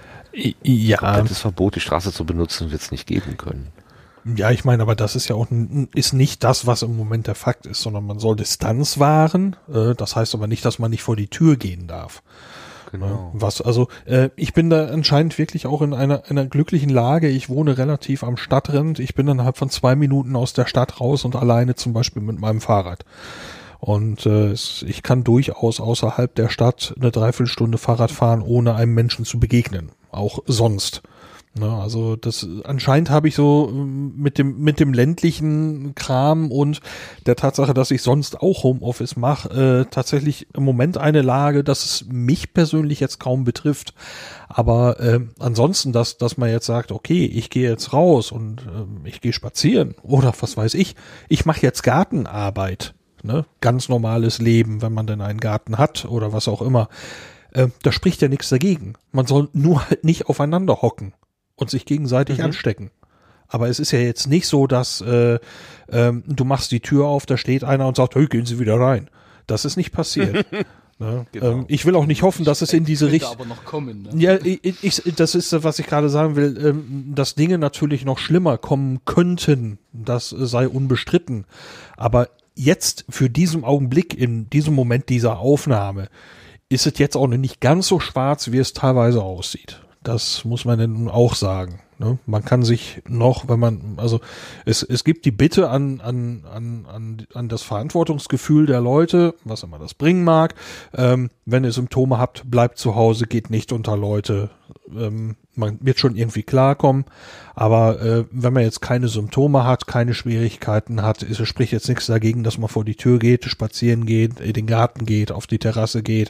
Ja. komplettes Verbot, die Straße zu benutzen, wird es nicht geben können. Ja, ich meine, aber das ist ja auch ist nicht das, was im Moment der Fakt ist, sondern man soll Distanz wahren. Äh, das heißt aber nicht, dass man nicht vor die Tür gehen darf. Genau. Was also, äh, ich bin da anscheinend wirklich auch in einer, einer glücklichen Lage. Ich wohne relativ am Stadtrand. Ich bin innerhalb von zwei Minuten aus der Stadt raus und alleine zum Beispiel mit meinem Fahrrad. Und äh, ich kann durchaus außerhalb der Stadt eine Dreiviertelstunde Fahrrad fahren, ohne einem Menschen zu begegnen. Auch sonst. Ne, also das anscheinend habe ich so mit dem mit dem ländlichen Kram und der Tatsache, dass ich sonst auch Homeoffice mache, äh, tatsächlich im Moment eine Lage, dass es mich persönlich jetzt kaum betrifft. Aber äh, ansonsten, dass dass man jetzt sagt, okay, ich gehe jetzt raus und äh, ich gehe spazieren oder was weiß ich, ich mache jetzt Gartenarbeit. Ne? Ganz normales Leben, wenn man denn einen Garten hat oder was auch immer. Äh, da spricht ja nichts dagegen. Man soll nur halt nicht aufeinander hocken und sich gegenseitig mhm. anstecken. Aber es ist ja jetzt nicht so, dass äh, ähm, du machst die Tür auf, da steht einer und sagt, hey, gehen Sie wieder rein. Das ist nicht passiert. Ne? Genau. Ähm, ich will auch nicht hoffen, dass es in diese Richtung... aber noch kommen. Ne? Ja, ich, ich, das ist, was ich gerade sagen will, ähm, dass Dinge natürlich noch schlimmer kommen könnten. Das sei unbestritten. Aber jetzt, für diesen Augenblick, in diesem Moment dieser Aufnahme, ist es jetzt auch nicht ganz so schwarz, wie es teilweise aussieht. Das muss man denn auch sagen. Ne? Man kann sich noch, wenn man, also es, es gibt die Bitte an, an, an, an, an das Verantwortungsgefühl der Leute, was immer das bringen mag. Ähm, wenn ihr Symptome habt, bleibt zu Hause, geht nicht unter Leute. Ähm, man wird schon irgendwie klarkommen. Aber äh, wenn man jetzt keine Symptome hat, keine Schwierigkeiten hat, ist, es spricht jetzt nichts dagegen, dass man vor die Tür geht, spazieren geht, in den Garten geht, auf die Terrasse geht,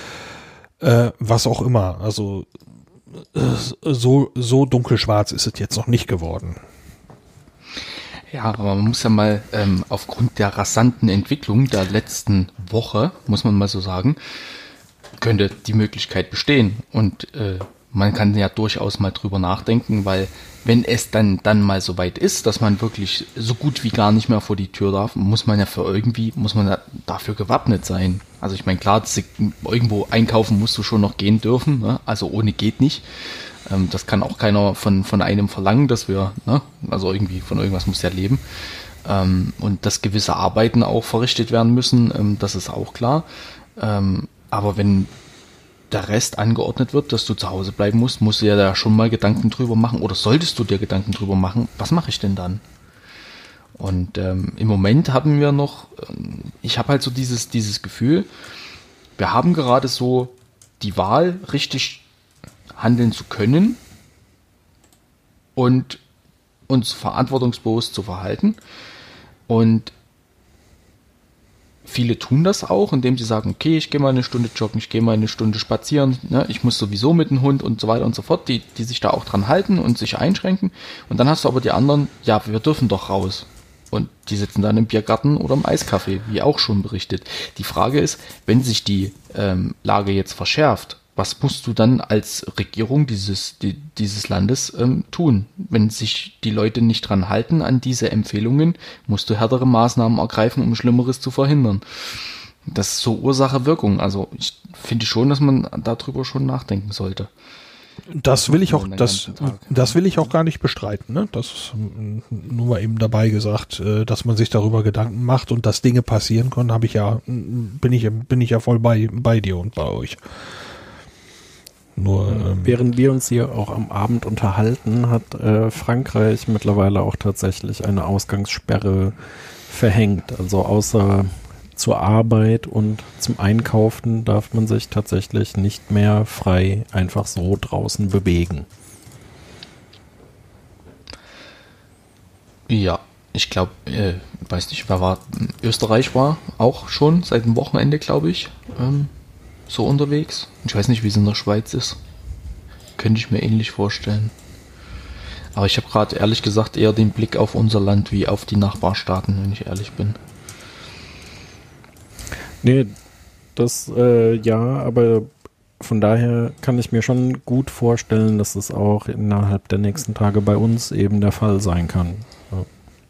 äh, was auch immer. Also so so dunkelschwarz ist es jetzt noch nicht geworden. Ja, aber man muss ja mal ähm, aufgrund der rasanten Entwicklung der letzten Woche, muss man mal so sagen, könnte die Möglichkeit bestehen. Und äh, man kann ja durchaus mal drüber nachdenken, weil wenn es dann dann mal so weit ist, dass man wirklich so gut wie gar nicht mehr vor die Tür darf, muss man ja für irgendwie, muss man ja dafür gewappnet sein. Also ich meine, klar, irgendwo einkaufen musst du schon noch gehen dürfen, ne? Also ohne geht nicht. Ähm, das kann auch keiner von von einem verlangen, dass wir, ne? Also irgendwie von irgendwas muss ja leben. Ähm, und dass gewisse Arbeiten auch verrichtet werden müssen, ähm, das ist auch klar. Ähm, aber wenn der Rest angeordnet wird, dass du zu Hause bleiben musst, musst du ja da schon mal Gedanken drüber machen oder solltest du dir Gedanken drüber machen, was mache ich denn dann? Und ähm, im Moment haben wir noch, ähm, ich habe halt so dieses, dieses Gefühl, wir haben gerade so die Wahl, richtig handeln zu können und uns verantwortungsbewusst zu verhalten. Und viele tun das auch, indem sie sagen, okay, ich gehe mal eine Stunde joggen, ich gehe mal eine Stunde spazieren, ne, ich muss sowieso mit dem Hund und so weiter und so fort, die, die sich da auch dran halten und sich einschränken. Und dann hast du aber die anderen, ja, wir dürfen doch raus. Und die sitzen dann im Biergarten oder im Eiscafé, wie auch schon berichtet. Die Frage ist, wenn sich die ähm, Lage jetzt verschärft, was musst du dann als Regierung dieses, die, dieses Landes ähm, tun? Wenn sich die Leute nicht dran halten an diese Empfehlungen, musst du härtere Maßnahmen ergreifen, um Schlimmeres zu verhindern. das ist so Ursache-Wirkung. Also ich finde schon, dass man darüber schon nachdenken sollte. Das will ich auch, das, das will ich auch gar nicht bestreiten, ne? Das ist nur mal eben dabei gesagt, dass man sich darüber Gedanken macht und dass Dinge passieren können, habe ich ja, bin ich, bin ich ja voll bei, bei dir und bei euch. Nur, ähm, während wir uns hier auch am Abend unterhalten, hat äh, Frankreich mittlerweile auch tatsächlich eine Ausgangssperre verhängt. Also außer zur Arbeit und zum Einkaufen darf man sich tatsächlich nicht mehr frei einfach so draußen bewegen. Ja, ich glaube, äh, weiß nicht, wer war, Österreich war auch schon seit dem Wochenende, glaube ich, ähm, so unterwegs. Ich weiß nicht, wie es in der Schweiz ist. Könnte ich mir ähnlich vorstellen. Aber ich habe gerade ehrlich gesagt eher den Blick auf unser Land wie auf die Nachbarstaaten, wenn ich ehrlich bin. Nee, das, äh, ja, aber von daher kann ich mir schon gut vorstellen, dass es auch innerhalb der nächsten Tage bei uns eben der Fall sein kann. Ja.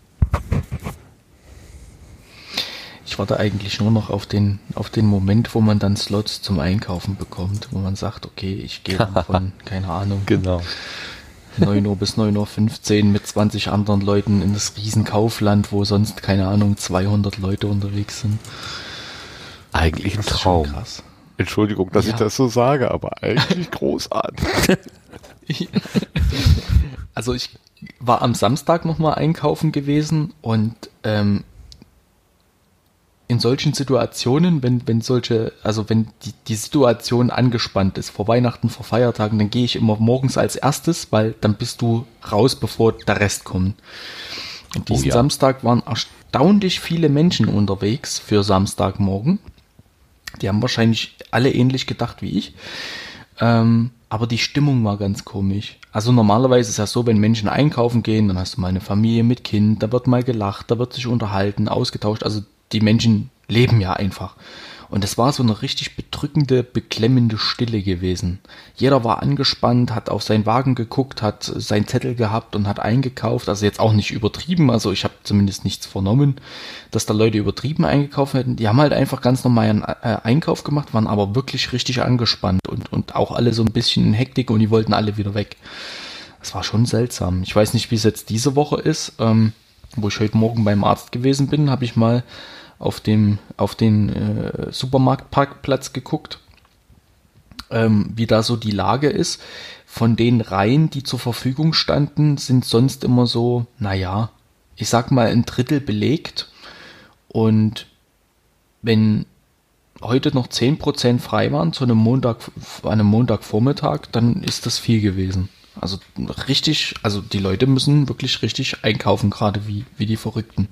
Ich warte eigentlich nur noch auf den, auf den Moment, wo man dann Slots zum Einkaufen bekommt, wo man sagt, okay, ich gehe dann von, keine Ahnung, genau. neun Uhr bis neun Uhr fünfzehn mit zwanzig anderen Leuten in das Riesenkaufland, wo sonst, keine Ahnung, zweihundert Leute unterwegs sind. Eigentlich ein Traum. Entschuldigung, dass ja. ich das so sage, aber eigentlich großartig. Also ich war am Samstag nochmal einkaufen gewesen und ähm, in solchen Situationen, wenn, wenn solche, also wenn die, die Situation angespannt ist, vor Weihnachten, vor Feiertagen, dann gehe ich immer morgens als erstes, weil dann bist du raus, bevor der Rest kommt. Und diesen oh ja. Samstag waren erstaunlich viele Menschen unterwegs für Samstagmorgen. Die haben wahrscheinlich alle ähnlich gedacht wie ich. Ähm, aber die Stimmung war ganz komisch. Also normalerweise ist es ja so, wenn Menschen einkaufen gehen, dann hast du mal eine Familie mit Kind, da wird mal gelacht, da wird sich unterhalten, ausgetauscht. Also die Menschen leben ja einfach. Und es war so eine richtig bedrückende, beklemmende Stille gewesen. Jeder war angespannt, hat auf seinen Wagen geguckt, hat seinen Zettel gehabt und hat eingekauft. Also jetzt auch nicht übertrieben, also ich habe zumindest nichts vernommen, dass da Leute übertrieben eingekauft hätten. Die haben halt einfach ganz normal einen äh, Einkauf gemacht, waren aber wirklich richtig angespannt und, und auch alle so ein bisschen in Hektik und die wollten alle wieder weg. Das war schon seltsam. Ich weiß nicht, wie es jetzt diese Woche ist. Ähm, wo ich heute Morgen beim Arzt gewesen bin, habe ich mal auf dem auf den äh, Supermarktparkplatz geguckt, ähm, wie da so die Lage ist. Von den Reihen, die zur Verfügung standen, sind sonst immer so, naja, ich sag mal ein Drittel belegt. Und wenn heute noch zehn Prozent frei waren zu einem Montag, an einem Montagvormittag, dann ist das viel gewesen. Also richtig, also die Leute müssen wirklich richtig einkaufen, gerade wie, wie die Verrückten.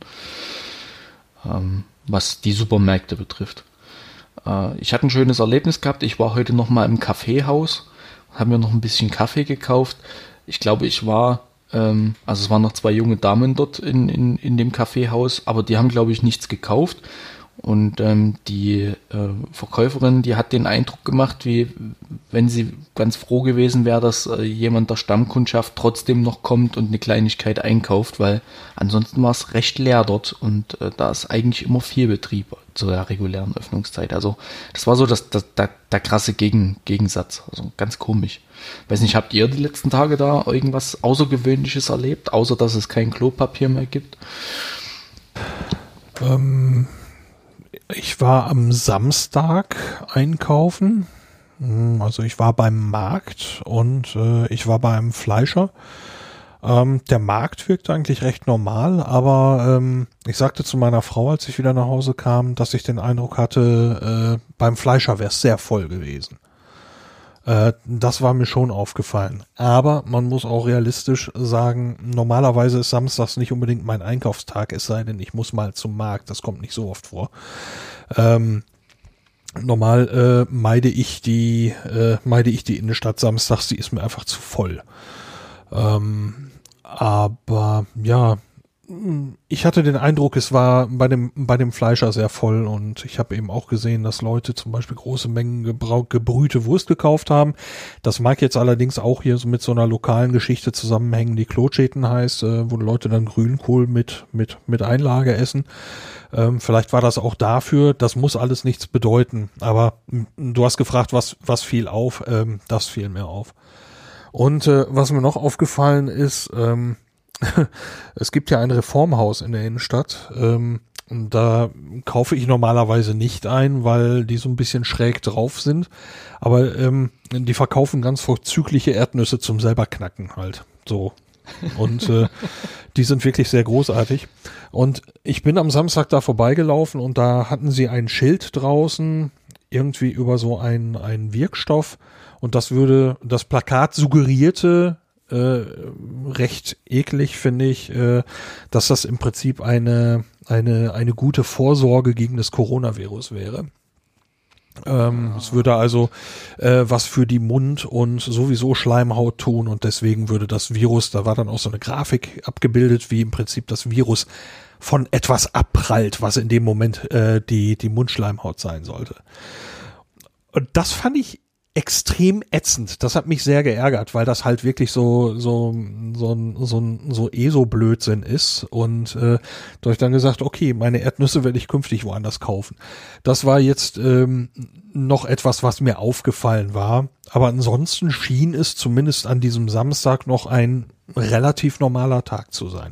Ähm, was die Supermärkte betrifft. Äh, ich hatte ein schönes Erlebnis gehabt. Ich war heute noch mal im Kaffeehaus, habe mir noch ein bisschen Kaffee gekauft. Ich glaube, ich war, ähm, also es waren noch zwei junge Damen dort in, in, in dem Kaffeehaus, aber die haben, glaube ich, nichts gekauft. Und ähm, die äh, Verkäuferin, die hat den Eindruck gemacht, wie wenn sie ganz froh gewesen wäre, dass äh, jemand der Stammkundschaft trotzdem noch kommt und eine Kleinigkeit einkauft, weil ansonsten war es recht leer dort und äh, da ist eigentlich immer viel Betrieb zu der regulären Öffnungszeit. Also das war so das, das, der, der krasse Gegen, Gegensatz, also ganz komisch. Weiß nicht, habt ihr die letzten Tage da irgendwas Außergewöhnliches erlebt, außer dass es kein Klopapier mehr gibt? Ähm... Ich war am Samstag einkaufen, also ich war beim Markt und äh, ich war beim Fleischer. Ähm, der Markt wirkte eigentlich recht normal, aber ähm, ich sagte zu meiner Frau, als ich wieder nach Hause kam, dass ich den Eindruck hatte, äh, beim Fleischer wäre es sehr voll gewesen. Äh, das war mir schon aufgefallen. Aber man muss auch realistisch sagen, normalerweise ist samstags nicht unbedingt mein Einkaufstag, es sei denn, ich muss mal zum Markt, das kommt nicht so oft vor. Ähm, normal äh, meide ich die äh, meide ich die Innenstadt samstags, die ist mir einfach zu voll. Ähm, aber ja, ich hatte den Eindruck, es war bei dem bei dem Fleischer sehr voll und ich habe eben auch gesehen, dass Leute zum Beispiel große Mengen gebrau- gebrühte Wurst gekauft haben. Das mag jetzt allerdings auch hier so mit so einer lokalen Geschichte zusammenhängen, die Klotscheten heißt, äh, wo Leute dann Grünkohl mit mit mit Einlage essen. Ähm, vielleicht war das auch dafür. Das muss alles nichts bedeuten. Aber m, du hast gefragt, was was fiel auf? Ähm, das fiel mir auf. Und äh, was mir noch aufgefallen ist, ähm, es gibt ja ein Reformhaus in der Innenstadt. Ähm, und da kaufe ich normalerweise nicht ein, weil die so ein bisschen schräg drauf sind. Aber ähm, die verkaufen ganz vorzügliche Erdnüsse zum selber knacken halt. So. Und äh, die sind wirklich sehr großartig. Und ich bin am Samstag da vorbeigelaufen und da hatten sie ein Schild draußen, irgendwie über so einen, einen Wirkstoff. Und das würde, das Plakat suggerierte, Äh, recht eklig, finde ich, äh, dass das im Prinzip eine eine eine gute Vorsorge gegen das Coronavirus wäre. Ähm, es würde also äh, was für die Mund- und sowieso Schleimhaut tun und deswegen würde das Virus, da war dann auch so eine Grafik abgebildet, wie im Prinzip das Virus von etwas abprallt, was in dem Moment äh, die die Mundschleimhaut sein sollte. Und das fand ich extrem ätzend. Das hat mich sehr geärgert, weil das halt wirklich so so so so so ESO-Blödsinn ist und äh, da habe ich dann gesagt, okay, meine Erdnüsse werde ich künftig woanders kaufen. Das war jetzt ähm, noch etwas, was mir aufgefallen war, aber ansonsten schien es zumindest an diesem Samstag noch ein relativ normaler Tag zu sein.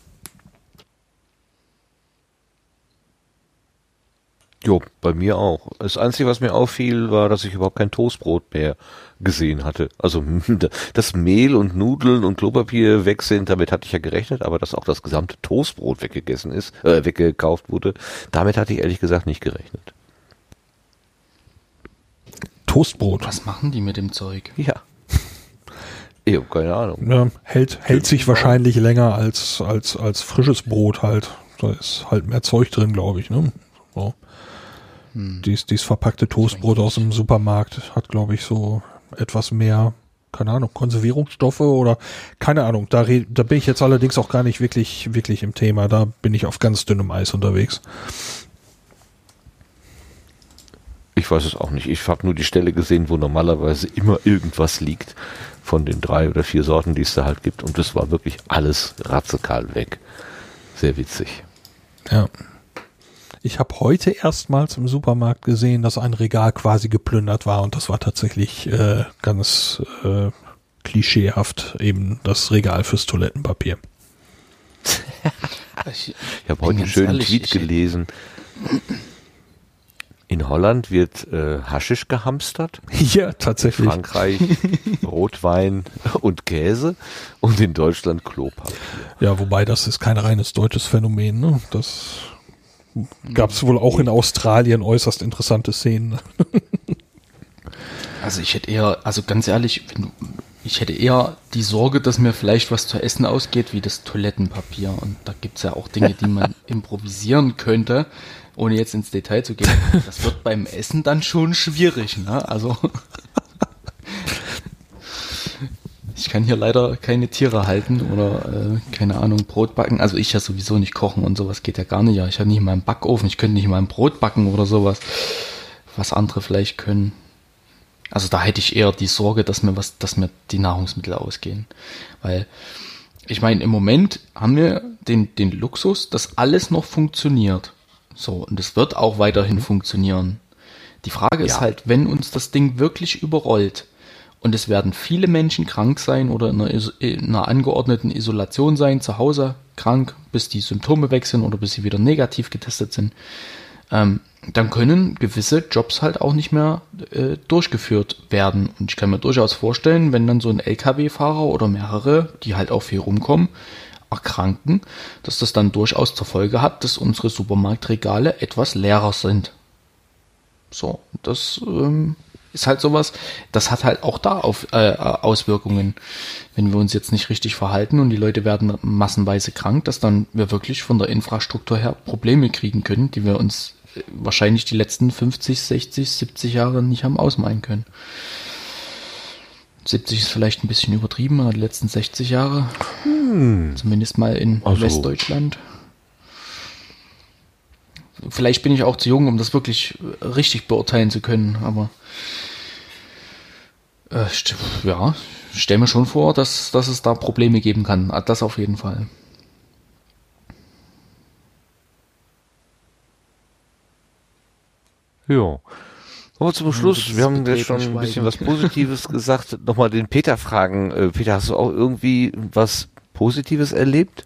Jo, bei mir auch. Das Einzige, was mir auffiel, war, dass ich überhaupt kein Toastbrot mehr gesehen hatte. Also, dass Mehl und Nudeln und Klopapier weg sind, damit hatte ich ja gerechnet, aber dass auch das gesamte Toastbrot weggegessen ist, äh, weggekauft wurde, damit hatte ich ehrlich gesagt nicht gerechnet. Toastbrot. Was machen die mit dem Zeug? Ja. Ich habe keine Ahnung. Ja, hält hält sich wahrscheinlich länger als als als frisches Brot halt. Da ist halt mehr Zeug drin, glaube ich, ne? So. Dies, dies verpackte Toastbrot aus dem Supermarkt hat, glaube ich, so etwas mehr, keine Ahnung, Konservierungsstoffe oder keine Ahnung. Da, red, da bin ich jetzt allerdings auch gar nicht wirklich, wirklich im Thema. Da bin ich auf ganz dünnem Eis unterwegs. Ich weiß es auch nicht. Ich habe nur die Stelle gesehen, wo normalerweise immer irgendwas liegt von den drei oder vier Sorten, die es da halt gibt. Und das war wirklich alles radikal weg. Sehr witzig. Ja. Ich habe heute erstmals im Supermarkt gesehen, dass ein Regal quasi geplündert war und das war tatsächlich äh, ganz äh, klischeehaft eben das Regal fürs Toilettenpapier. Ich, ich habe heute einen schönen ehrlich, Tweet gelesen. In Holland wird äh, Haschisch gehamstert. Ja, tatsächlich. In Frankreich Rotwein und Käse und in Deutschland Klopapier. Ja, wobei das ist kein reines deutsches Phänomen, ne? Das gab es wohl auch in Australien äußerst interessante Szenen. Also ich hätte eher, also ganz ehrlich, wenn du, ich hätte eher die Sorge, dass mir vielleicht was zu essen ausgeht, wie das Toilettenpapier. Und da gibt es ja auch Dinge, die man improvisieren könnte, ohne jetzt ins Detail zu gehen. Das wird beim Essen dann schon schwierig, ne? Also ich kann hier leider keine Tiere halten oder, äh, keine Ahnung, Brot backen. Also ich ja sowieso nicht kochen und sowas geht ja gar nicht. Ja, ich habe nicht mal einen Backofen, ich könnte nicht mal ein Brot backen oder sowas, was andere vielleicht können. Also da hätte ich eher die Sorge, dass mir was, dass mir die Nahrungsmittel ausgehen. Weil, ich meine, im Moment haben wir den, den Luxus, dass alles noch funktioniert. So, und es wird auch weiterhin funktionieren. Die Frage ist ja. halt, wenn uns das Ding wirklich überrollt, und es werden viele Menschen krank sein oder in einer, in einer angeordneten Isolation sein, zu Hause krank, bis die Symptome weg sind oder bis sie wieder negativ getestet sind, ähm, dann können gewisse Jobs halt auch nicht mehr äh, durchgeführt werden. Und ich kann mir durchaus vorstellen, wenn dann so ein L K W-Fahrer oder mehrere, die halt auch viel rumkommen, erkranken, dass das dann durchaus zur Folge hat, dass unsere Supermarktregale etwas leerer sind. So, das ähm, ist halt sowas, das hat halt auch da auf, äh, Auswirkungen, wenn wir uns jetzt nicht richtig verhalten und die Leute werden massenweise krank, dass dann wir wirklich von der Infrastruktur her Probleme kriegen können, die wir uns wahrscheinlich die letzten fünfzig, sechzig, siebzig Jahre nicht haben ausmalen können. siebzig ist vielleicht ein bisschen übertrieben, aber die letzten sechzig Jahre. Hm. Zumindest mal in Also. Westdeutschland. Vielleicht bin ich auch zu jung, um das wirklich richtig beurteilen zu können, aber äh, st- ja, ich stelle mir schon vor, dass, dass es da Probleme geben kann. Das auf jeden Fall. Ja. Aber zum Schluss, wir haben jetzt schon ein bisschen was Positives gesagt. Nochmal den Peter fragen. Äh, Peter, hast du auch irgendwie was Positives erlebt?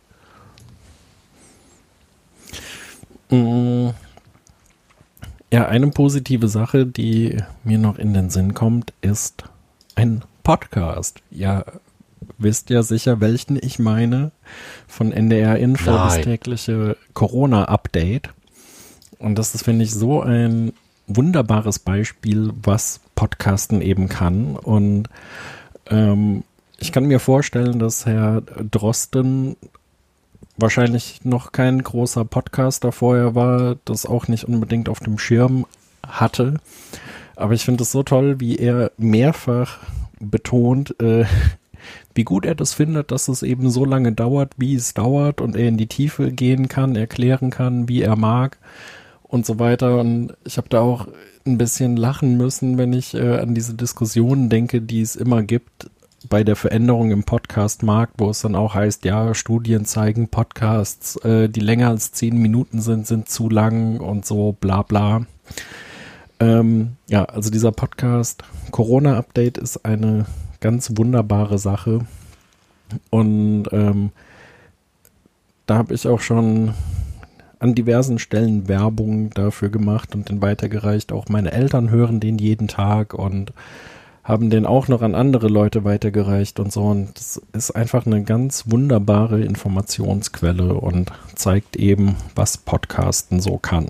Ja, eine positive Sache, die mir noch in den Sinn kommt, ist ein Podcast. Ja, wisst ja sicher, welchen ich meine. Von N D R Info, Nein. das tägliche Corona-Update. Und das ist, finde ich, so ein wunderbares Beispiel, was Podcasten eben kann. Und ähm, ich kann mir vorstellen, dass Herr Drosten wahrscheinlich noch kein großer Podcaster vorher war, das auch nicht unbedingt auf dem Schirm hatte. Aber ich finde es so toll, wie er mehrfach betont, äh, wie gut er das findet, dass es eben so lange dauert, wie es dauert und er in die Tiefe gehen kann, erklären kann, wie er mag und so weiter. Und ich habe da auch ein bisschen lachen müssen, wenn ich äh, an diese Diskussionen denke, die es immer gibt bei der Veränderung im Podcast-Markt, wo es dann auch heißt, ja, Studien zeigen, Podcasts, äh, die länger als zehn Minuten sind, sind zu lang und so, bla bla. Ähm, ja, also dieser Podcast Corona-Update ist eine ganz wunderbare Sache und ähm, da habe ich auch schon an diversen Stellen Werbung dafür gemacht und den weitergereicht. Auch meine Eltern hören den jeden Tag und haben den auch noch an andere Leute weitergereicht und so. Und das ist einfach eine ganz wunderbare Informationsquelle und zeigt eben, was Podcasten so kann.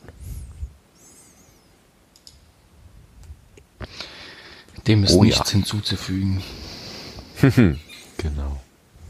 Dem ist Oh, nichts ja. hinzuzufügen. Genau.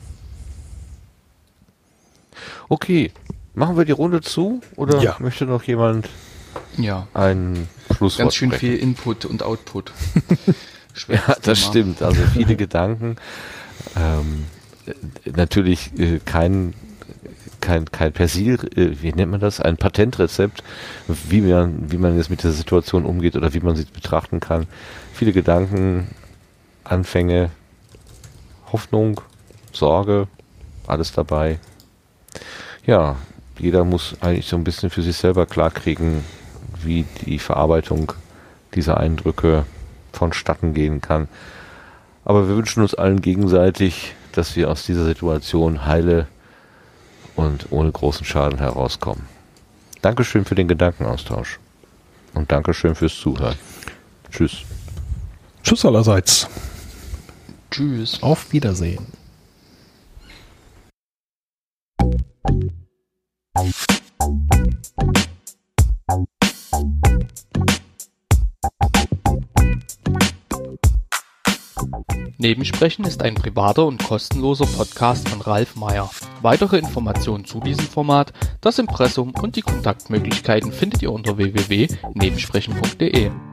Okay, machen wir die Runde zu oder Ja. möchte noch jemand Ja, ein Schlusswort ganz schön sprechen? viel Input und Output. Schweres Ja, das Thema. stimmt. Also viele Gedanken. Ähm, äh, natürlich äh, kein, kein, kein Persil, äh, wie nennt man das? Ein Patentrezept, wie man, wie man jetzt mit der Situation umgeht oder wie man sie betrachten kann. Viele Gedanken, Anfänge, Hoffnung, Sorge, alles dabei. Ja, jeder muss eigentlich so ein bisschen für sich selber klarkriegen, wie die Verarbeitung dieser Eindrücke vonstatten gehen kann. Aber wir wünschen uns allen gegenseitig, dass wir aus dieser Situation heile und ohne großen Schaden herauskommen. Dankeschön für den Gedankenaustausch. Und Dankeschön fürs Zuhören. Tschüss. Tschüss allerseits. Tschüss. Auf Wiedersehen. Nebensprechen ist ein privater und kostenloser Podcast von Ralf Meyer. Weitere Informationen zu diesem Format, das Impressum und die Kontaktmöglichkeiten findet ihr unter w w w punkt nebensprechen punkt de.